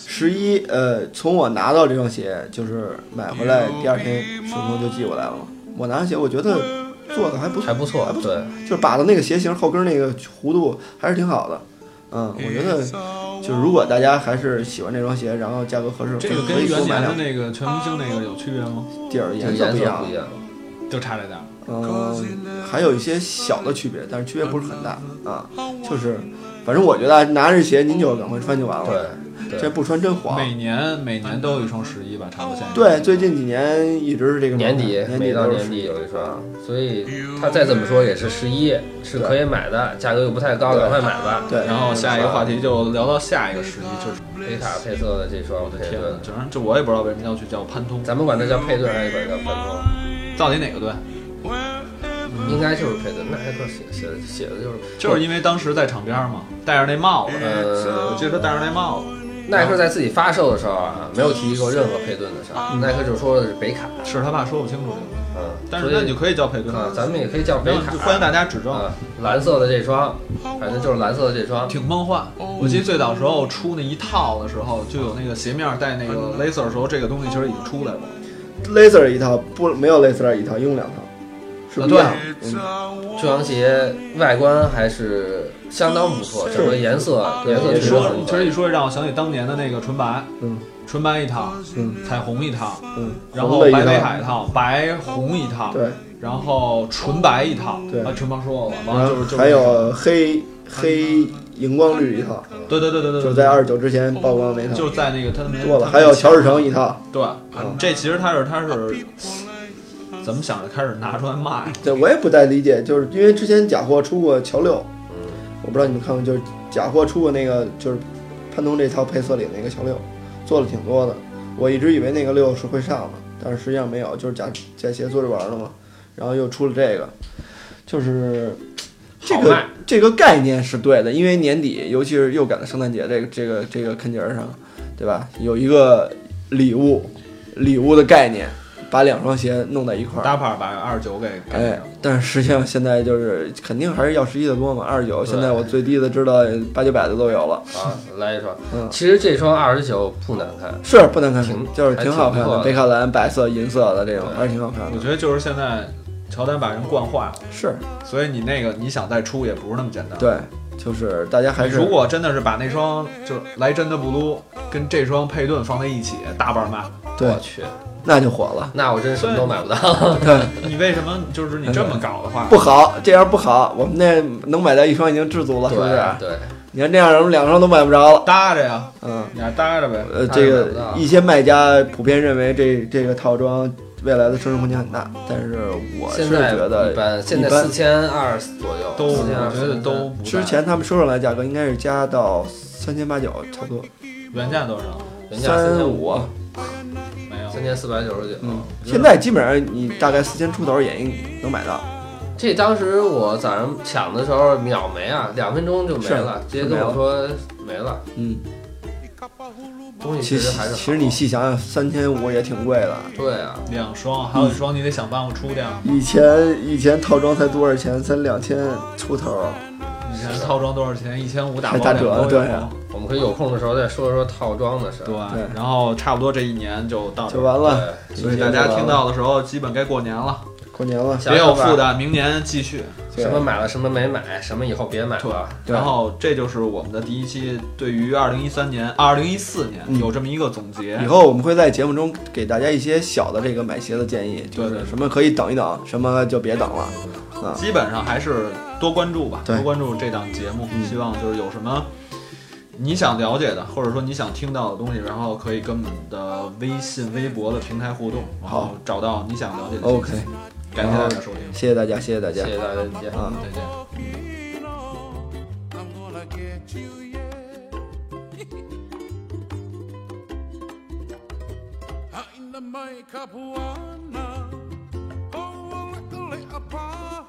11，从我拿到这双鞋，就是买回来第二天顺丰就寄过来了。我拿鞋，我觉得做的还不错， 对， 就是把的那个鞋型后跟那个弧度还是挺好的。我觉得就是如果大家还是喜欢这双鞋，然后价格合适， 这个跟原年的那个全明星那个有区别吗？ 底儿颜色不一样， 就差这点。 还有一些小的区别，但是区别不是很大啊。就是反正我觉得拿着鞋您就赶快穿就完了。 对， 这不穿真黄。 每年都有一双11吧，差不多现在。 对，最近几年一直是这个年底，每到年底有一双，所以它再怎么说也是11，是可以买的，价格又不太高，赶快买吧。 对， 然后下一个话题就聊到下一个11，就是贝塔配色的这双佩顿， 就我也不知道为什么要去叫潘通， 咱们管它叫佩顿还是管它叫潘通？ 到底哪个对？ 应该就是佩顿，耐克写的就是因为当时在场边嘛，戴着那帽子，我记得他戴着那帽子。 耐克在自己发售的时候啊，没有提过任何佩顿的事儿，耐克就说的是北卡， 是他爸说不清楚这个。但是那你可以叫佩顿啊，咱们也可以叫北卡， 欢迎大家指正。 蓝色的这双，反正就是蓝色的这双， 挺梦幻。我记得最早时候出那一套的时候，就有那个鞋面带那个 laser 的时候，这个东西其实已经出来了。 laser 一套没有 laser 一套，一共2套。 对，这双鞋外观还是相当不错，整个颜色确实很。 其实一说让我想起当年的那个纯白，纯白一套，彩虹一套，然后白北海一套，白红一套， 对， 然后纯白一套， 对， 纯白说了，完了就是还有黑荧光绿一套， 对， 就在29之前曝光那套， 就是在那个他们多了，还有乔治城一套， 对，这其实他是。怎么想着开始拿出来卖？ 对，我也不太理解，就是因为之前假货出过乔6，我不知道你们看过，就是假货出过那个，就是潘通这套配色里那个乔6，做了挺多的。我一直以为那个6是会上的，但是实际上没有，就是假鞋做着玩的嘛。然后又出了这个，就是这个概念是对的，因为年底，尤其是又赶到圣诞节这个坎节上，对吧？有一个礼物的概念。 把2双鞋弄在一块儿， 搭配把29给哎，但是实际上现在就是肯定还是要11的多嘛，29现在我最低的知道8、900的都有了啊，来一双。其实这双29不难看， 是不难看，就是挺好看的，北卡蓝白色银色的这种还是挺好看的。 我觉得就是现在乔丹把人惯坏了， 是， 所以你那个你想再出也不是那么简单。 对，就是大家还是如果真的是把那双就是莱真的布鲁跟这双佩顿放在一起，大半卖。 对， 我去， 那就火了。 那我真什么都买不到。 对， 你为什么就是你这么搞的话不好，这样不好。我们那能买到一双已经知足了，是不是？ 对。 你看这样，我们2双都买不着了。 搭着呀，你还搭着呗。 这个一些卖家普遍认为这个套装未来的升值空间很大，但是我是觉得现在4200左右， 都我觉得都不。 之前他们说上来价格应该是加到3890，差不多。 原价多少？ 原价4500， 没有 3499。 现在基本上你大概4000出头也能买到。 这当时我早上抢的时候秒没啊，2分钟就没了，直接跟我说没了。东西其实还是好。 其实你细想想，3500也挺贵的。 对啊 ，2双，还有1双你得想办法出掉。 以前套装才多少钱？才2000出头。 以前套装多少钱？1500打包打折，对啊。 我们可以有空的时候再说说套装的事。 对，然后差不多这1年就到就完了。 所以大家听到的时候，基本该过年了。 过年了， 别有负担，明年继续。 什么买了，什么没买，什么以后别买了。 然后这就是我们的第1期，对于2014年有这么一个总结。 以后我们会在节目中给大家一些小的这个买鞋的建议，就是什么可以等一等，什么就别等了。 基本上还是多关注吧，多关注这档节目。希望就是有什么你想了解的，或者说你想听到的东西，然后可以跟我们的微信、微博的平台互动，然后找到你想了解的。 OK。 感谢大家收听， 谢谢大家，谢谢大家， 谢谢大家，再见啊， 再见。 Capuana, oh, luckily apart.